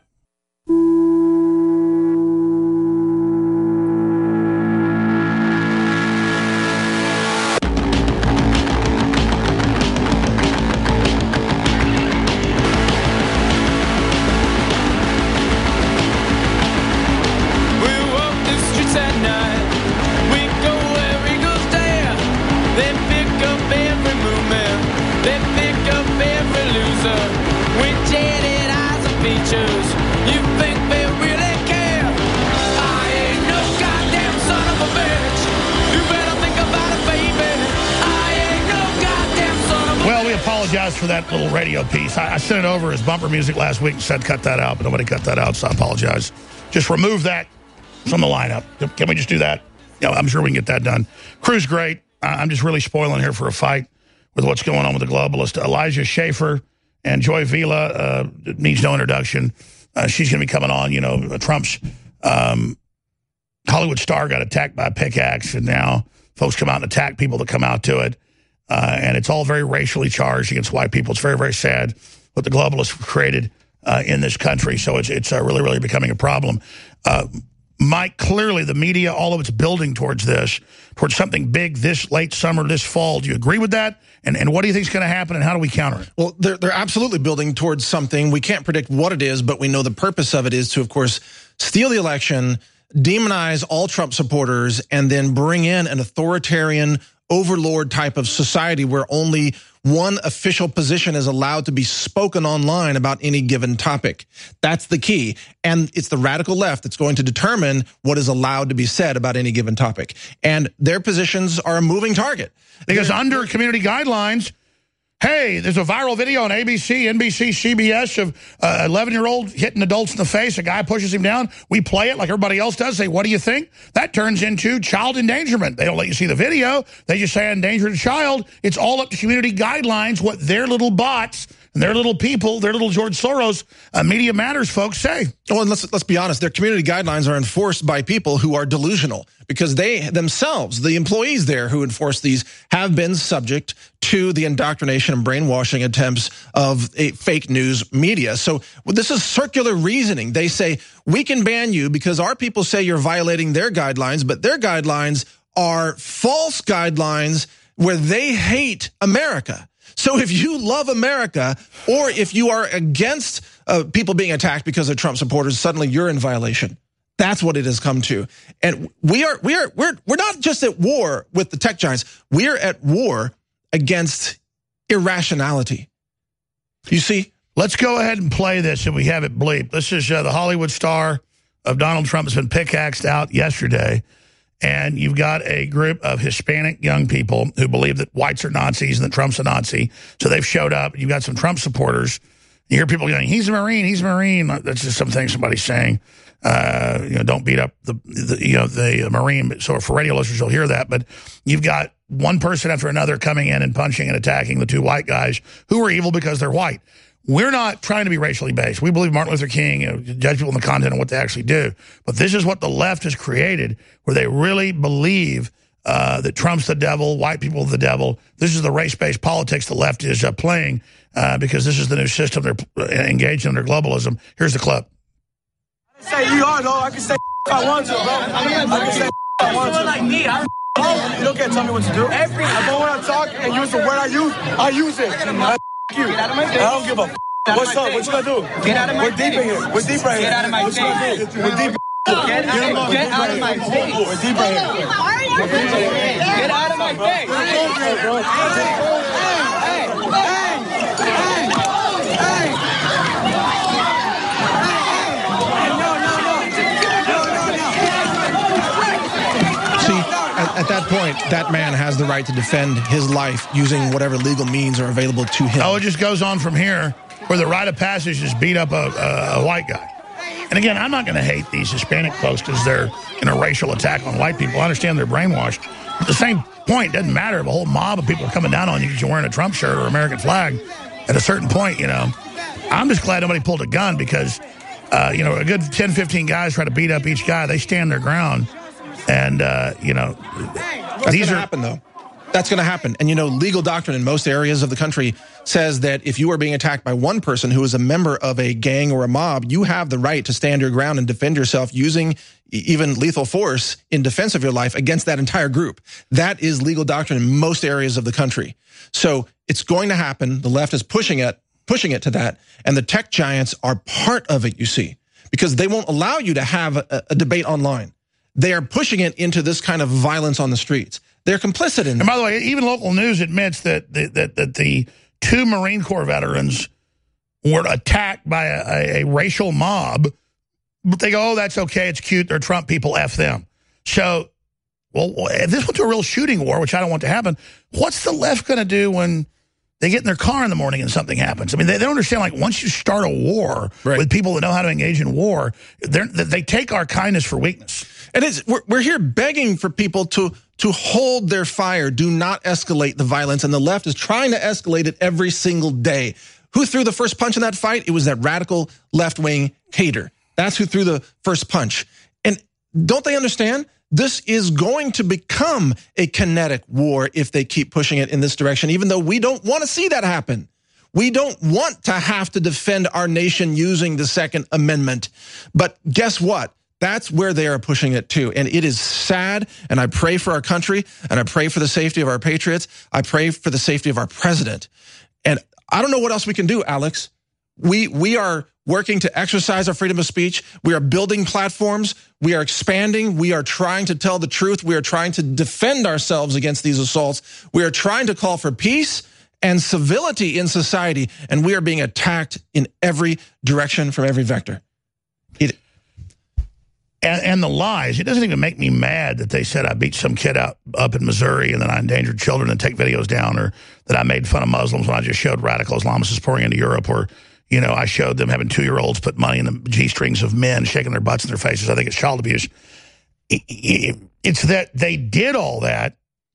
For that little radio piece. I, I sent it over as bumper music last week and said cut that out, but nobody cut that out, so I apologize. Just remove that from the lineup. Can we just do that? Yeah, I'm sure we can get that done. Crew's great. I'm just really spoiling here for a fight with what's going on with the globalist. Elijah Schaffer and Joy Vila uh, needs no introduction. Uh, she's going to be coming on. You know, Trump's um, Hollywood star got attacked by a pickaxe, and now folks come out and attack people that come out to it. Uh, and it's all very racially charged against white people. It's very, very sad what the globalists created uh, in this country. So it's it's uh, really, really becoming a problem. Uh, Mike, clearly the media, all of it's building towards this, towards something big this late summer, this fall. Do you agree with that? And and what do you think is going to happen, and how do we counter it? Well, they're, they're absolutely building towards something. We can't predict what it is, but we know the purpose of it is to, of course, steal the election, demonize all Trump supporters, and then bring in an authoritarian overlord type of society where only one official position is allowed to be spoken online about any given topic. That's the key. And it's the radical left that's going to determine what is allowed to be said about any given topic. And their positions are a moving target. Because They're, under community guidelines, Hey, there's a viral video on A B C, N B C, C B S of an eleven-year-old hitting adults in the face. A guy pushes him down. We play it like everybody else does. Say, what do you think? That turns into child endangerment. They don't let you see the video. They just say I endangered a child. It's all up to community guidelines, what their little bots and their little people, their little George Soros, uh, Media Matters folks say. Well, and let's, let's be honest. Their community guidelines are enforced by people who are delusional because they themselves, the employees there who enforce these, have been subject to the indoctrination and brainwashing attempts of a fake news media. So well, this is circular reasoning. They say, we can ban you because our people say you're violating their guidelines, but their guidelines are false guidelines where they hate America. So if you love America, or if you are against uh, people being attacked because of Trump supporters, suddenly you're in violation. That's what it has come to. And we are we are we're we're not just at war with the tech giants. We're at war against irrationality. You see? Let's go ahead and play this and we have it bleeped. This is uh, the Hollywood star of Donald Trump has been pickaxed out yesterday. And you've got a group of Hispanic young people who believe that whites are Nazis and that Trump's a Nazi. So they've showed up. You've got some Trump supporters. You hear people going, he's a Marine, he's a Marine. That's just something somebody's saying. Uh, you know, don't beat up the, the you know the Marine. So for radio listeners, you'll hear that. But you've got one person after another coming in and punching and attacking the two white guys who are evil because they're white. We're not trying to be racially based. We believe Martin Luther King, you know, judge people in the content of what they actually do. But this is what the left has created, where they really believe uh, that Trump's the devil, white people are the devil. This is the race-based politics the left is uh, playing uh, because this is the new system they're engaged in under globalism. Here's the clip. I can say you are, though. I can say if I want to, bro. I can say if I want to. Like me, I you don't get to tell me what to do. Every but when I talk and use the word I use, I use it. I you. Get out of my face. I don't give a f***. What's up? What you gonna do? Get out of my face. We're deep in here. We're deep right here. Get out of my face. We're deep. Get out, get out of my face. We're deep right here. Get out of my face. Hey, hey, hey, hey. See, at that point, that man has the right to defend his life using whatever legal means are available to him. Oh, it just goes on from here, where the rite of passage just beat up a, a, a white guy. And again, I'm not going to hate these Hispanic folks because they're in a racial attack on white people. I understand they're brainwashed. At the same point, it doesn't matter if a whole mob of people are coming down on you because you're wearing a Trump shirt or American flag. At a certain point, you know, I'm just glad nobody pulled a gun because, uh, you know, a good ten, fifteen guys try to beat up each guy. They stand their ground. And, uh, you know, That's these going to are happen, though. That's going to happen. And, you know, legal doctrine in most areas of the country says that if you are being attacked by one person who is a member of a gang or a mob, you have the right to stand your ground and defend yourself using even lethal force in defense of your life against that entire group. That is legal doctrine in most areas of the country. So it's going to happen. The left is pushing it, pushing it to that. And the tech giants are part of it, you see, because they won't allow you to have a, a debate online. They are pushing it into this kind of violence on the streets. They're complicit in that. And by the way, even local news admits that the, that, that the two Marine Corps veterans were attacked by a, a, a racial mob. But they go, oh, that's okay. It's cute. They're Trump people. F them. So, well, if this went to a real shooting war, which I don't want to happen, what's the left going to do when they get in their car in the morning and something happens? I mean, they, they don't understand, like, once you start a war right. with people that know how to engage in war, they take our kindness for weakness. And it's, we're, we're here begging for people to to hold their fire, do not escalate the violence, and the left is trying to escalate it every single day. Who threw the first punch in that fight? It was that radical left-wing hater. That's who threw the first punch. And don't they understand? This is going to become a kinetic war if they keep pushing it in this direction, even though we don't want to see that happen. We don't want to have to defend our nation using the Second Amendment. But guess what? That's where they are pushing it to. And it is sad. And I pray for our country. And I pray for the safety of our patriots. I pray for the safety of our president. And I don't know what else we can do, Alex. We, we are working to exercise our freedom of speech. We are building platforms. We are expanding. We are trying to tell the truth. We are trying to defend ourselves against these assaults. We are trying to call for peace and civility in society. And we are being attacked in every direction from every vector. It, And, and the lies. It doesn't even make me mad that they said I beat some kid up, up in Missouri and then I endangered children and take videos down, or that I made fun of Muslims when I just showed radical Islamists pouring into Europe, or, you know, I showed them having two-year-olds put money in the G-strings of men, shaking their butts in their faces. I think it's child abuse. It, it, it's that they did all that,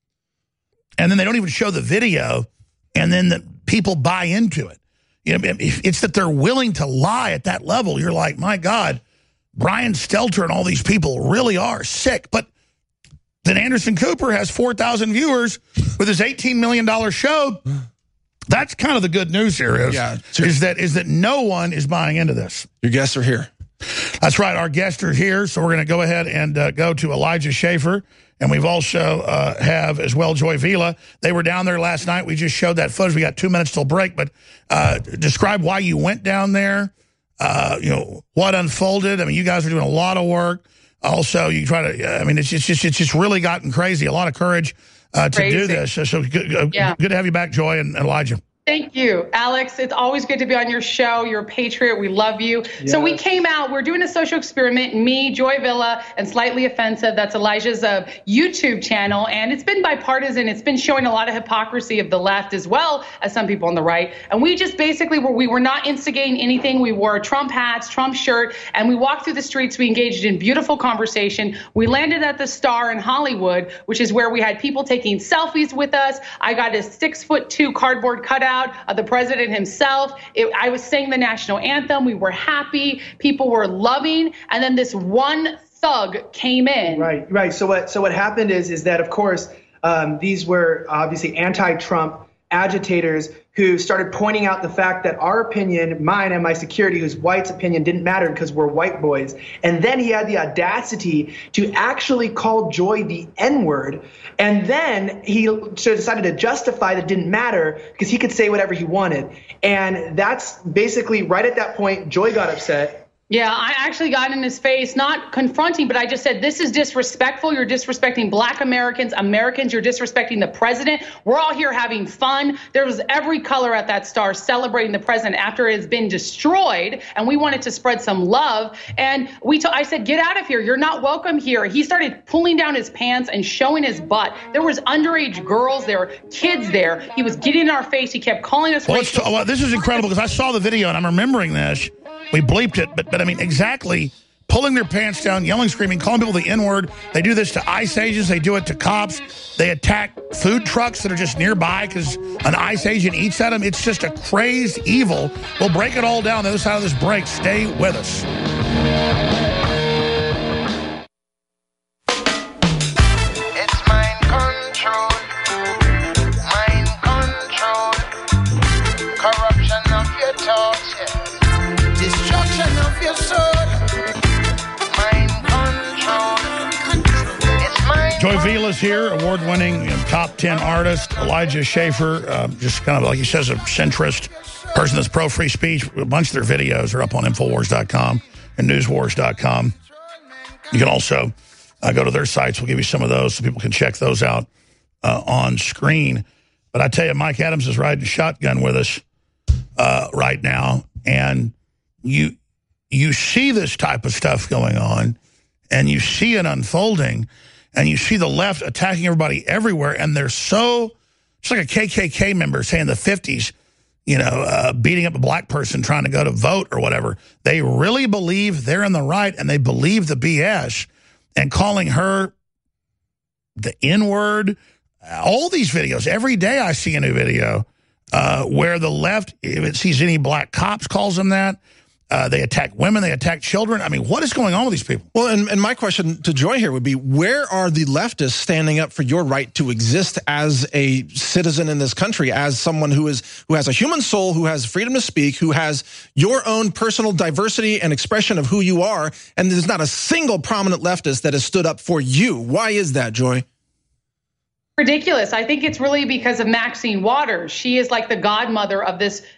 and then they don't even show the video, and then the people buy into it. You know, it's that they're willing to lie at that level. You're like, my God, Brian Stelter and all these people really are sick. But then Anderson Cooper has four thousand viewers with his eighteen million dollar show. That's kind of the good news here is, yeah, is, that, is that no one is buying into this. Your guests are here. That's right. Our guests are here. So we're going to go ahead and uh, go to Elijah Schaffer. And we've also uh, have as well Joy Vila. They were down there last night. We just showed that footage. We got two minutes till break. But uh, describe why you went down there. Uh, you know, what unfolded. I mean, you guys are doing a lot of work. Also, you try to, I mean, it's just, it's just really gotten crazy. A lot of courage uh, to Crazy. do this. So, so good, Yeah. good to have you back, Joy and Elijah. Thank you, Alex. It's always good to be on your show. You're a patriot. We love you. So we came out. We're doing a social experiment. Me, Joy Vila, and Slightly Offensive. That's Elijah's uh, YouTube channel. And it's been bipartisan. It's been showing a lot of hypocrisy of the left as well as some people on the right. And we just basically were, we were not instigating anything. We wore Trump hats, Trump shirt, and we walked through the streets. We engaged in beautiful conversation. We landed at the Star in Hollywood, which is where we had people taking selfies with us. I got a six foot two cardboard cutout of the president himself. It, I was saying the national anthem. We were happy. People were loving. And then this one thug came in. Right, right. So what so what happened is is that, of course, um, these were obviously anti-Trump agitators who started pointing out the fact that our opinion, mine and my security, who's white's opinion, didn't matter because we're white boys. And then he had the audacity to actually call Joy the N-word. And then he decided to justify that it didn't matter because he could say whatever he wanted. And that's basically right at that point, Joy got upset. Yeah, I actually got in his face, not confronting, but I just said, this is disrespectful. You're disrespecting black Americans, Americans. You're disrespecting the president. We're all here having fun. There was every color at that Star celebrating the president after it has been destroyed. And we wanted to spread some love. And we, t- I said, get out of here. You're not welcome here. He started pulling down his pants and showing his butt. There was underage girls. There were kids there. He was getting in our face. He kept calling us. Well, let's t- well, this is incredible because I saw the video and I'm remembering this. We bleeped it, but but I mean, exactly, pulling their pants down, yelling, screaming, calling people the N-word. They do this to ICE agents. They do it to cops. They attack food trucks that are just nearby because an ICE agent eats at them. It's just a crazed evil. We'll break it all down the other side of this break. Stay with us. Joy Vila's here, award-winning you know, top ten artist. Elijah Schaffer, uh, just kind of like he says, a centrist person that's pro-free speech. A bunch of their videos are up on Infowars dot com and Newswars dot com. You can also uh, go to their sites. We'll give you some of those so people can check those out uh, on screen. But I tell you, Mike Adams is riding shotgun with us uh, right now. And you you see this type of stuff going on, and you see it unfolding, and you see the left attacking everybody everywhere, and they're so, it's like a K K K member, say in the fifties, you know, uh, beating up a black person trying to go to vote or whatever. They really believe they're in the right, and they believe the B S, and calling her the N-word. All these videos, every day I see a new video uh, where the left, if it sees any black cops, calls them that. Uh, they attack women. They attack children. I mean, what is going on with these people? Well, and, and my question to Joy here would be, where are the leftists standing up for your right to exist as a citizen in this country, as someone who is who has a human soul, who has freedom to speak, who has your own personal diversity and expression of who you are, and there's not a single prominent leftist that has stood up for you? Why is that, Joy? Ridiculous. I think it's really because of Maxine Waters. She is like the godmother of this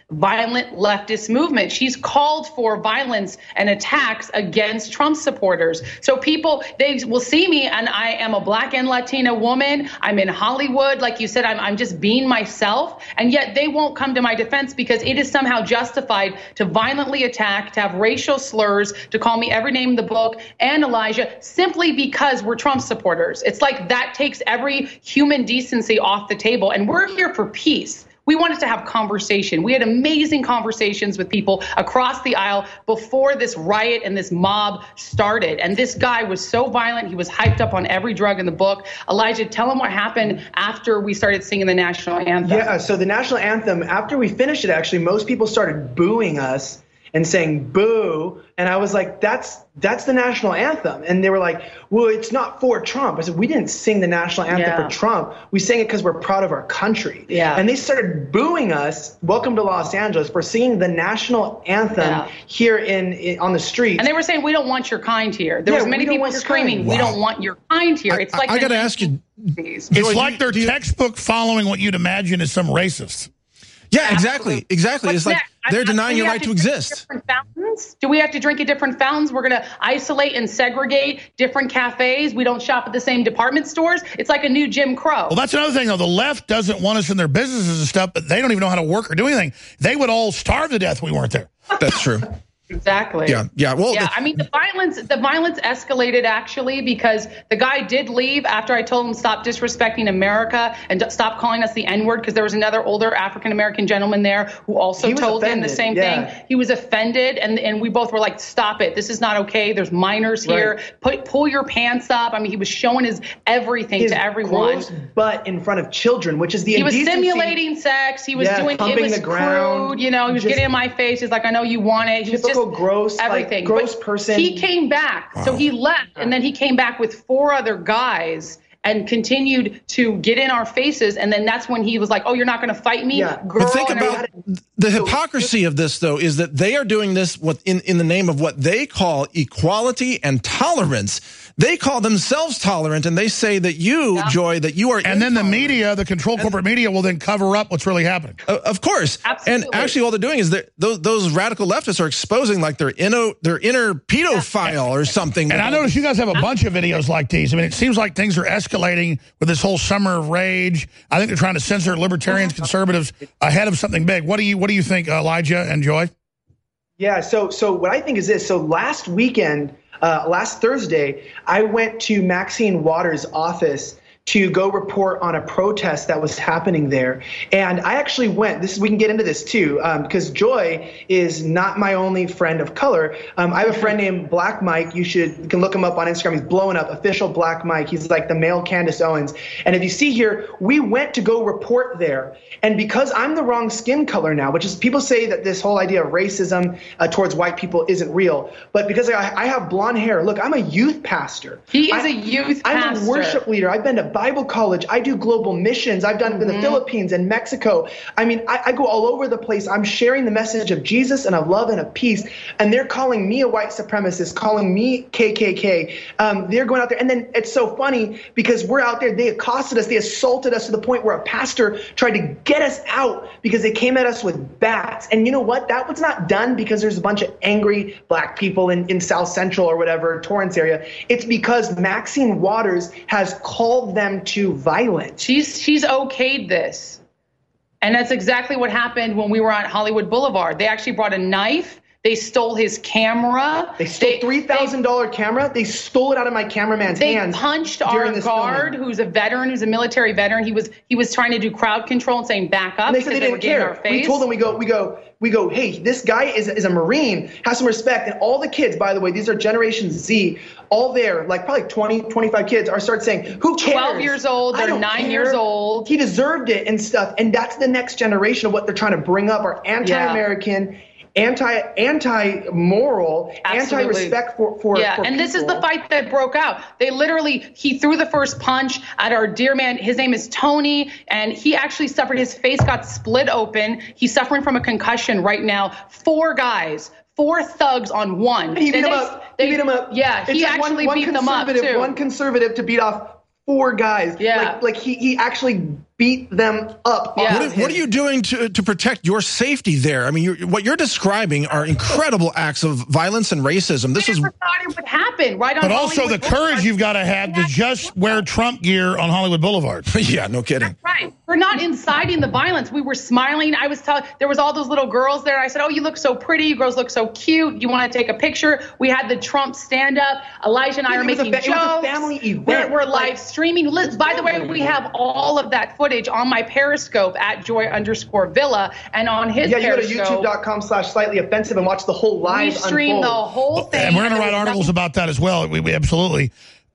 violent leftist movement. She's called for violence and attacks against Trump supporters. So people, they will see me, and I am a Black and Latina woman. I'm in Hollywood. Like you said, I'm, I'm just being myself. And yet they won't come to my defense because it is somehow justified to violently attack, to have racial slurs, to call me every name in the book, and Elijah, simply because we're Trump supporters. It's like that takes every human decency off the table. And we're here for peace. We wanted to have conversation. We had amazing conversations with people across the aisle before this riot and this mob started. And this guy was so violent. He was hyped up on every drug in the book. Elijah, tell him what happened after we started singing the national anthem. Yeah, so the national anthem, after we finished it, actually, most people started booing us and saying boo. And I was like, that's that's the national anthem. And they were like, well, it's not for Trump. I said, we didn't sing the national anthem Yeah. for Trump. We sang it because we're proud of our country. Yeah. And they started booing us, welcome to Los Angeles, for singing the national anthem Yeah. here in, in on the streets. And they were saying, we don't want your kind here. There Yeah, was many we don't people want your screaming, kind. we Wow. don't want your kind here. It's like I the got to ask you, nineties. it's like they're textbook following what you'd imagine is some racist. Yeah, exactly, exactly. It's What's like next? I they're mean, denying do your we right have to drink exist. Different fountains? Do we have to drink at different fountains? We're going to isolate and segregate different cafes. We don't shop at the same department stores. It's like a new Jim Crow. Well, that's another thing, though. The left doesn't want us in their businesses and stuff, but they don't even know how to work or do anything. They would all starve to death if we weren't there. That's true. Exactly. Yeah, yeah. Well, yeah. the- I mean, the violence, the violence escalated actually because the guy did leave after I told him stop disrespecting America and d- stop calling us the N-word, because there was another older African American gentleman there who also He was told him the offended, same yeah. thing. He was offended, and and we both were like, stop it. This is not okay. There's minors here. Right. Put pull your pants up. I mean, he was showing his everything His to everyone. gross butt in front of children, which is the He was indecency. simulating sex. He was Yeah, doing it pumping was the ground. crude. You know, he was Just- getting in my face. He's like, I know you want it. He was Typical just gross, like, everything. gross But person. He came back. So he left, and then he came back with four other guys and continued to get in our faces. And then that's when he was like, oh, you're not going to fight me, girl. But think And about the hypocrisy of this, though, is that they are doing this what in, in the name of what they call equality and tolerance. They call themselves tolerant, and they say that you, Joy, that you are. And then the media, the controlled corporate media, will then cover up what's really happening. Uh, of course. Absolutely. And actually, all they're doing is they're, those, those radical leftists are exposing like their inner, their inner pedophile or something. And I noticed you guys have a bunch of videos like these. I mean, it seems like things are escalating with this whole summer of rage. I think they're trying to censor libertarians, conservatives ahead of something big. What do you What do you think, Elijah and Joy? Yeah, so so what I think is this. So last weekend, uh, last Thursday, I went to Maxine Waters' office to go report on a protest that was happening there. And I actually went, this we can get into this too, um, because Joy is not my only friend of color. Um, I have a friend named Black Mike. You should you can look him up on Instagram. He's blowing up, official Black Mike. He's like the male Candace Owens. And if you see here, we went to go report there. And because I'm the wrong skin color now, which is people say that this whole idea of racism uh, towards white people isn't real. But because I, I have blonde hair, look, I'm a youth pastor. He is I, a youth I'm pastor. a worship leader. I've been to Bible college. I do global missions. I've done it in the Philippines and Mexico. I mean, I, I go all over the place. I'm sharing the message of Jesus and of love and of peace. And they're calling me a white supremacist, calling me K K K. Um, they're going out there. And then it's so funny because we're out there. They accosted us. They assaulted us to the point where a pastor tried to get us out because they came at us with bats. And you know what? That was not done because there's a bunch of angry black people in, in South Central or whatever, Torrance area. It's because Maxine Waters has called them to violence. She's she's okayed this. And that's exactly what happened when we were on Hollywood Boulevard. They actually brought a knife. They stole his camera. They stole three thousand dollars camera. They stole it out of my cameraman's They hands. punched during our this guard, filming. who's a veteran, who's a military veteran. He was he was trying to do crowd control and saying back up. And they said because they were didn't getting in care. our face. We told them, we go, we go, we go, hey, this guy is, is a Marine, has some respect. And all the kids, by the way, these are Generation Z, all there, like probably twenty, twenty-five kids are start saying, who cares? twelve years old, I they're don't nine care. years old. He deserved it and stuff. And that's the next generation of what they're trying to bring up are anti-American, anti, anti-moral, Absolutely. anti-respect for, for, yeah, for and this is people. the fight that broke out. They literally, he threw the first punch at our dear man. His name is Tony, and he actually suffered, his face got split open. He's suffering from a concussion right now. Four guys, four thugs on one. He beat They- him they- up. they- he beat him up. Yeah, It's he like actually one, one beat them up conservative- too. One conservative to beat off four guys. Yeah. Like, like he, he actually beat them up. Yeah. What, are, what are you doing to, to protect your safety there? I mean, you're, what you're describing are incredible acts of violence and racism. This I is never thought it would happen, right on But also Hollywood the courage Boulevard. you've got to have to just wear Trump gear on Hollywood Boulevard. Yeah, no kidding. Right. We're not inciting the violence. We were smiling. I was telling, there was all those little girls there. I said, oh, you look so pretty. You girls look so cute. You want to take a picture? We had the Trump stand up. Elijah and I It are was a making fa- it was a jokes. family event. We're, we're Like- live streaming. Li- By the way, we have all of that footage on my Periscope at Joy underscore Villa and on his Yeah, you go to Periscope. youtube.com slash slightly offensive and watch the whole live We stream unfold. the whole thing. And we're going to write There's articles nothing- about that as well. We, we absolutely.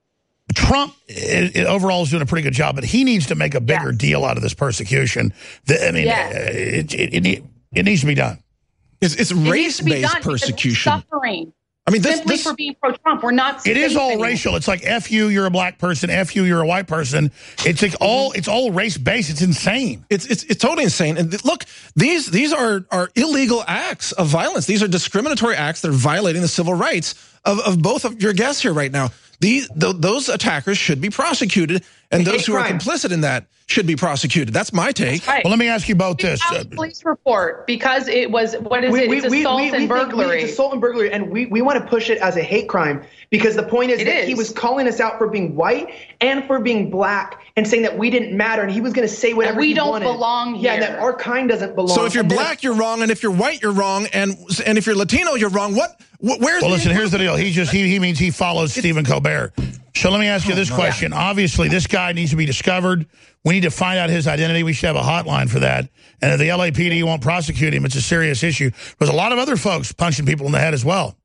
Trump it, it overall is doing a pretty good job, but he needs to make a bigger Yes. deal out of this persecution. The, I mean, Yes. uh, it, it, it, need- it needs to be done. It's, it's It needs to be race-based done because it's persecution. Suffering. I mean, this, Simply this for being pro-Trump. We're not. It is safe all anymore. racial. It's like F you, you're a black person. F you, you're a white person. It's like all it's all race based. It's insane. It's it's it's totally insane. And th- look, these these are are illegal acts of violence. These are discriminatory acts that are violating the civil rights of, of both of your guests here right now. These th- those attackers should be prosecuted, and those Hate who are crime. complicit in that should be prosecuted. That's my take. Right. Well, let me ask you both this. House police report because it was what is it? It's assault and think burglary. It's assault and burglary, and we, we want to push it as a hate crime because the point is It that he is. was calling us out for being white and for being black and saying that we didn't matter, and he was going to say whatever And we he don't wanted. belong Yeah, here. that our kind doesn't belong. So if you're And then- black, you're wrong, and if you're white, you're wrong, and and if you're Latino, you're wrong. What? wh- Where's Well, the listen. Here's the deal. He just he he means he follows Stephen Colbert. So let me ask you this question. Obviously, this guy needs to be discovered. We need to find out his identity. We should have a hotline for that. And if the L A P D won't prosecute him, it's a serious issue. There's a lot of other folks punching people in the head as well.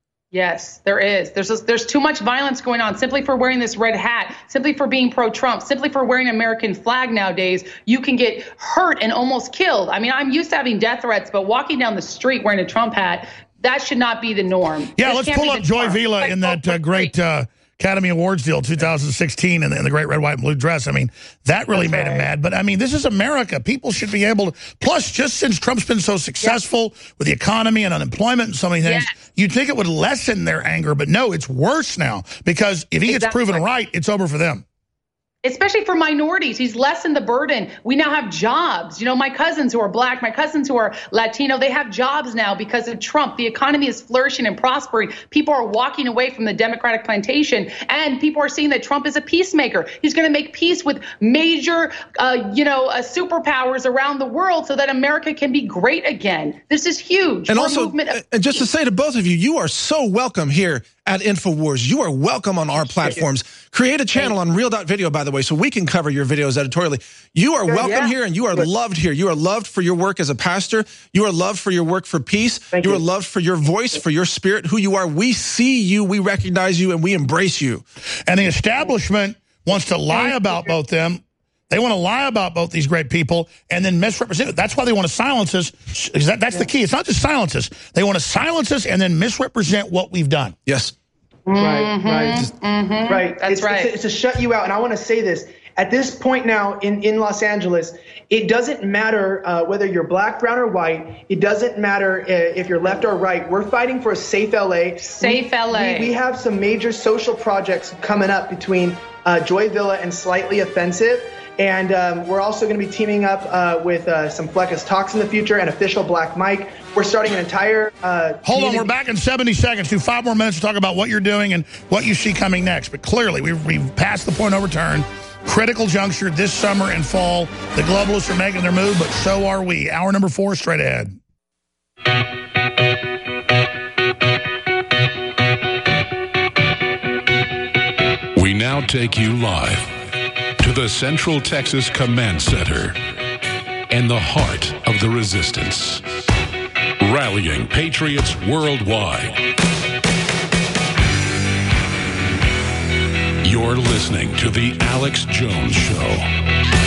Yes, there is. There's a, there's too much violence going on simply for wearing this red hat, simply for being pro-Trump, simply for wearing an American flag nowadays. You can get hurt and almost killed. I mean, I'm used to having death threats, but walking down the street wearing a Trump hat, that should not be the norm. Yeah, This let's can't pull be up the Joy norm. Villa Like, in that uh, great uh, Academy Awards deal, two thousand sixteen, and the, and the great red, white, and blue dress. I mean, that really made him mad. But, I mean, this is America. People should be able to... Plus, just since Trump's been so successful with the economy and unemployment and so many things, Yes. you'd think it would lessen their anger. But, no, it's worse now. Because if he gets Exactly. proven right, it's over for them. Especially for minorities, he's lessened the burden. We now have jobs. You know, my cousins who are black, my cousins who are Latino, they have jobs now because of Trump. The economy is flourishing and prospering. People are walking away from the Democratic plantation, and people are seeing that Trump is a peacemaker. He's going to make peace with major, uh, you know, uh, superpowers around the world so that America can be great again. This is huge. And We're a also, movement of and just to say to both of you, you are so welcome here at InfoWars. You are welcome on our platforms. Create a channel on Real Dot Video, by the way, so we can cover your videos editorially. You are Yeah, welcome yeah. here, and you are loved here. You are loved for your work as a pastor. You are loved for your work for peace. Thank you you. are loved for your voice, for your spirit, who you are. We see you, we recognize you, and we embrace you. And the establishment wants to lie about both them. They want to lie about both these great people and then misrepresent it. That's why they want to silence us. That, that's the key. It's not just silence us. They want to silence us and then misrepresent what we've done. Yes. Right, right, Mhm. right. That's it's, right. It's, it's to shut you out. And I want to say this. At this point now in, in Los Angeles, it doesn't matter uh, whether you're black, brown, or white. It doesn't matter uh, if you're left or right. We're fighting for a safe L A. Safe we, L A. We, we have some major social projects coming up between uh, Joy Villa and Slightly Offensive. And um, we're also going to be teaming up uh, with uh, some Fleckus Talks in the future and Official Black Mike. We're starting an entire... Uh, Hold on, community- we're back in seventy seconds. Do five more minutes to talk about what you're doing and what you see coming next. But clearly, we've, we've passed the point of return. Critical juncture this summer and fall. The globalists are making their move, but so are we. Hour number four, straight ahead. We now take you live to the Central Texas Command Center and the heart of the resistance. Rallying patriots worldwide. You're listening to The Alex Jones Show.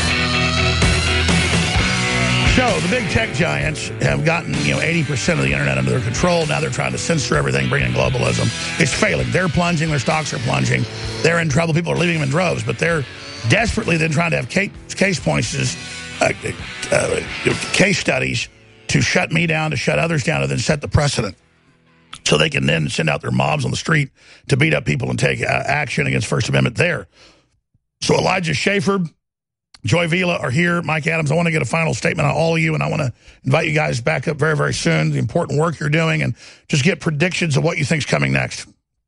So the big tech giants have gotten, you know, eighty percent of the internet under their control. Now they're trying to censor everything, bring in globalism. It's failing. They're plunging. Their stocks are plunging. They're in trouble. People are leaving them in droves. But they're desperately then trying to have case, case points, as, uh, uh, case studies to shut me down, to shut others down, and then set the precedent. So they can then send out their mobs on the street to beat up people and take uh, action against First Amendment there. So Elijah Schaffer Joy Villa are here. Mike Adams, I want to get a final statement on all of you, and I want to invite you guys back up very, very soon, the important work you're doing, and just get predictions of what you think's coming next.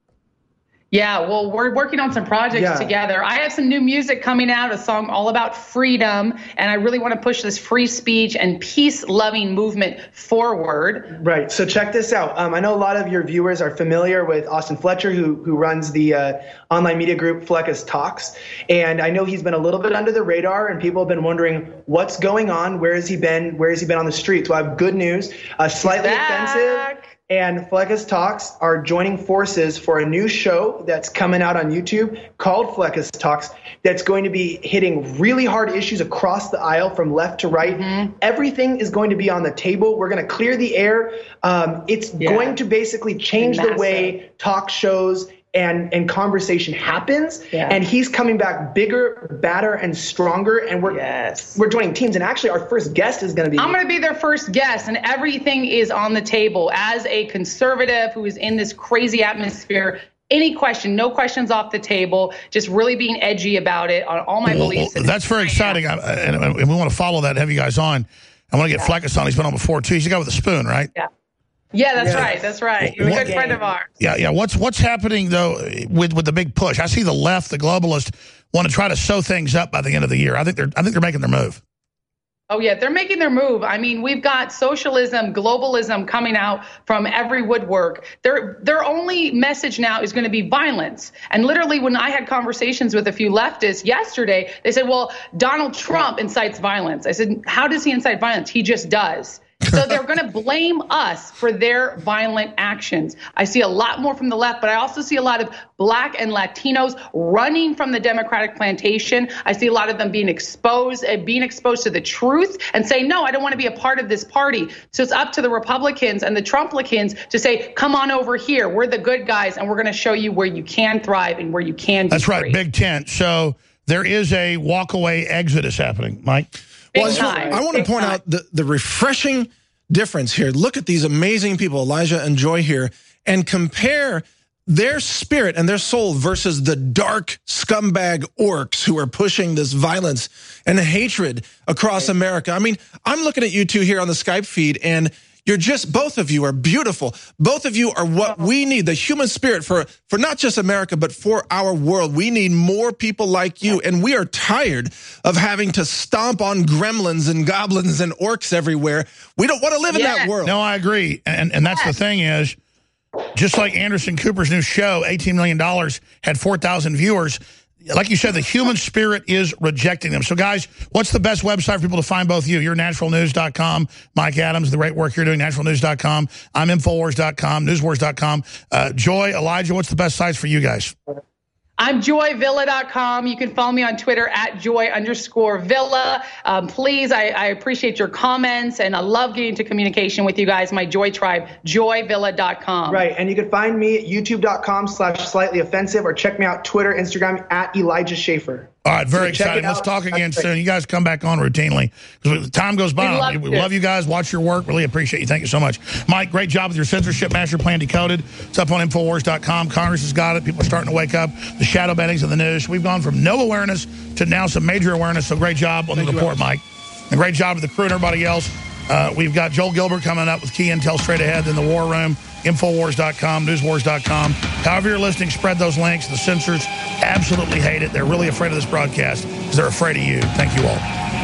Yeah, well, we're working on some projects Yeah. together. I have some new music coming out, a song all about freedom, and I really want to push this free speech and peace-loving movement forward. Right. So check this out. Um, I know a lot of your viewers are familiar with Austin Fletcher, who who runs the uh, online media group Fleccas Talks, and I know he's been a little bit under the radar, and people have been wondering what's going on. Where has he been? Where has he been on the streets? Well, I have good news. Uh, slightly offensive and Fleccas Talks are joining forces for a new show that's coming out on YouTube called Fleccas Talks that's going to be hitting really hard issues across the aisle from left to right. Mm-hmm. Everything is going to be on the table. We're going to clear the air. Um, it's yeah. going to basically change Massive. the way talk shows and and conversation happens. Yeah. And he's coming back bigger, badder, and stronger. And we're yes. we're joining teams. And actually, our first guest is going to be. I'm going to be their first guest, and everything is on the table. As a conservative who is in this crazy atmosphere, any question, no questions off the table. Just really being edgy about it on all my well, beliefs. Well, that's very exciting, I, and, and we want to follow that and have you guys on. I want to get yeah. Fleccas on. He's been on before too. He's the guy with the spoon, right? Yeah. Yeah, that's yes. right. That's right. You're a good friend of ours. Yeah, yeah. What's what's happening though with with the big push? I see the left, the globalists, want to try to sew things up by the end of the year. I think they're I think they're making their move. Oh yeah, they're making their move. I mean, we've got socialism, globalism coming out from every woodwork. Their their only message now is going to be violence. And literally, when I had conversations with a few leftists yesterday, they said, "Well, Donald Trump incites violence." I said, "How does he incite violence? He just does." So they're going to blame us for their violent actions. I see a lot more from the left, but I also see a lot of black and Latinos running from the Democratic plantation. I see a lot of them being exposed, uh, being exposed to the truth and saying, no, I don't want to be a part of this party. So it's up to the Republicans and the Trumplicans to say, come on over here. We're the good guys, and we're going to show you where you can thrive and where you can be That's right, free. Big Tent. So there is a walk-away exodus happening, Mike. Well, I, just want, I want to point out the, the refreshing difference here. Look at these amazing people, Elijah and Joy here, and compare their spirit and their soul versus the dark scumbag orcs who are pushing this violence and hatred across America. I mean, I'm looking at you two here on the Skype feed, and you're just, both of you are beautiful. Both of you are what we need, the human spirit for, for not just America, but for our world. We need more people like you, and we are tired of having to stomp on gremlins and goblins and orcs everywhere. We don't want to live yes. in that world. No, I agree. And, and that's yes. the thing is, just like Anderson Cooper's new show, eighteen million dollars, had four thousand viewers, like you said, the human spirit is rejecting them. So, guys, what's the best website for people to find both of you? You're natural news dot com. Mike Adams, the great work you're doing, natural news dot com. I'm infowars dot com, newswars dot com. Uh, Joy, Elijah, what's the best sites for you guys? I'm joy villa dot com. You can follow me on Twitter at joy underscore villa. Um, please, I, I appreciate your comments, and I love getting into communication with you guys. My Joy Tribe, joy villa dot com. Right, and you can find me at youtube dot com slash slightly offensive, or check me out Twitter, Instagram at Elijah Schaffer. All right, very so exciting. Let's talk again soon. You guys come back on routinely. Because time goes by. We, love, we love you guys. Watch your work. Really appreciate you. Thank you so much. Mike, great job with your censorship master plan decoded. It's up on infowars dot com. Congress has got it. People are starting to wake up. The shadow bannings of the news. We've gone from no awareness to now some major awareness. So great job on Thank the report, Mike. And great job with the crew and everybody else. Uh, we've got Joel Gilbert coming up with key intel straight ahead in the War Room. infowars dot com, newswars dot com. However you're listening, spread those links. The censors absolutely hate it. They're really afraid of this broadcast because they're afraid of you. Thank you all.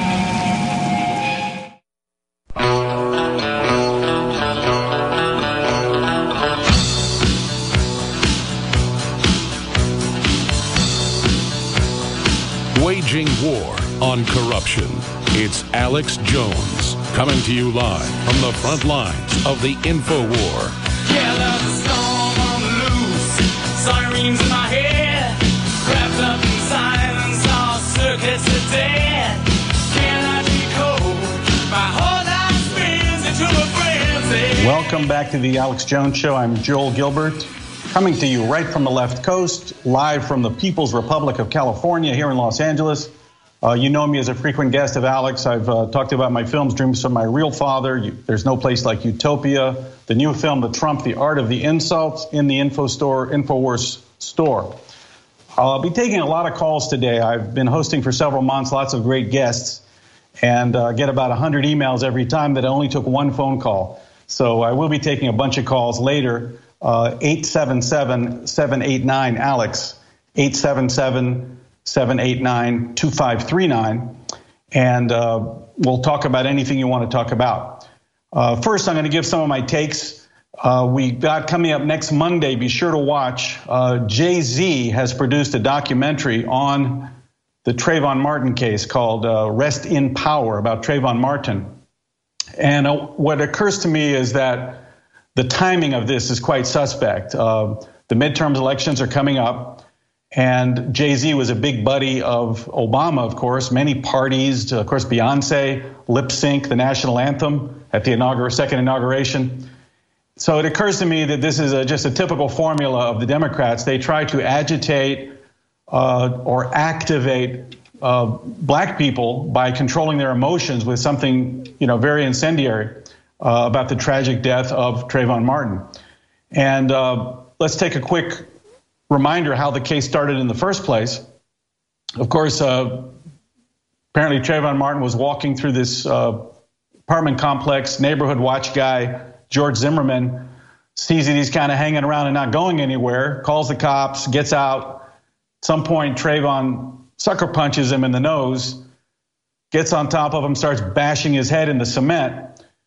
Waging war on corruption. It's Alex Jones coming to you live from the front lines of the InfoWar. Yeah, there's a storm on the loose, sirens in my head, wrapped up in silence, all circuits are dead. Can I decode my whole life spins into a frenzy? Welcome back to the Alex Jones Show. I'm Joel Gilbert, coming to you right from the left coast, live from the People's Republic of California here in Los Angeles. Uh, you know me as a frequent guest of Alex. I've uh, talked about my films, Dreams from My Real Father, you, There's No Place Like Utopia, the new film, The Trump, The Art of the Insult, in the Info Store, InfoWars store. I'll be taking a lot of calls today. I've been hosting for several months, lots of great guests, and uh, get about one hundred emails every time that I only took one phone call. So I will be taking a bunch of calls later. Uh, eight seven seven, seven eight nine, ALEX, eight seven seven, seven eight nine, two five three nine, and uh, we'll talk about anything you want to talk about. Uh, first, I'm going to give some of my takes. Uh, we got coming up next Monday, be sure to watch, uh, Jay-Z has produced a documentary on the Trayvon Martin case called uh, Rest in Power, about Trayvon Martin. And uh, what occurs to me is that the timing of this is quite suspect. Uh, the midterm elections are coming up, and Jay-Z was a big buddy of Obama, of course. Many parties, of course, Beyonce, lip sync the national anthem at the inaugural, second inauguration. So it occurs to me that this is a, just a typical formula of the Democrats. They try to agitate uh, or activate uh, black people by controlling their emotions with something, you know, very incendiary. Uh, about the tragic death of Trayvon Martin. And uh, let's take a quick reminder how the case started in the first place. Of course, uh, apparently Trayvon Martin was walking through this uh, apartment complex. Neighborhood watch guy George Zimmerman sees that he's kind of hanging around and not going anywhere, calls the cops, gets out. At some point, Trayvon sucker punches him in the nose, gets on top of him, starts bashing his head in the cement.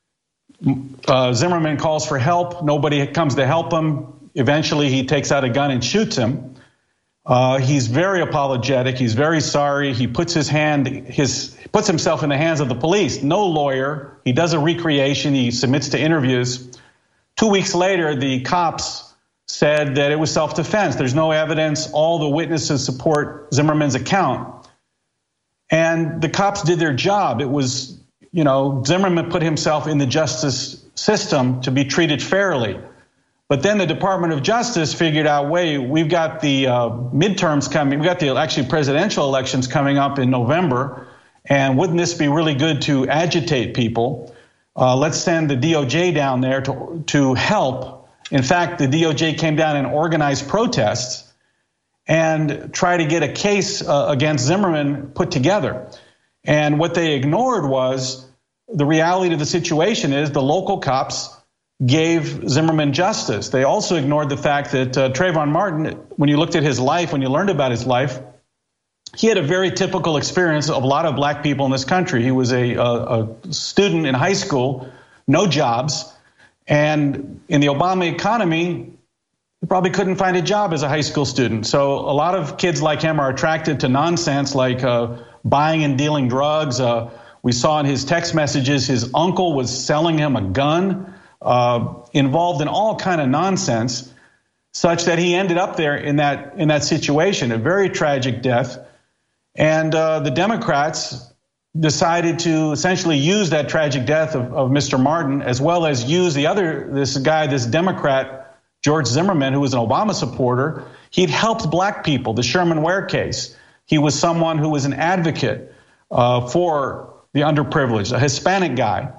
Uh, Zimmerman calls for help. Nobody comes to help him. Eventually, he takes out a gun and shoots him. Uh, he's very apologetic. He's very sorry. He puts his hand, his puts himself in the hands of the police. No lawyer. He does a recreation. He submits to interviews. Two weeks later, the cops said that it was self-defense. There's no evidence. All the witnesses support Zimmerman's account. And the cops did their job. It was, you know, Zimmerman put himself in the justice system to be treated fairly. But then the Department of Justice figured out, wait, we've got the uh, midterms coming. We've got the actually presidential elections coming up in November. And wouldn't this be really good to agitate people? Uh, let's send the D O J down there to, to help. In fact, the D O J came down and organized protests and tried to get a case uh, against Zimmerman put together. And what they ignored was the reality of the situation is the local cops gave Zimmerman justice. They also ignored the fact that uh, Trayvon Martin, when you looked at his life, when you learned about his life, he had a very typical experience of a lot of black people in this country. He was a, a, a student in high school, no jobs, and in the Obama economy, he probably couldn't find a job as a high school student. So a lot of kids like him are attracted to nonsense like uh, buying and dealing drugs. Uh, we saw in his text messages his uncle was selling him a gun, uh, involved in all kind of nonsense, such that he ended up there in that in that situation, a very tragic death. And uh, the Democrats decided to essentially use that tragic death of, of Mister Martin, as well as use the other, this guy, this Democrat, George Zimmerman, who was an Obama supporter. He'd helped black people, the Sherman Ware case. He was someone who was an advocate uh, for the underprivileged, a Hispanic guy.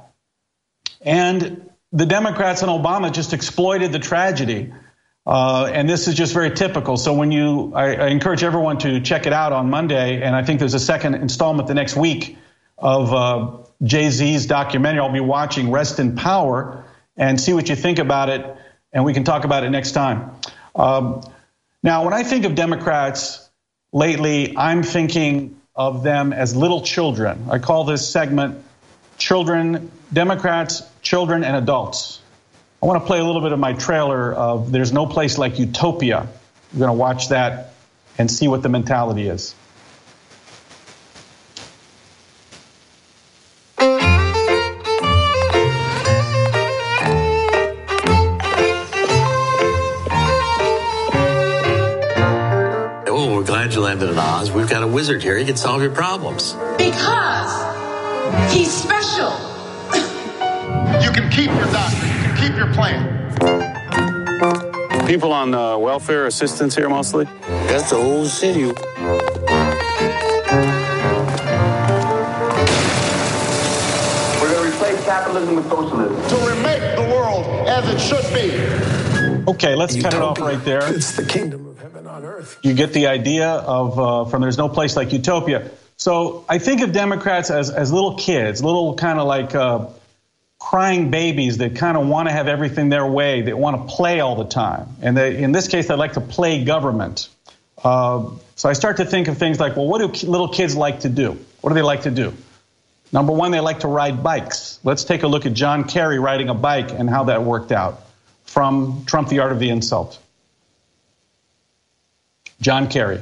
And the Democrats and Obama just exploited the tragedy. Uh, and this is just very typical. So when you, I, I encourage everyone to check it out on Monday. And I think there's a second installment the next week of uh, Jay-Z's documentary. I'll be watching Rest in Power and see what you think about it. And we can talk about it next time. Um, now, when I think of Democrats lately, I'm thinking of them as little children. I call this segment Children, Democrats, Children, and Adults. I want to play a little bit of my trailer of There's No Place Like Utopia. We're going to watch that and see what the mentality is. Oh, we're glad you landed in Oz. We've got a wizard here. He can solve your problems. Because he's special. You can keep your doctor. You can keep your plan. People on uh, welfare assistance here mostly? That's the whole city. We're going to replace capitalism with socialism. To remake the world as it should be. Okay, let's cut it off right there. It's the kingdom of heaven on earth. You get the idea of uh, from There's No Place Like Utopia. So I think of Democrats as, as little kids, little kind of like uh, crying babies that kind of want to have everything their way. They want to play all the time. And they, in this case, they like to play government. Uh, so I start to think of things like, well, what do little kids like to do? What do they like to do? Number one, they like to ride bikes. Let's take a look at John Kerry riding a bike and how that worked out from Trump, the Art of the Insult. John Kerry.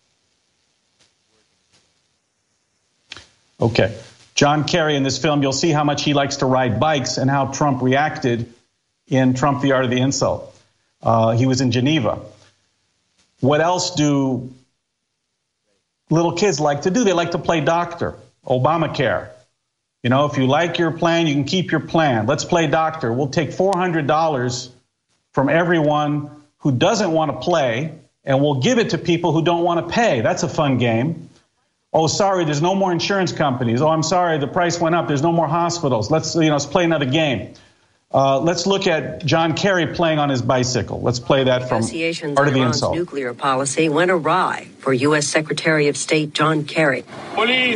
Okay. John Kerry in this film, you'll see how much he likes to ride bikes and how Trump reacted in Trump, the Art of the Insult. Uh, he was in Geneva. What else do little kids like to do? They like to play doctor. Obamacare. You know, if you like your plan, you can keep your plan. Let's play doctor. We'll take four hundred dollars from everyone who doesn't want to play, and we'll give it to people who don't want to pay. That's a fun game. Oh, sorry, there's no more insurance companies. Oh, I'm sorry, the price went up. There's no more hospitals. Let's, you know, let's play another game. Uh, let's look at John Kerry playing on his bicycle. Let's play that from Art of the Insult. Nuclear policy went awry for U S Secretary of State John Kerry. Police.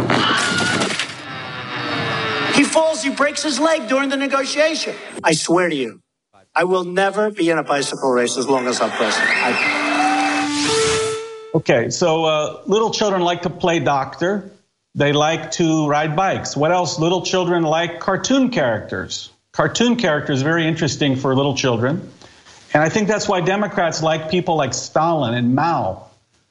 He falls, he breaks his leg during the negotiation. I swear to you, I will never be in a bicycle race as long as I'm president. I... Okay, so uh, little children like to play doctor. They like to ride bikes. What else? Little children like cartoon characters. Cartoon characters are very interesting for little children. And I think that's why Democrats like people like Stalin and Mao,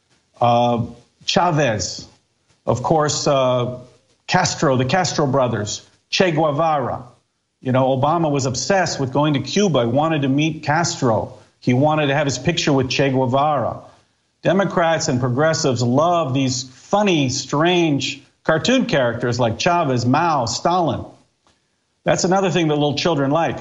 uh, Chavez, of course, uh, Castro, the Castro brothers, Che Guevara. You know, Obama was obsessed with going to Cuba. He wanted to meet Castro. He wanted to have his picture with Che Guevara. Democrats and progressives love these funny, strange cartoon characters like Chavez, Mao, Stalin. That's another thing that little children like.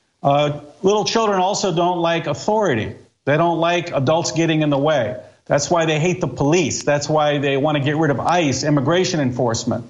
Uh, little children also don't like authority. They don't like adults getting in the way. That's why they hate the police. That's why they want to get rid of ICE, immigration enforcement.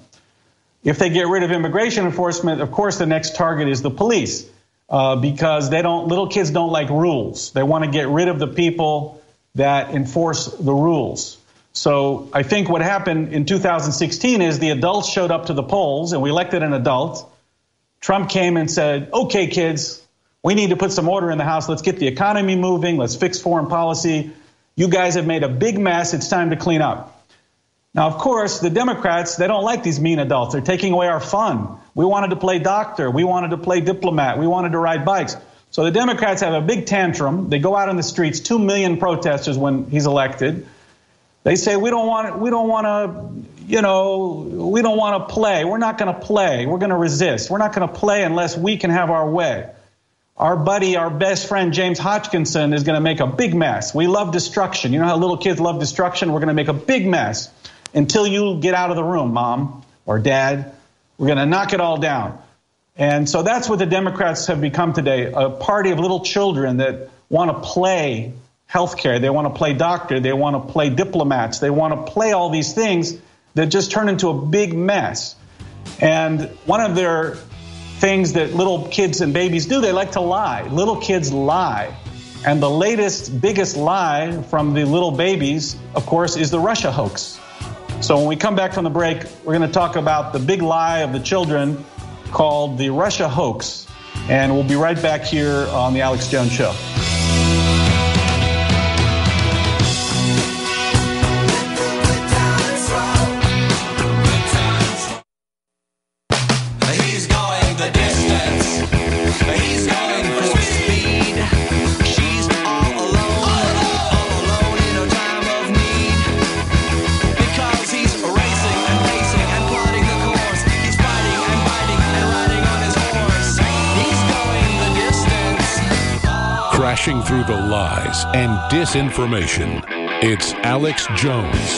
If they get rid of immigration enforcement, of course, the next target is the police, uh, because they don't. Little kids don't like rules. They want to get rid of the people that enforce the rules. So I think what happened in two thousand sixteen is the adults showed up to the polls, and we elected an adult. Trump came and said, okay, kids, we need to put some order in the house. Let's get the economy moving. Let's fix foreign policy. You guys have made a big mess. It's time to clean up. Now, of course, the Democrats, they don't like these mean adults. They're taking away our fun. We wanted to play doctor. We wanted to play diplomat. We wanted to ride bikes. So the Democrats have a big tantrum. They go out in the streets, two million protesters when he's elected. They say, we don't want, we don't want to, you know, we don't want to play. We're not going to play. We're going to resist. We're not going to play unless we can have our way. Our buddy, our best friend, James Hodgkinson, is going to make a big mess. We love destruction. You know how little kids love destruction? We're going to make a big mess until you get out of the room, Mom or Dad. We're going to knock it all down. And so that's what the Democrats have become today, a party of little children that want to play healthcare. They want to play doctor. They want to play diplomats. They want to play all these things that just turn into a big mess. And one of their things that little kids and babies do, they like to lie. Little kids lie. And the latest, biggest lie from the little babies, of course, is the Russia hoax. So when we come back from the break, we're going to talk about the big lie of the children called the Russia hoax. And we'll be right back here on the Alex Jones Show. Crashing through the lies and disinformation, it's Alex Jones.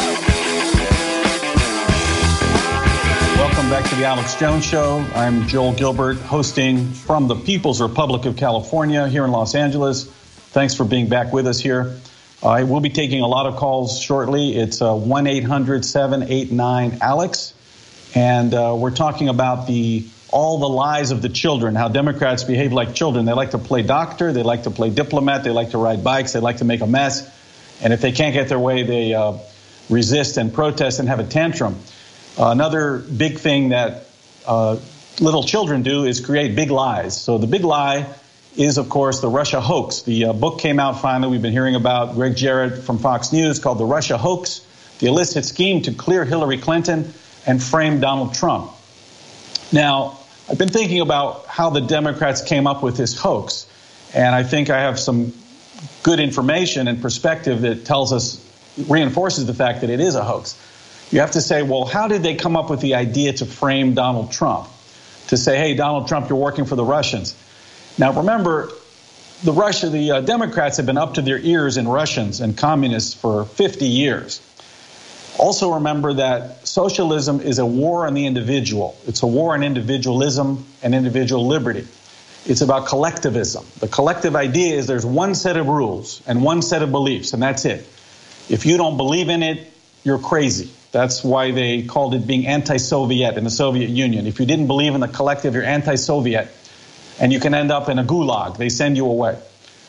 Welcome back to the Alex Jones Show. I'm Joel Gilbert, hosting from the People's Republic of California here in Los Angeles. Thanks for being back with us here. I will be taking a lot of calls shortly. It's uh, one eight hundred seven eight nine Alex. And uh, we're talking about the all the lies of the children, how Democrats behave like children. They like to play doctor. They like to play diplomat. They like to ride bikes. They like to make a mess. And if they can't get their way, they uh, resist and protest and have a tantrum. Uh, another big thing that uh, little children do is create big lies. So the big lie is, of course, the Russia hoax. The uh, book came out finally. We've been hearing about Greg Jarrett from Fox News, called The Russia Hoax, the illicit scheme to clear Hillary Clinton and frame Donald Trump. Now, I've been thinking about how the Democrats came up with this hoax, and I think I have some good information and perspective that tells us, reinforces the fact that it is a hoax. You have to say, well, how did they come up with the idea to frame Donald Trump? To say, hey, Donald Trump, you're working for the Russians. Now, remember, the Russia, the uh, Democrats have been up to their ears in Russians and communists for fifty years. Also remember that socialism is a war on the individual. It's a war on individualism and individual liberty. It's about collectivism. The collective idea is there's one set of rules and one set of beliefs, and that's it. If you don't believe in it, you're crazy. That's why they called it being anti-Soviet in the Soviet Union. If you didn't believe in the collective, you're anti-Soviet, and you can end up in a gulag. They send you away.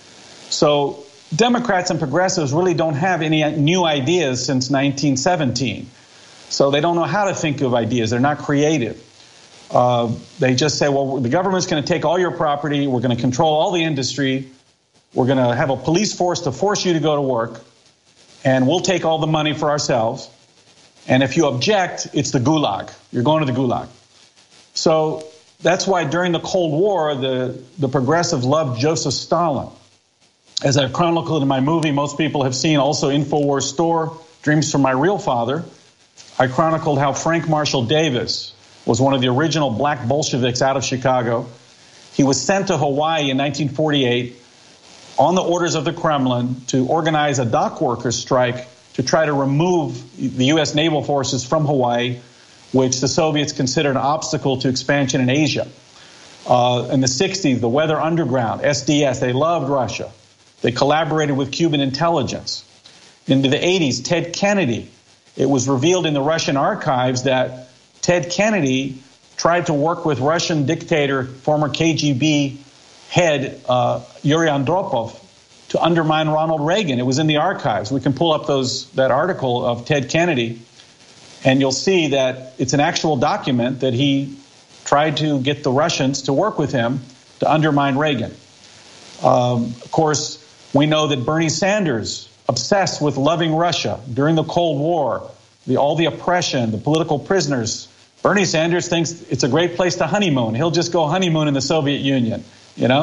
So Democrats and progressives really don't have any new ideas since nineteen seventeen. So they don't know how to think of ideas. They're not creative. Uh, they just say, well, the government's going to take all your property. We're going to control all the industry. We're going to have a police force to force you to go to work. And we'll take all the money for ourselves. And if you object, it's the gulag. You're going to the gulag. So that's why during the Cold War, the, the progressives loved Joseph Stalin. As I've chronicled in my movie, most people have seen, also InfoWars Store, Dreams from My Real Father, I chronicled how Frank Marshall Davis was one of the original black Bolsheviks out of Chicago. He was sent to Hawaii in nineteen forty-eight on the orders of the Kremlin to organize a dock workers strike to try to remove the U S naval forces from Hawaii, which the Soviets considered an obstacle to expansion in Asia. Uh, in the sixties, the Weather Underground, S D S, they loved Russia. They collaborated with Cuban intelligence. Into the eighties, Ted Kennedy. It was revealed in the Russian archives that Ted Kennedy tried to work with Russian dictator, former K G B head uh, Yuri Andropov, to undermine Ronald Reagan. It was in the archives. We can pull up those that article of Ted Kennedy, and you'll see that it's an actual document that he tried to get the Russians to work with him to undermine Reagan. Um, of course, we know that Bernie Sanders, obsessed with loving Russia during the Cold War, the, all the oppression, the political prisoners. Bernie Sanders thinks it's a great place to honeymoon. He'll just go honeymoon in the Soviet Union, you know?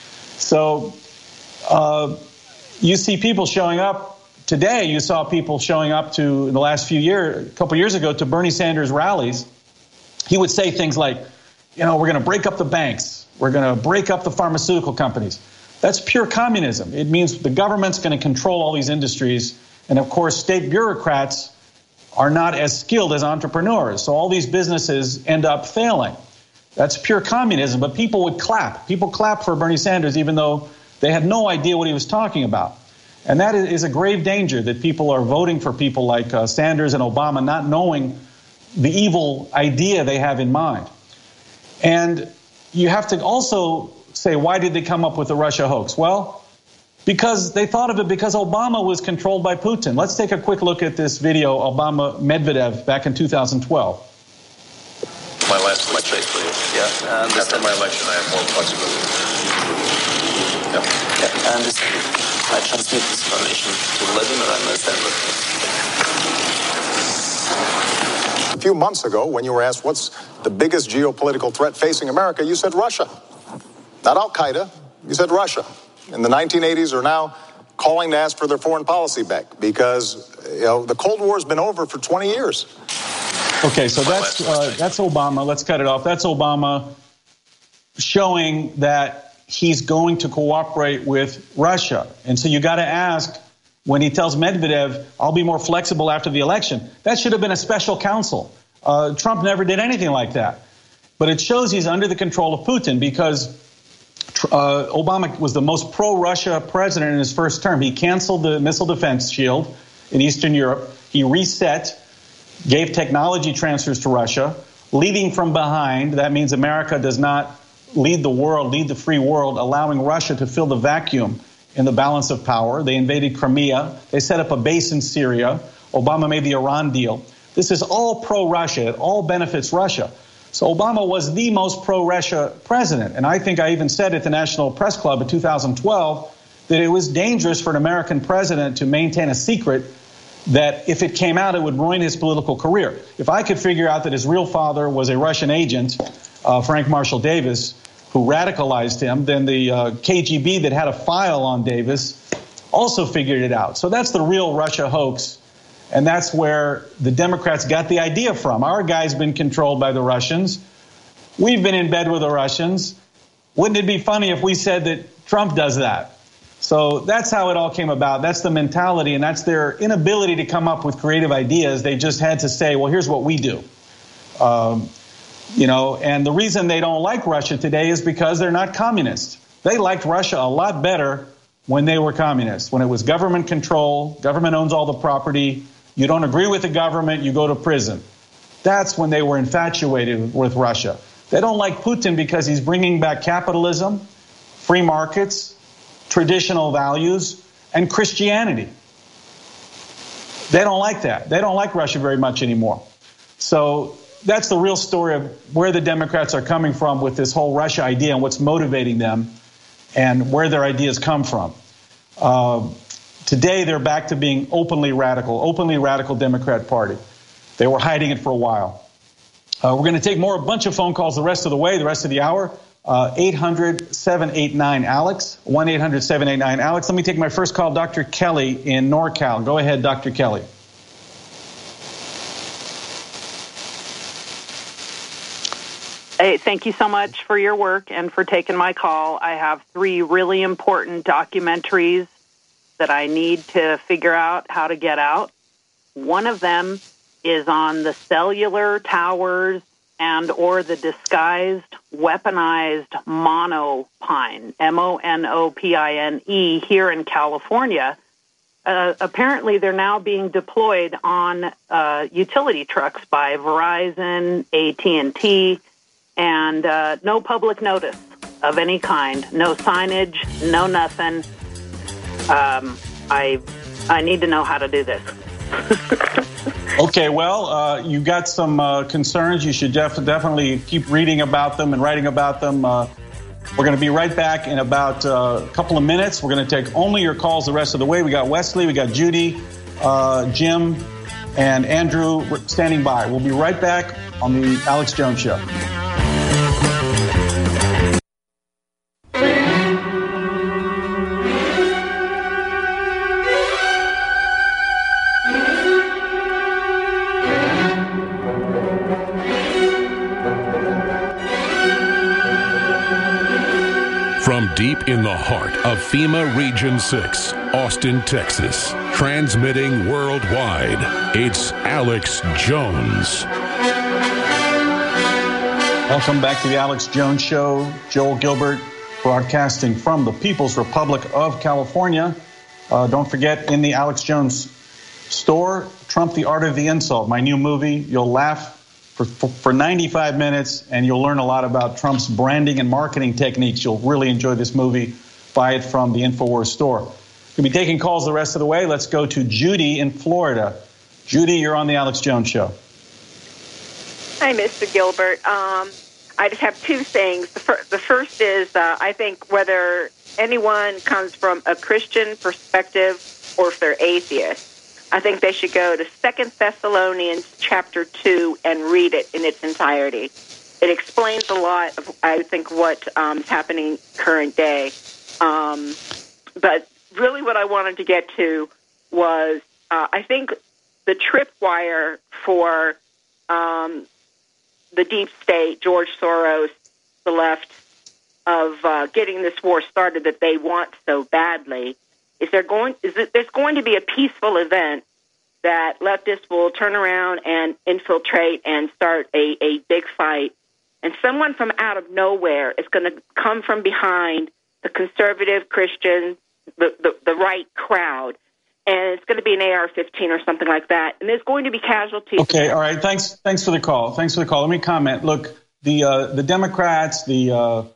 So uh, you see people showing up today. You saw people showing up to, in the last few years, a couple years ago, to Bernie Sanders rallies. He would say things like, you know, we're going to break up the banks. We're going to break up the pharmaceutical companies. That's pure communism. It means the government's going to control all these industries. And, of course, state bureaucrats are not as skilled as entrepreneurs. So all these businesses end up failing. That's pure communism. But people would clap. People clap for Bernie Sanders even though they had no idea what he was talking about. And that is a grave danger, that people are voting for people like uh, Sanders and Obama, not knowing the evil idea they have in mind. And you have to also say, why did they come up with the Russia hoax? Well, because they thought of it because Obama was controlled by Putin. Let's take a quick look at this video, Obama Medvedev, back in two thousand twelve. My last election, yeah. And after my election, I have more flexibility. Yeah. Yeah, I understand. I transmit this information to Vladimir. I understand that. A few months ago, when you were asked what's the biggest geopolitical threat facing America, you said Russia. Not Al-Qaeda, you said Russia. In the nineteen eighties are now calling to ask for their foreign policy back because, you know, the Cold War's been over for twenty years. Okay, so that's uh, that's Obama. Let's cut it off. That's Obama showing that he's going to cooperate with Russia. And so you got to ask, when he tells Medvedev, I'll be more flexible after the election, that should have been a special counsel. Uh, Trump never did anything like that. But it shows he's under the control of Putin because uh, Obama was the most pro-Russia president in his first term. He canceled the missile defense shield in Eastern Europe. He reset, gave technology transfers to Russia, leading from behind. That means America does not lead the world, lead the free world, allowing Russia to fill the vacuum in the balance of power. They invaded Crimea. They set up a base in Syria. Obama made the Iran deal. This is all pro-Russia. It all benefits Russia. So Obama was the most pro-Russia president. And I think I even said at the National Press Club in two thousand twelve that it was dangerous for an American president to maintain a secret that if it came out, it would ruin his political career. If I could figure out that his real father was a Russian agent, uh, Frank Marshall Davis, who radicalized him, then the uh, K G B that had a file on Davis also figured it out. So that's the real Russia hoax. And that's where the Democrats got the idea from. Our guy's been controlled by the Russians. We've been in bed with the Russians. Wouldn't it be funny if we said that Trump does that? So that's how it all came about. That's the mentality, and that's their inability to come up with creative ideas. They just had to say, well, here's what we do. Um, you know, and the reason they don't like Russia today is because they're not communist. They liked Russia a lot better when they were communists, when it was government control, government owns all the property. You don't agree with the government, you go to prison. That's when they were infatuated with Russia. They don't like Putin because he's bringing back capitalism, free markets, traditional values, and Christianity. They don't like that. They don't like Russia very much anymore. So that's the real story of where the Democrats are coming from with this whole Russia idea and what's motivating them and where their ideas come from. Uh, Today, they're back to being openly radical, openly radical Democrat Party. They were hiding it for a while. Uh, we're going to take more, a bunch of phone calls the rest of the way, the rest of the hour. Uh, eight hundred, seven eight nine, ALEX, one eight hundred, seven eight nine, ALEX. Let me take my first call, Doctor Kelly in NorCal. Go ahead, Doctor Kelly. Hey, thank you so much for your work and for taking my call. I have three really important documentaries that I need to figure out how to get out. One of them is on the cellular towers and or the disguised, weaponized monopine, M O N O P I N E, here in California. Uh, apparently, they're now being deployed on uh, utility trucks by Verizon, A T and T, and uh, no public notice of any kind, no signage, no nothing. Um, I I need to know how to do this. Okay, well, uh, you got some uh, concerns. You should def- definitely keep reading about them and writing about them. Uh, we're going to be right back in about uh, a couple of minutes. We're going to take only your calls the rest of the way. We got Wesley, we got Judy, uh, Jim, and Andrew standing by. We'll be right back on the Alex Jones Show. From deep in the heart of FEMA Region six, Austin, Texas, transmitting worldwide, it's Alex Jones. Welcome back to the Alex Jones Show. Joel Gilbert broadcasting from the People's Republic of California. Uh, don't forget, in the Alex Jones store, Trump, the Art of the Insult, my new movie. You'll laugh For, for, for ninety-five minutes, and you'll learn a lot about Trump's branding and marketing techniques. You'll really enjoy this movie. Buy it from the InfoWars store. We'll be taking calls the rest of the way. Let's go to Judy in Florida. Judy, you're on the Alex Jones Show. Hi, Mister Gilbert. Um, I just have two things. The, fir- the first is uh, I think whether anyone comes from a Christian perspective or if they're atheists, I think they should go to Second Thessalonians chapter two and read it in its entirety. It explains a lot of, I think, what um, is happening current day. Um, but really what I wanted to get to was, uh, I think the tripwire for um, the deep state, George Soros, the left, of uh, getting this war started that they want so badly, is there going is that there's going to be a peaceful event that leftists will turn around and infiltrate and start a, a big fight, and someone from out of nowhere is going to come from behind the conservative Christian, the, the, the right crowd, and it's going to be an A R fifteen or something like that, and there's going to be casualties. Okay, all right. Thanks. Thanks for the call. Thanks for the call. Let me comment. Look, the uh, the Democrats, the uh,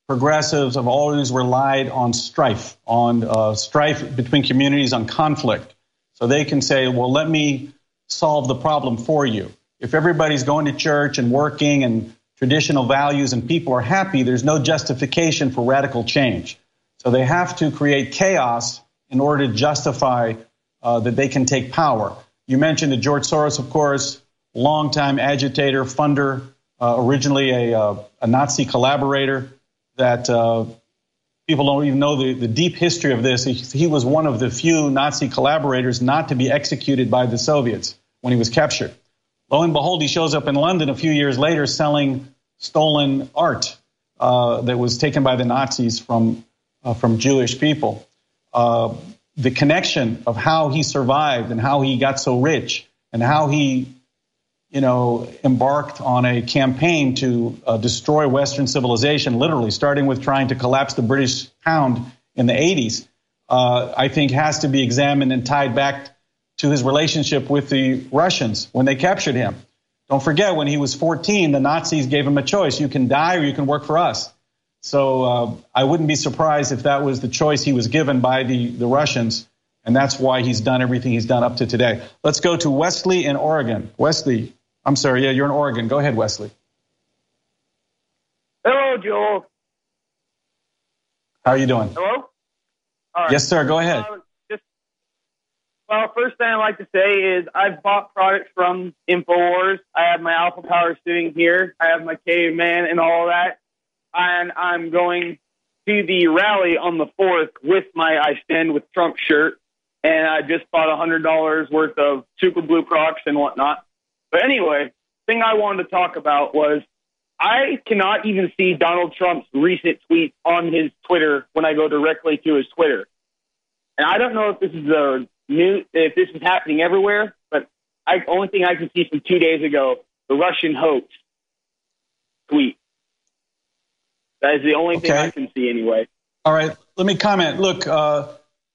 progressives have always relied on strife, on uh, strife between communities, on conflict. So they can say, well, let me solve the problem for you. If everybody's going to church and working and traditional values and people are happy, there's no justification for radical change. So they have to create chaos in order to justify uh, that they can take power. You mentioned that George Soros, of course, longtime agitator, funder, uh, originally a, uh, a Nazi collaborator, that uh, people don't even know the, the deep history of this. He, he was one of the few Nazi collaborators not to be executed by the Soviets when he was captured. Lo and behold, he shows up in London a few years later selling stolen art uh, that was taken by the Nazis from, uh, from Jewish people. Uh, the connection of how he survived and how he got so rich and how he, you know, embarked on a campaign to uh, destroy Western civilization, literally starting with trying to collapse the British pound in the eighties, uh, I think has to be examined and tied back to his relationship with the Russians when they captured him. Don't forget, when he was fourteen, the Nazis gave him a choice. You can die or you can work for us. So uh, I wouldn't be surprised if that was the choice he was given by the, the Russians, and that's why he's done everything he's done up to today. Let's go to Wesley in Oregon. Wesley, I'm sorry, yeah, you're in Oregon. Go ahead, Wesley. Hello, Joel. How are you doing? Hello? All right. Yes, sir, go ahead. Uh, just, well, first thing I'd like to say is I've bought products from InfoWars. I have my Alpha Power sitting here. I have my Caveman and all that. And I'm going to the rally on the fourth with my I Stand with Trump shirt. And I just bought one hundred dollars worth of Super Blue Crocs and whatnot. But anyway, the thing I wanted to talk about was I cannot even see Donald Trump's recent tweets on his Twitter when I go directly to his Twitter. And I don't know if this is a new, if this is happening everywhere, but I only thing I can see from two days ago, the Russian hoax tweet. That is the only Okay. thing I can see anyway. All right, let me comment. Look, uh,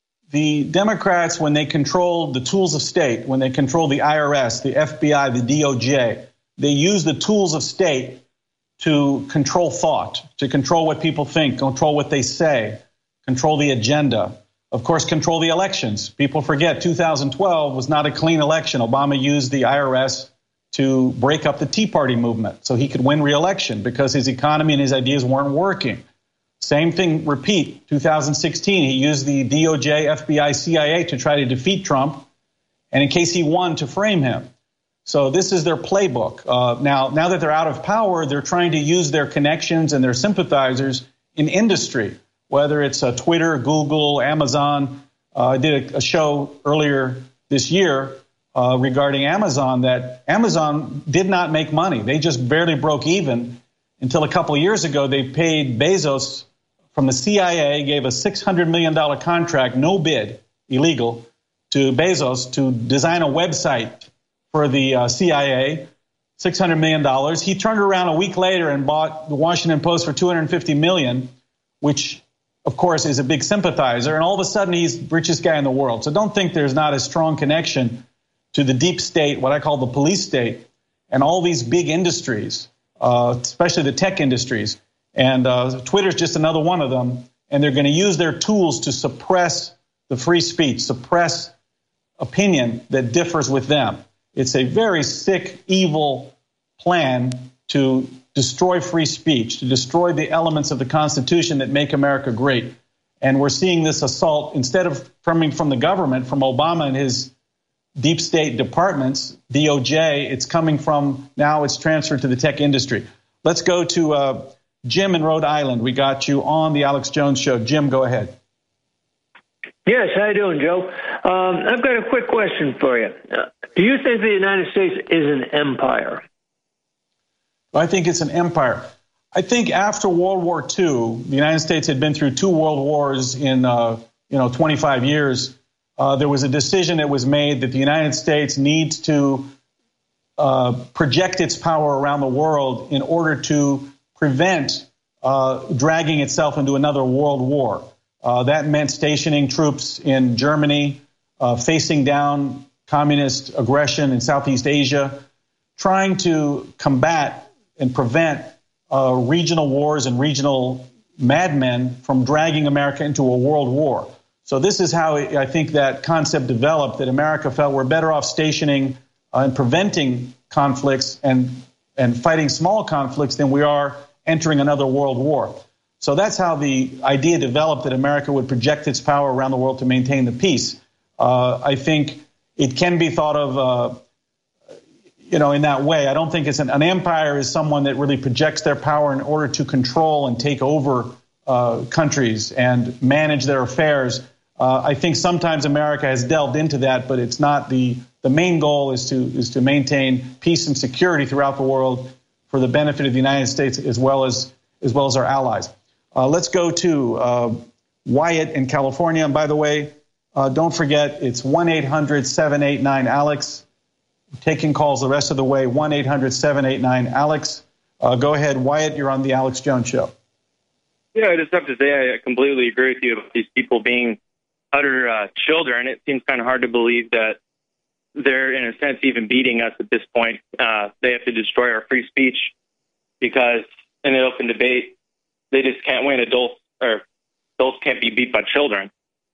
the Democrats, when they control the tools of state, when they control the I R S, the F B I, the D O J, they use the tools of state to control thought, to control what people think, control what they say, control the agenda. Of course, control the elections. People forget two thousand twelve was not a clean election. Obama used the I R S to break up the Tea Party movement so he could win re-election because his economy and his ideas weren't working. Same thing, repeat, two thousand sixteen, he used the D O J, F B I, C I A to try to defeat Trump, and in case he won, to frame him. So this is their playbook. Uh, now, now that they're out of power, they're trying to use their connections and their sympathizers in industry, whether it's uh, Twitter, Google, Amazon. Uh, I did a, a show earlier this year uh, regarding Amazon, that Amazon did not make money. They just barely broke even until a couple of years ago. They paid Bezos from the C I A, gave a six hundred million dollars contract, no bid, illegal, to Bezos to design a website for the uh, C I A, six hundred million dollars. He turned around a week later and bought the Washington Post for two hundred fifty million dollars, which, of course, is a big sympathizer. And all of a sudden, he's the richest guy in the world. So don't think there's not a strong connection to the deep state, what I call the police state, and all these big industries, uh, especially the tech industries. And uh, Twitter's just another one of them. And they're going to use their tools to suppress the free speech, suppress opinion that differs with them. It's a very sick, evil plan to destroy free speech, to destroy the elements of the Constitution that make America great. And we're seeing this assault, instead of coming from the government, from Obama and his deep state departments, D O J, it's coming from, now it's transferred to the tech industry. Let's go to uh, Jim in Rhode Island. We got you on the Alex Jones Show. Jim, go ahead. Yes, how you doing, Joe? Um, I've got a quick question for you. Uh, do you think the United States is an empire? I think it's an empire. I think after World War Two, the United States had been through two world wars in uh, you know twenty-five years. Uh, there was a decision that was made that the United States needs to uh, project its power around the world in order to prevent uh, dragging itself into another world war. Uh, that meant stationing troops in Germany, uh, facing down communist aggression in Southeast Asia, trying to combat and prevent uh, regional wars and regional madmen from dragging America into a world war. So this is how I think that concept developed, that America felt we're better off stationing uh, and preventing conflicts and, and fighting small conflicts than we are entering another world war. So that's how the idea developed that America would project its power around the world to maintain the peace. Uh, I think it can be thought of, uh, you know, in that way. I don't think it's an, an empire is someone that really projects their power in order to control and take over uh, countries and manage their affairs. Uh, I think sometimes America has delved into that, but it's not the the main goal is to is to maintain peace and security throughout the world for the benefit of the United States as well as as well as our allies. Uh, let's go to uh, Wyatt in California. And by the way, uh, don't forget it's one eight hundred seven eight nine Alex. Taking calls the rest of the way. one eight hundred seven eight nine Alex. Uh, go ahead, Wyatt. You're on the Alex Jones Show. Yeah, I just have to say I completely agree with you about these people being utter uh, children. It seems kind of hard to believe that they're, in a sense, even beating us at this point. Uh, they have to destroy our free speech because in an open debate, they just can't win. Adults or adults can't be beat by children,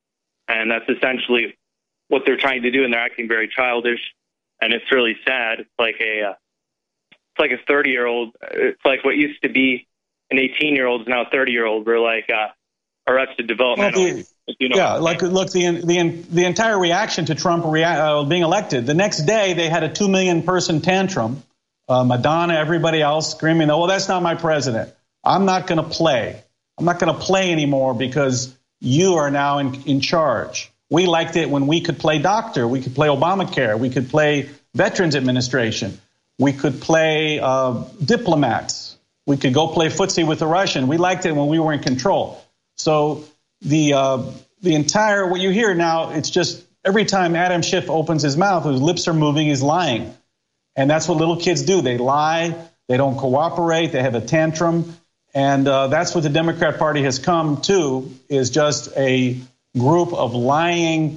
and that's essentially what they're trying to do. And they're acting very childish, and it's really sad. It's like a, uh, it's like a thirty-year-old. It's like what used to be an eighteen-year-old is now a thirty-year-old. We're like uh, arrested developmental. Well, the, You know, yeah, like look, the the the entire reaction to Trump rea- uh, being elected. The next day, they had a two million person tantrum. Uh, Madonna, everybody else screaming, "Oh, well, that's not my president. I'm not going to play. I'm not going to play anymore because you are now in, in charge." We liked it when we could play doctor, we could play Obamacare, we could play Veterans Administration, we could play uh, diplomats, we could go play footsie with the Russian. We liked it when we were in control. So. The uh, the entire, what you hear now, it's just every time Adam Schiff opens his mouth, his lips are moving, he's lying. And that's what little kids do. They lie, they don't cooperate, they have a tantrum. And uh, that's what the Democrat Party has come to, is just a group of lying,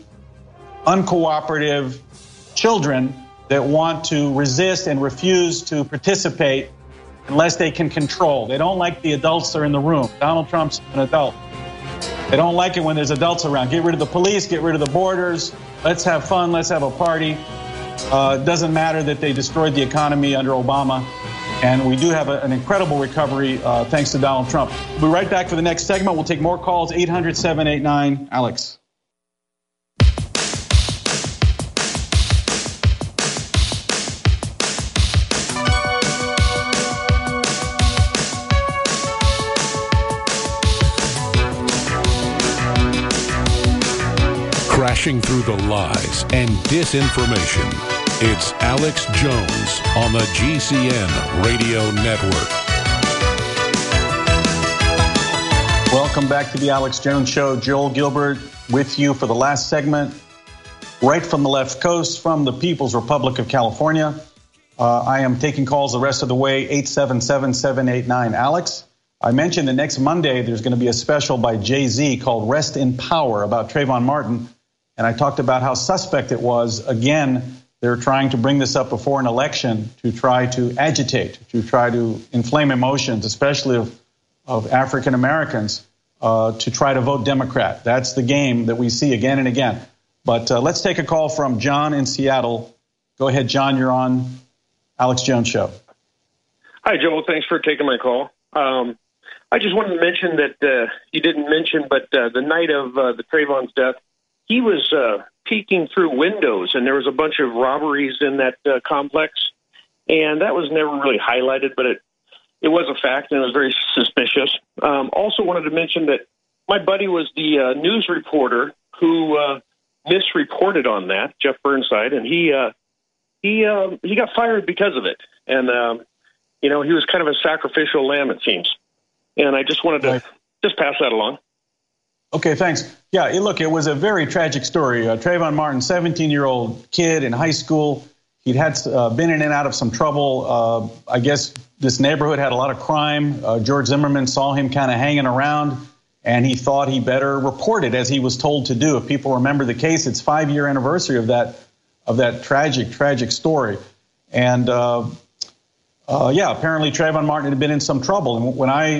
uncooperative children that want to resist and refuse to participate unless they can control. They don't like the adults that are in the room. Donald Trump's an adult. They don't like it when there's adults around. Get rid of the police, get rid of the borders. Let's have fun, let's have a party. Uh, it doesn't matter that they destroyed the economy under Obama. And we do have a, an incredible recovery uh, thanks to Donald Trump. We'll be right back for the next segment. We'll take more calls, eight hundred seven eight nine Alex. Crashing through the lies and disinformation. It's Alex Jones on the G C N Radio Network. Welcome back to the Alex Jones Show. Joel Gilbert with you for the last segment. Right from the left coast, from the People's Republic of California. Uh, I am taking calls the rest of the way, eight seven seven, seven eight nine Alex. I mentioned that next Monday there's going to be a special by Jay-Z called Rest in Power about Trayvon Martin. And I talked about how suspect it was. Again, they're trying to bring this up before an election to try to agitate, to try to inflame emotions, especially of, of African Americans, uh, to try to vote Democrat. That's the game that we see again and again. But uh, let's take a call from John in Seattle. Go ahead, John. You're on Alex Jones Show. Hi, Joel. Thanks for taking my call. Um, I just wanted to mention that uh, you didn't mention, but uh, the night of uh, the Trayvon's death, he was uh, peeking through windows, and there was a bunch of robberies in that uh, complex, and that was never really highlighted, but it it was a fact, and it was very suspicious. Um, also wanted to mention that my buddy was the uh, news reporter who uh, misreported on that, Jeff Burnside, and he uh, he uh, he got fired because of it, and um, you know, he was kind of a sacrificial lamb, it seems, and I just wanted to right. just pass that along. Okay, thanks. Yeah, look, it was a very tragic story. Uh, Trayvon Martin, seventeen-year-old kid in high school. He'd had uh, been in and out of some trouble. Uh, I guess this neighborhood had a lot of crime. Uh, George Zimmerman saw him kind of hanging around, and he thought he better report it, as he was told to do. If people remember the case, it's five-year anniversary of that of that tragic, tragic story. And, uh, uh, yeah, apparently Trayvon Martin had been in some trouble. And when I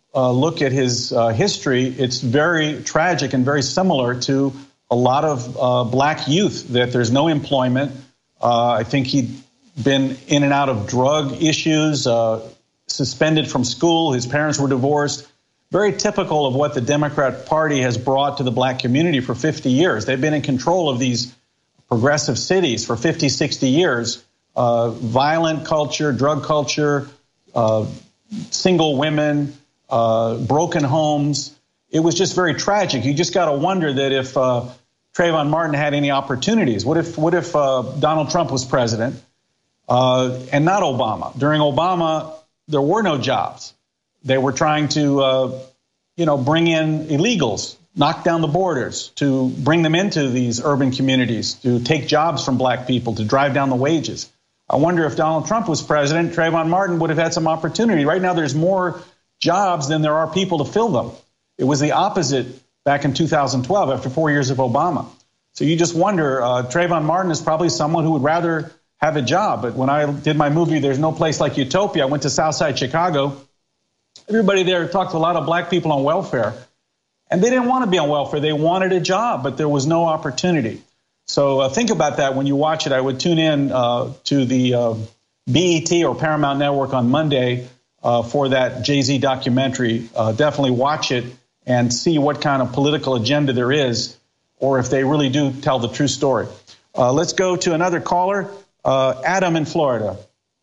uh, look at his uh, history, it's very tragic and very similar to a lot of uh, black youth, that there's no employment. Uh, I think he'd been in and out of drug issues, uh, suspended from school. His parents were divorced. Very typical of what the Democrat Party has brought to the black community for fifty years. They've been in control of these progressive cities for fifty, sixty years. Uh, violent culture, drug culture, uh, single women, uh, broken homes. It was just very tragic. You just got to wonder that if uh, Trayvon Martin had any opportunities. What if what if uh, Donald Trump was president uh, and not Obama? During Obama, there were no jobs. They were trying to, uh, you know, bring in illegals, knock down the borders, to bring them into these urban communities, to take jobs from black people, to drive down the wages. I wonder if Donald Trump was president, Trayvon Martin would have had some opportunity. Right now, there's more jobs than there are people to fill them. It was the opposite back in two thousand twelve, after four years of Obama. So you just wonder, uh, Trayvon Martin is probably someone who would rather have a job. But when I did my movie, There's No Place Like Utopia, I went to Southside Chicago. Everybody there talked to a lot of black people on welfare, and they didn't want to be on welfare. They wanted a job, but there was no opportunity. So uh, think about that when you watch it. I would tune in uh, to the uh, B E T or Paramount Network on Monday uh, for that Jay-Z documentary. Uh, definitely watch it and see what kind of political agenda there is, or if they really do tell the true story. Uh, let's go to another caller, uh, Adam in Florida.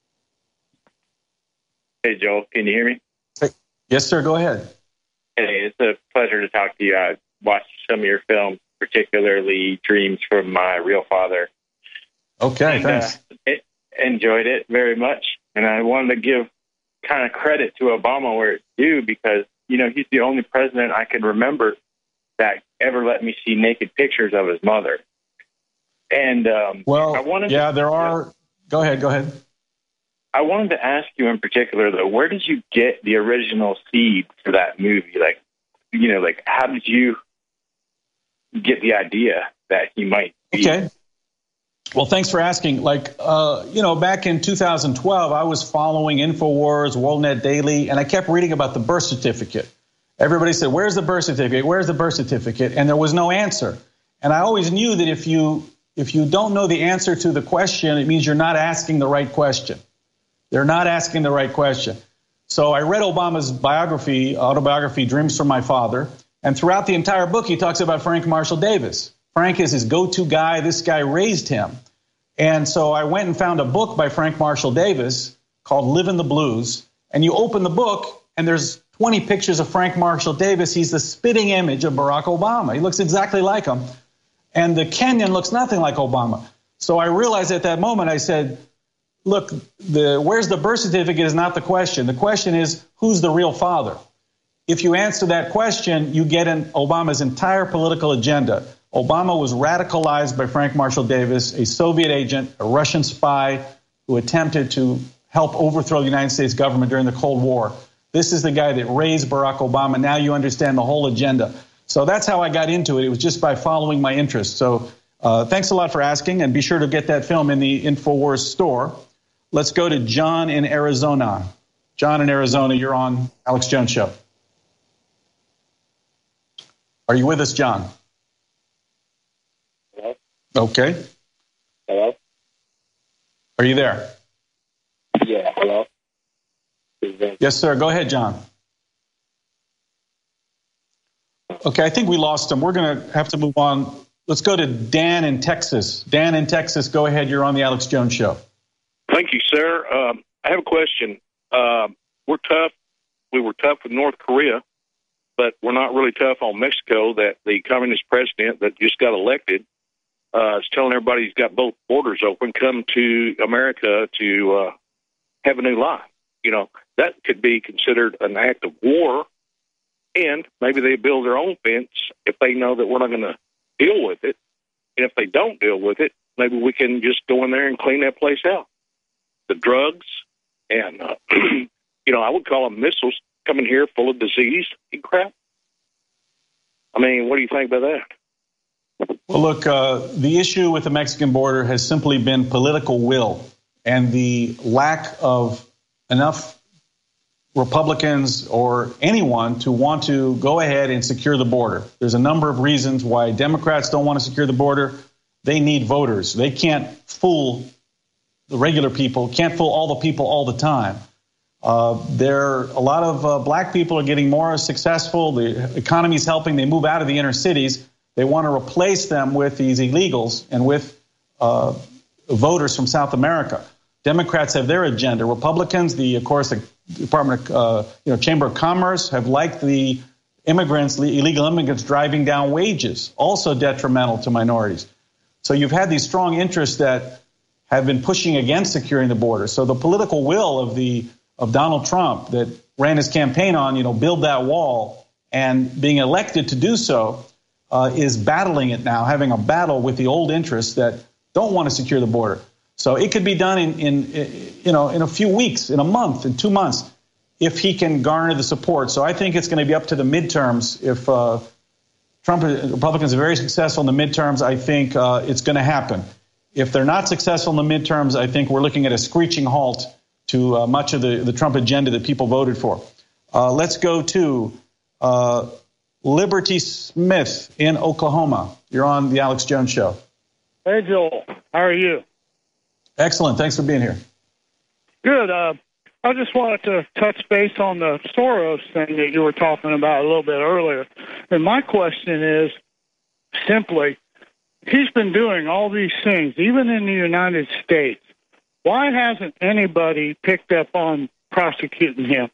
Hey, Joel, can you hear me? Yes, sir. Go ahead. Hey, it's a pleasure to talk to you. I watched some of your films, particularly Dreams from My Real Father. Okay, and, thanks. Uh, it, enjoyed it very much. And I wanted to give kind of credit to Obama where it's due, because, you know, he's the only president I can remember that ever let me see naked pictures of his mother. And um, well, I wanted yeah, to, there are. Go ahead. Go ahead. I wanted to ask you in particular, though, where did you get the original seed for that movie? Like, you know, like, how did you get the idea that he might be? Okay. Well, thanks for asking. Like, uh, you know, back in two thousand twelve, I was following InfoWars, WorldNet Daily, and I kept reading about the birth certificate. Everybody said, where's the birth certificate? Where's the birth certificate? And there was no answer. And I always knew that if you if you don't know the answer to the question, it means you're not asking the right question. They're not asking the right question. So I read Obama's biography, autobiography, Dreams from My Father, and throughout the entire book, he talks about Frank Marshall Davis. Frank is his go-to guy. This guy raised him. And so I went and found a book by Frank Marshall Davis called Livin' the Blues. And you open the book, and there's twenty pictures of Frank Marshall Davis. He's the spitting image of Barack Obama. He looks exactly like him. And the Kenyan looks nothing like Obama. So I realized at that moment, I said, look, the where's the birth certificate is not the question. The question is, who's the real father? If you answer that question, you get in Obama's entire political agenda. Obama was radicalized by Frank Marshall Davis, a Soviet agent, a Russian spy who attempted to help overthrow the United States government during the Cold War. This is the guy that raised Barack Obama. Now you understand the whole agenda. So that's how I got into it. It was just by following my interest. So uh, thanks a lot for asking, and be sure to get that film in the InfoWars store. Let's go to John in Arizona. John in Arizona, you're on Alex Jones Show. Are you with us, John? Hello? Okay. Hello? Are you there? Yeah, hello? Yes, sir. Go ahead, John. Okay, I think we lost him. We're going to have to move on. Let's go to Dan in Texas. Dan in Texas, go ahead. You're on the Alex Jones Show. Thank you, sir. Um, I have a question. Uh, we're tough. We were tough with North Korea, but we're not really tough on Mexico, that the communist president that just got elected uh, is telling everybody he's got both borders open, come to America to uh, have a new life. You know, that could be considered an act of war, and maybe they build their own fence if they know that we're not going to deal with it. And if they don't deal with it, maybe we can just go in there and clean that place out. The drugs and, uh, you know, I would call them missiles coming here full of disease and crap. I mean, what do you think about that? Well, look, uh, the issue with the Mexican border has simply been political will and the lack of enough Republicans or anyone to want to go ahead and secure the border. There's a number of reasons why Democrats don't want to secure the border. They need voters. They can't fool the regular people, can't fool all the people all the time. Uh, there, a lot of uh, black people are getting more successful. The economy's helping. They move out of the inner cities. They want to replace them with these illegals and with uh, voters from South America. Democrats have their agenda. Republicans, the of course, the Department of uh, you know Chamber of Commerce have liked the immigrants, illegal immigrants driving down wages, also detrimental to minorities. So you've had these strong interests that have been pushing against securing the border. So the political will of the of Donald Trump that ran his campaign on, you know, build that wall, and being elected to do so, uh, is battling it now, having a battle with the old interests that don't want to secure the border. So it could be done in, in, you know, in a few weeks, in a month, in two months, if he can garner the support. So I think it's going to be up to the midterms. If uh, Trump, Republicans are very successful in the midterms, I think uh, it's going to happen. If they're not successful in the midterms, I think we're looking at a screeching halt to uh, much of the, the Trump agenda that people voted for. Uh, let's go to uh, Liberty Smith in Oklahoma. You're on the Alex Jones Show. Hey, Joel. How are you? Excellent. Thanks for being here. Good. Uh, I just wanted to touch base on the Soros thing that you were talking about a little bit earlier. And my question is simply, he's been doing all these things, even in the United States. Why hasn't anybody picked up on prosecuting him?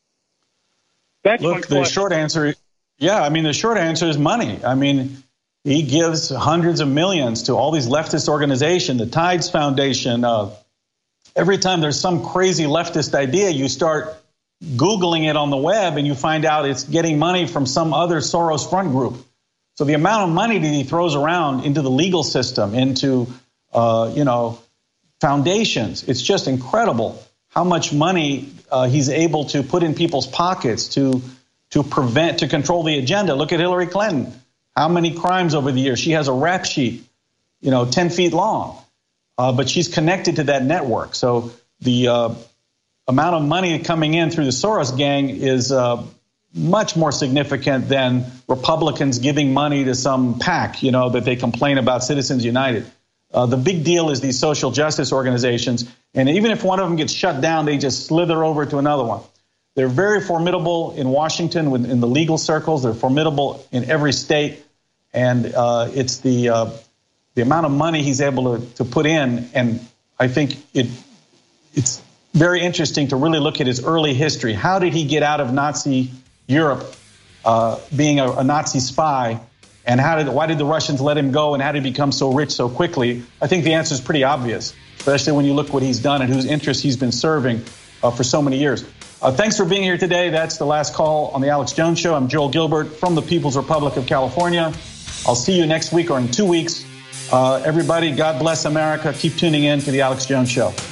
That's Look, the short answer, yeah, I mean, the short answer is money. I mean, he gives hundreds of millions to all these leftist organizations, the Tides Foundation. Uh, every time there's some crazy leftist idea, you start Googling it on the web and you find out it's getting money from some other Soros front group. So the amount of money that he throws around into the legal system, into, uh, you know, foundations, it's just incredible how much money uh, he's able to put in people's pockets to to prevent, to control the agenda. Look at Hillary Clinton. How many crimes over the years? She has a rap sheet, you know, ten feet long, uh, but she's connected to that network. So the uh, amount of money coming in through the Soros gang is uh, much more significant than Republicans giving money to some PAC, you know, that they complain about, Citizens United. Uh, the big deal is these social justice organizations, and even if one of them gets shut down, they just slither over to another one. They're very formidable in Washington, in the legal circles. They're formidable in every state, and uh, it's the uh, the amount of money he's able to, to put in, and I think it it's very interesting to really look at his early history. How did he get out of Nazi Europe, uh, being a, a Nazi spy? And how did, why did the Russians let him go, and how did he become so rich so quickly? I think the answer is pretty obvious, especially when you look what he's done and whose interests he's been serving uh, for so many years. Uh, thanks for being here today. That's the last call on the Alex Jones Show. I'm Joel Gilbert from the People's Republic of California. I'll see you next week or in two weeks. Uh, everybody, God bless America. Keep tuning in to the Alex Jones Show.